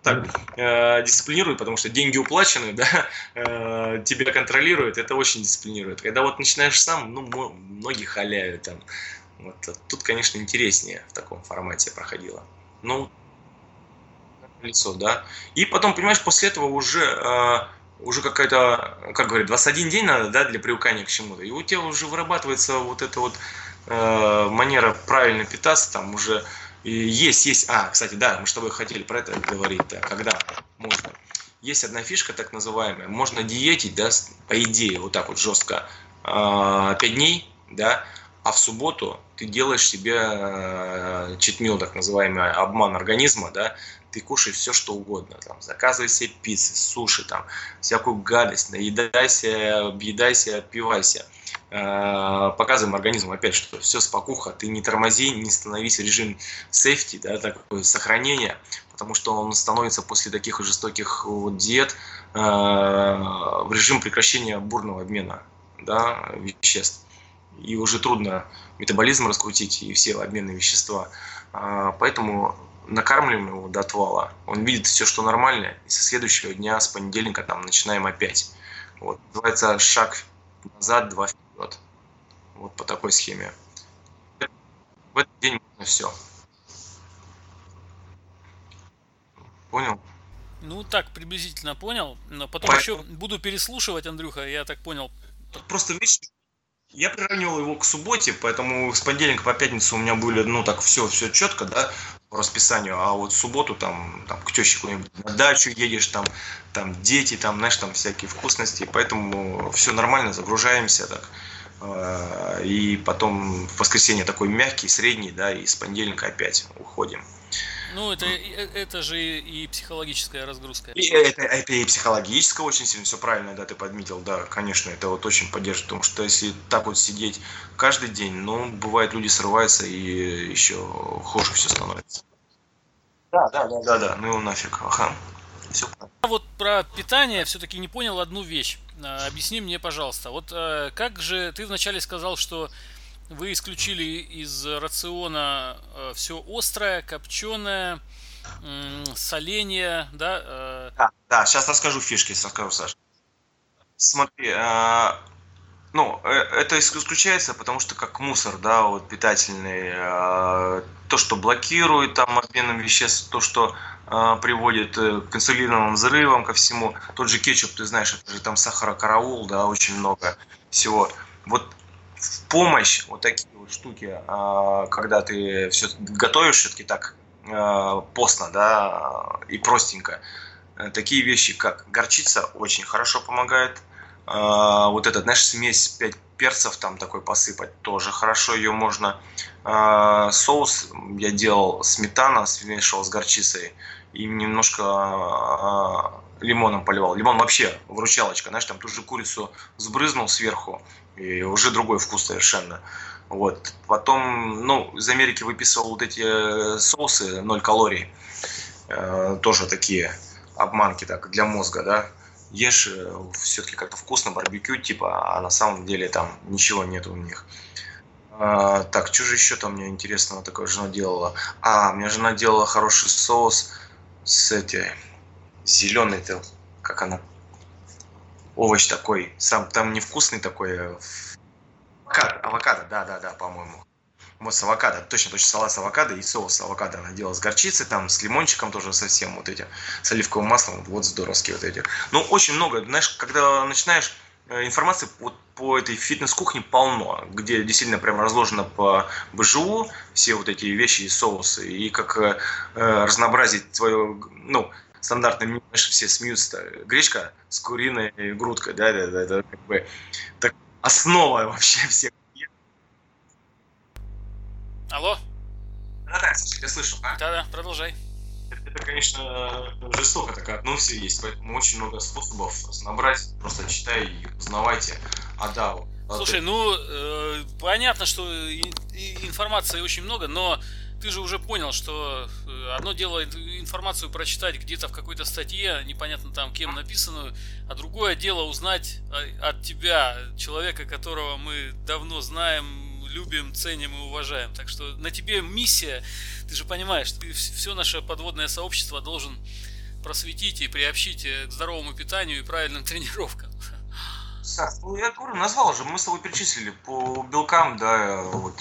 так дисциплинирует, потому что деньги уплачены, да, тебя контролируют, это очень дисциплинирует. Когда вот начинаешь сам, ну, многие халяют там. Вот, тут, конечно, интереснее в таком формате проходило. Ну, лицо, да. И потом, понимаешь, после этого уже какая-то, как говорят, 21 день надо, да, для привыкания к чему-то. И у тебя уже вырабатывается вот эта вот манера правильно питаться, там уже есть. Кстати, да, мы с тобой хотели про это говорить, да, когда можно. Есть одна фишка, так называемая, можно диетить, да, по идее, вот так вот жестко, 5 дней, да, а в субботу ты делаешь себе читмил, так называемый обман организма, да, ты кушаешь все, что угодно, там, заказывай себе пиццы, суши, там, всякую гадость, наедайся, объедайся, опивайся. Показываем организму опять, что все спокуха, ты не тормози, не становись в режим сейфти, да, такое сохранение, потому что он становится после таких жестоких вот диет в режим прекращения бурного обмена, да, веществ. И уже трудно метаболизм раскрутить и все обменные вещества. Поэтому накармливаем его до отвала. Он видит все, что нормально, и со следующего дня, с понедельника, там, начинаем опять. Вот. Называется шаг назад, 2 вперед. Вот по такой схеме. В этот день можно все. Понял? Ну, так, приблизительно понял. Но потом еще буду переслушивать, Андрюха, я так понял. Просто, видишь, я приравнивал его к субботе, поэтому с понедельника по пятницу у меня были, ну, так все четко, да, по расписанию, а вот в субботу там к теще куда-нибудь на дачу едешь, там дети, там, знаешь, там всякие вкусности, поэтому все нормально, загружаемся так, и потом в воскресенье такой мягкий, средний, да, и с понедельника опять уходим. Ну, это же и психологическая разгрузка. Это и психологическое очень сильно, все правильно, да, ты подметил, да, конечно, это вот очень поддерживает, потому что если так вот сидеть каждый день, ну, бывает, люди срываются и еще хуже все становится. Да, ну его нафиг, ага, все. А вот про питание все-таки не понял одну вещь. Объясни мне, пожалуйста, вот как же ты вначале сказал, что вы исключили из рациона все острое, копченое, соленье, да? Да, сейчас расскажу фишки, Саша. Смотри, ну, это исключается, потому что как мусор, да, вот питательный, то, что блокирует там обменом веществ, то, что приводит к инсулиновым взрывам, ко всему. Тот же кетчуп, ты знаешь, это же там сахарокараул, да, очень много всего. Вот в помощь вот такие вот штуки, когда ты все готовишь все-таки так постно, да, и простенько, такие вещи, как горчица, очень хорошо помогает. Вот этот, знаешь, смесь 5 перцев там такой посыпать, тоже хорошо, ее можно. Соус я делал, сметана смешивал с горчицей и немножко лимоном поливал. Лимон вообще выручалочка, знаешь, там ту же курицу сбрызнул сверху, и уже другой вкус совершенно. Вот. Потом, ну, из Америки выписывал вот эти соусы 0 калорий, тоже такие обманки так для мозга, да. Ешь все-таки как-то вкусно, барбекю, типа, а на самом деле там ничего нет у них. Так, что же еще там мне интересного такое жена делала? У меня жена делала хороший соус с этой зеленый-то, как она, овощ такой, сам там невкусный такой, авокадо, да, по-моему. Вот с авокадо, точно салат с авокадо и соус с авокадо она делала с горчицей, там, с лимончиком тоже совсем вот эти, с оливковым маслом, вот здоровские вот эти. Ну, очень много, знаешь, когда начинаешь, информации вот по этой фитнес-кухне полно, где действительно прям разложено по БЖУ все вот эти вещи и соусы, и как разнообразить твое, ну, стандартное меню, знаешь, все смеются, гречка с куриной грудкой, да, это как бы так, основа вообще всех. Алло? Да, я слышу, а? Да, продолжай. Это, конечно, жестоко так одно все есть, поэтому очень много способов разнообразить, просто читай и узнавайте. Слушай, понятно, что информации очень много, но ты же уже понял, что одно дело информацию прочитать где-то в какой-то статье, непонятно там кем написанную, а другое дело узнать от тебя, человека, которого мы давно знаем, любим, ценим и уважаем. Так что на тебе миссия, ты же понимаешь, ты все наше подводное сообщество должен просветить и приобщить к здоровому питанию и правильным тренировкам. Саш, ну я говорю, назвал уже, мы с тобой перечислили по белкам, да, вот.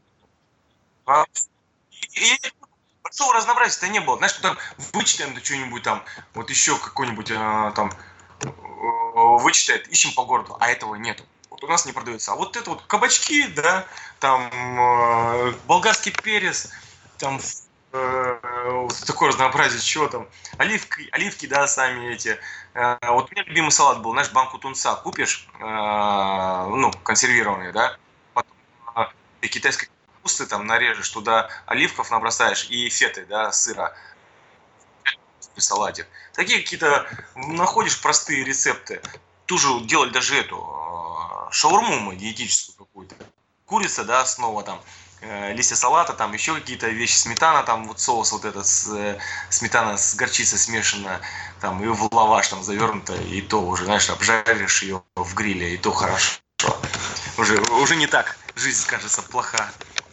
И большого разнообразия-то не было. Знаешь, что там вычитаем да что-нибудь там, вот еще какой-нибудь там вычитает, ищем по городу, а этого нету. Вот у нас не продается. А вот это вот кабачки, да, там болгарский перец, там вот такое разнообразие, чего там, оливки, да, сами эти. Вот у меня любимый салат был, знаешь, банку тунца купишь, ну, консервированный, да, потом китайской капусты там нарежешь, туда оливков набросаешь и феты, да, сыра, салатик. Такие какие-то находишь простые рецепты. Тоже делали даже эту шаурму мы диетическую какую-то. Курица, да, снова там листья салата, там еще какие-то вещи, сметана, там вот соус вот этот, сметана с горчицей смешанная, там и в лаваш там завернута, и то уже, знаешь, обжаришь ее в гриле, и то хорошо. Уже не так, жизнь кажется плоха.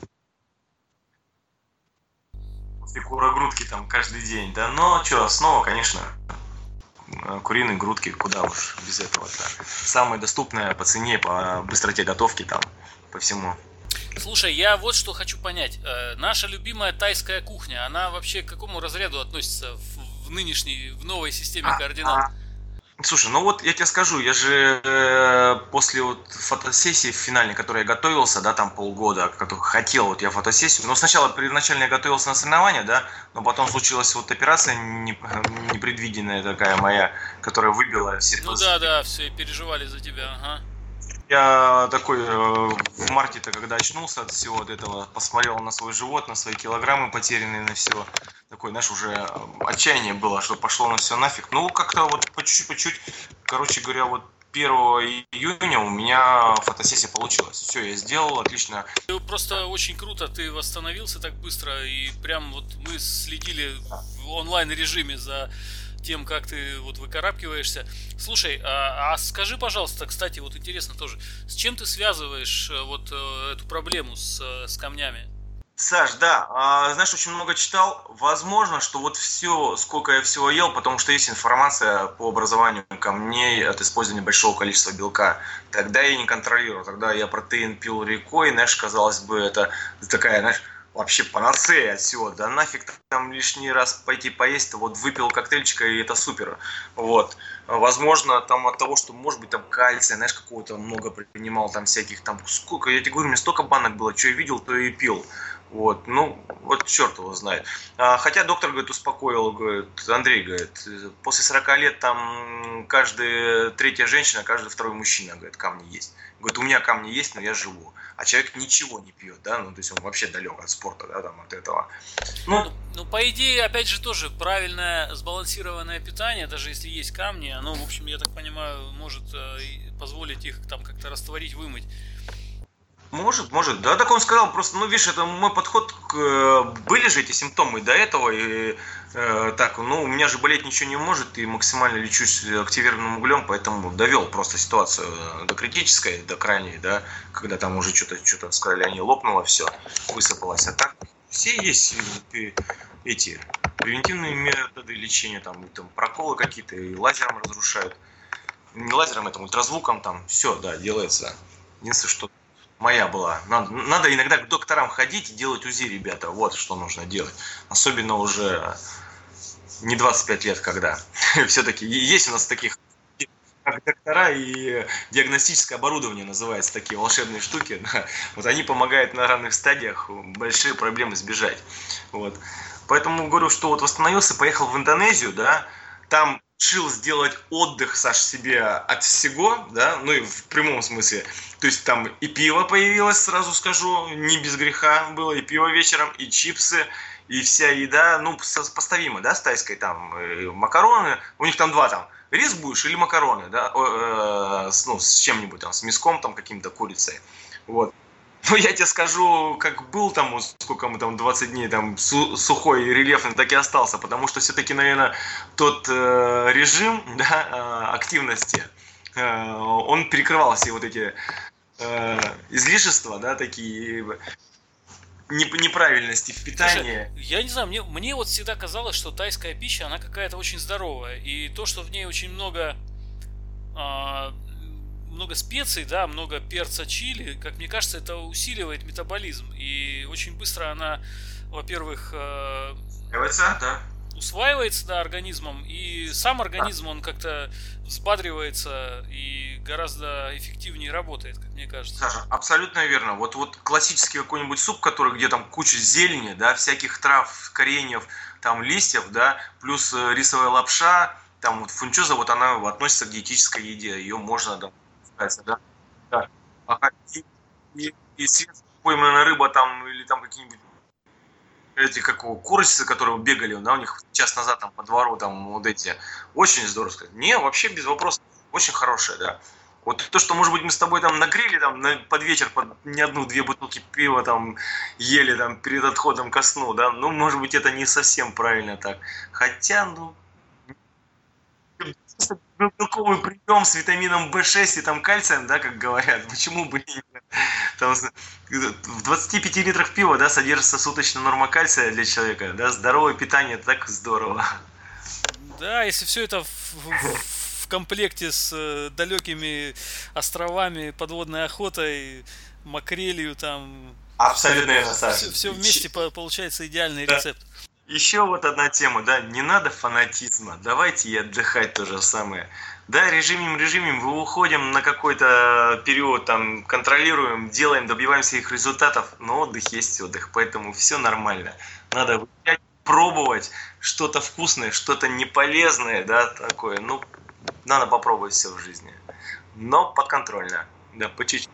После курогрудки там каждый день, да, но что, снова, конечно, куриные грудки, куда уж без этого-то. Самое доступное по цене, по быстроте готовки там, по всему. Слушай, я вот что хочу понять. Наша любимая тайская кухня, она вообще к какому разряду относится в нынешней, в новой системе координат? Слушай, ну вот я тебе скажу, я же после вот фотосессии финальной, которой я готовился, да, там полгода, хотел вот я фотосессию, но сначала первоначально я готовился на соревнования, да, но потом случилась вот операция непредвиденная такая моя, которая выбила все. Ну да, все, переживали за тебя, ага. Я такой в марте-то, когда очнулся от всего от этого, посмотрел на свой живот, на свои килограммы потерянные, на все. Такой, знаешь, уже отчаяние было, что пошло на все нафиг. Ну, как-то вот по чуть-чуть, короче говоря, вот 1 июня у меня фотосессия получилась. Все, я сделал, отлично. Просто очень круто, ты восстановился так быстро, и прям вот мы следили в онлайн-режиме за тем, как ты вот выкарабкиваешься. Слушай, а скажи, пожалуйста, кстати, вот интересно тоже, с чем ты связываешь вот эту проблему с камнями? Саш, да, знаешь, очень много читал. Возможно, что вот все, сколько я всего ел, потому что есть информация по образованию камней от использования большого количества белка. Тогда я не контролировал, тогда я протеин пил рекой, знаешь, казалось бы, это такая, знаешь, вообще панацея от всего. Да нафиг там лишний раз пойти поесть, то вот выпил коктейльчика, и это супер. Вот. Возможно, там от того, что, может быть, там кальция, знаешь, какого-то много принимал, там всяких, там, сколько, я тебе говорю, мне столько банок было, что я видел, то и пил. Вот, ну, вот черт его знает. Хотя доктор, говорит, успокоил, говорит, Андрей, говорит, после 40 лет там каждая третья женщина, каждый второй мужчина, говорит, камни есть. Говорит, у меня камни есть, но я живу. А человек ничего не пьет, да, ну, то есть он вообще далек от спорта, да, там, от этого. Ну, по идее, опять же, тоже правильное сбалансированное питание, даже если есть камни, оно, в общем, я так понимаю, может позволить их там как-то растворить, вымыть. Может, да, так он сказал, просто, ну, видишь, это мой подход были же эти симптомы до этого, и так, ну, у меня же болеть ничего не может, и максимально лечусь активированным углем, поэтому довел просто ситуацию до критической, до крайней, да, когда там уже что-то сказали, они лопнуло, все, высыпалось, а так все есть эти превентивные методы лечения, там проколы какие-то, и лазером разрушают, не лазером, это ультразвуком, там, все, да, делается, единственное, что моя была. Надо иногда к докторам ходить и делать УЗИ, ребята. Вот что нужно делать. Особенно уже не 25 лет, когда. Все-таки есть у нас таких как доктора и диагностическое оборудование, называется, такие волшебные штуки. Да. Вот они помогают на ранних стадиях большие проблемы избежать. Вот. Поэтому говорю, что вот восстановился, поехал в Индонезию, да, там решил сделать отдых, Саш, себе от всего, да, ну и в прямом смысле. То есть там и пиво появилось, сразу скажу, не без греха было, и пиво вечером, и чипсы, и вся еда, ну, сопоставимо, да, с тайской, там, макароны, у них там два там, рис будешь или макароны, да, ну, с чем-нибудь там, с мяском там, каким-то курицей, вот. Ну, я тебе скажу, как был там, вот, сколько мы там, 20 дней там сухой и рельефный, так и остался, потому что все-таки, наверное, тот режим, да, активности, он перекрывал все вот эти излишества, да, такие, неправильности в питании. Слушай, я не знаю, мне вот всегда казалось, что тайская пища, она какая-то очень здоровая. И то, что в ней очень а, много специй, да, много перца чили, как мне кажется, это усиливает метаболизм. И очень быстро она, во-первых, Да. усваивается, да, организмом, и сам организм, он как-то взбадривается и гораздо эффективнее работает, как мне кажется. Саша, абсолютно верно. Вот классический какой-нибудь суп, который где там куча зелени, да, всяких трав, кореньев, там листьев, да, плюс рисовая лапша, там вот фунчоза, вот она относится к диетической еде, ее можно там, да, да. И свежая пойманная рыба там или там какие-нибудь эти как курочцы, которые бегали, да, у них час назад там по двору там вот эти, очень здорово сказать. Не, вообще без вопросов, очень хорошая, да. Вот то, что, может быть, мы с тобой там нагрели там под вечер не одну-две бутылки пива там ели там перед отходом ко сну, да, ну, может быть, это не совсем правильно так. Хотя, ну, белковый прием с витамином В6 и там кальцием, да, как говорят, почему бы и нет? Там, в 25 литрах пива, да, содержится суточная норма кальция для человека, да, здоровое питание, так здорово. Да, если все это в комплекте с далекими островами, подводной охотой, макрелью там, Абсолютно верно, Саша. все вместе получается идеальный рецепт. Еще вот одна тема, да, не надо фанатизма, давайте и отдыхать то же самое. Да, режимим, мы уходим на какой-то период, там, контролируем, делаем, добиваемся их результатов, но отдых есть отдых, поэтому все нормально. Надо выезжать, пробовать что-то вкусное, что-то неполезное, да, такое, ну, надо попробовать все в жизни, но подконтрольно, да, по чуть-чуть.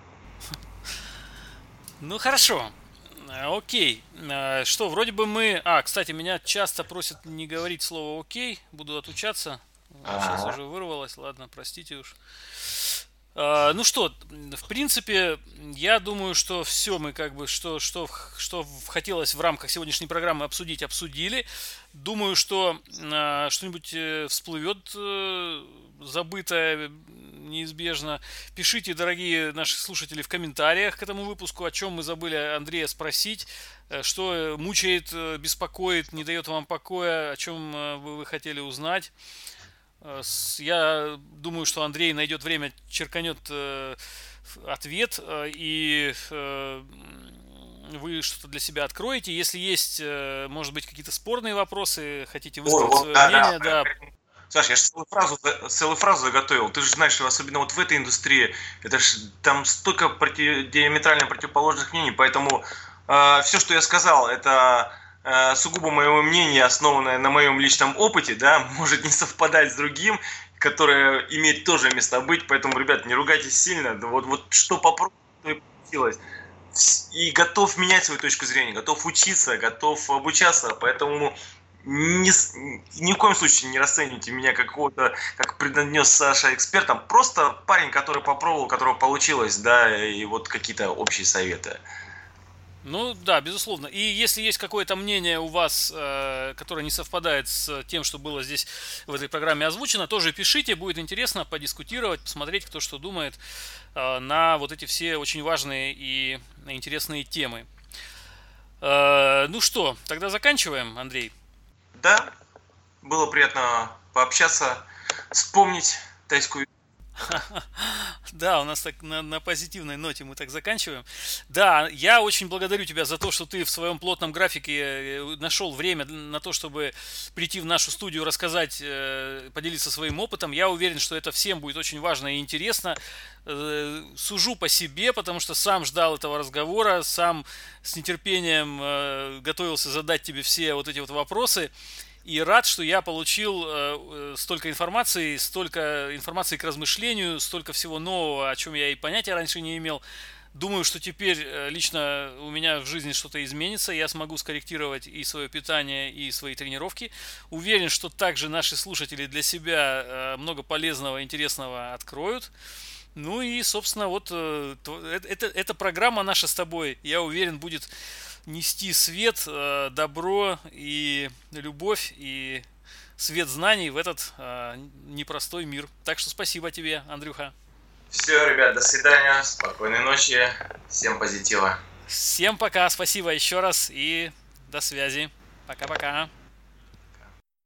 Ну хорошо. Окей. Что, вроде бы мы... Кстати, меня часто просят не говорить слово окей. Буду отучаться. Сейчас уже вырвалось. Ладно, простите уж. Ну что, в принципе, я думаю, что все мы как бы, что хотелось в рамках сегодняшней программы обсудить, обсудили. Думаю, что что-нибудь всплывет забытое неизбежно. Пишите, дорогие наши слушатели, в комментариях к этому выпуску, о чем мы забыли Андрея спросить, что мучает, беспокоит, не дает вам покоя, о чем вы хотели узнать. Я думаю, что Андрей найдет время, черканет ответ, и вы что-то для себя откроете. Если есть, может быть, какие-то спорные вопросы, хотите высказать свое мнение, да. Саш, я же целую фразу заготовил. Ты же знаешь, что особенно вот в этой индустрии, это ж там столько диаметрально противоположных мнений, поэтому все, что я сказал, это сугубо мое мнение, основанное на моем личном опыте, да, может не совпадать с другим, которое имеет тоже место быть, поэтому, ребят, не ругайтесь сильно, да вот что попробовать, то и получилось. И готов менять свою точку зрения, готов учиться, готов обучаться, поэтому ни в коем случае не расценивайте меня как преднес Саша экспертом, просто парень, который попробовал, у которого получилось, да, и вот какие-то общие советы. Ну да, безусловно. И если есть какое-то мнение у вас, которое не совпадает с тем, что было здесь в этой программе озвучено, тоже пишите, будет интересно подискутировать, посмотреть, кто что думает на вот эти все очень важные и интересные темы. Ну что, тогда заканчиваем, Андрей? Да, было приятно пообщаться, вспомнить тайскую. Да, у нас так на позитивной ноте мы так заканчиваем. Да, я очень благодарю тебя за то, что ты в своем плотном графике нашел время на то, чтобы прийти в нашу студию, рассказать, поделиться своим опытом. Я уверен, что это всем будет очень важно и интересно. Сужу по себе, потому что сам ждал этого разговора, сам с нетерпением готовился задать тебе все вот эти вот вопросы. И рад, что я получил столько информации к размышлению, столько всего нового, о чем я и понятия раньше не имел. Думаю, что теперь лично у меня в жизни что-то изменится, я смогу скорректировать и свое питание, и свои тренировки. Уверен, что также наши слушатели для себя много полезного, интересного откроют. Ну и, собственно, вот эта программа наша с тобой, я уверен, будет нести свет, добро и любовь и свет знаний в этот непростой мир. Так что спасибо тебе, Андрюха. Все, ребят, до свидания, спокойной ночи, всем позитива. Всем пока, спасибо еще раз и до связи. Пока-пока.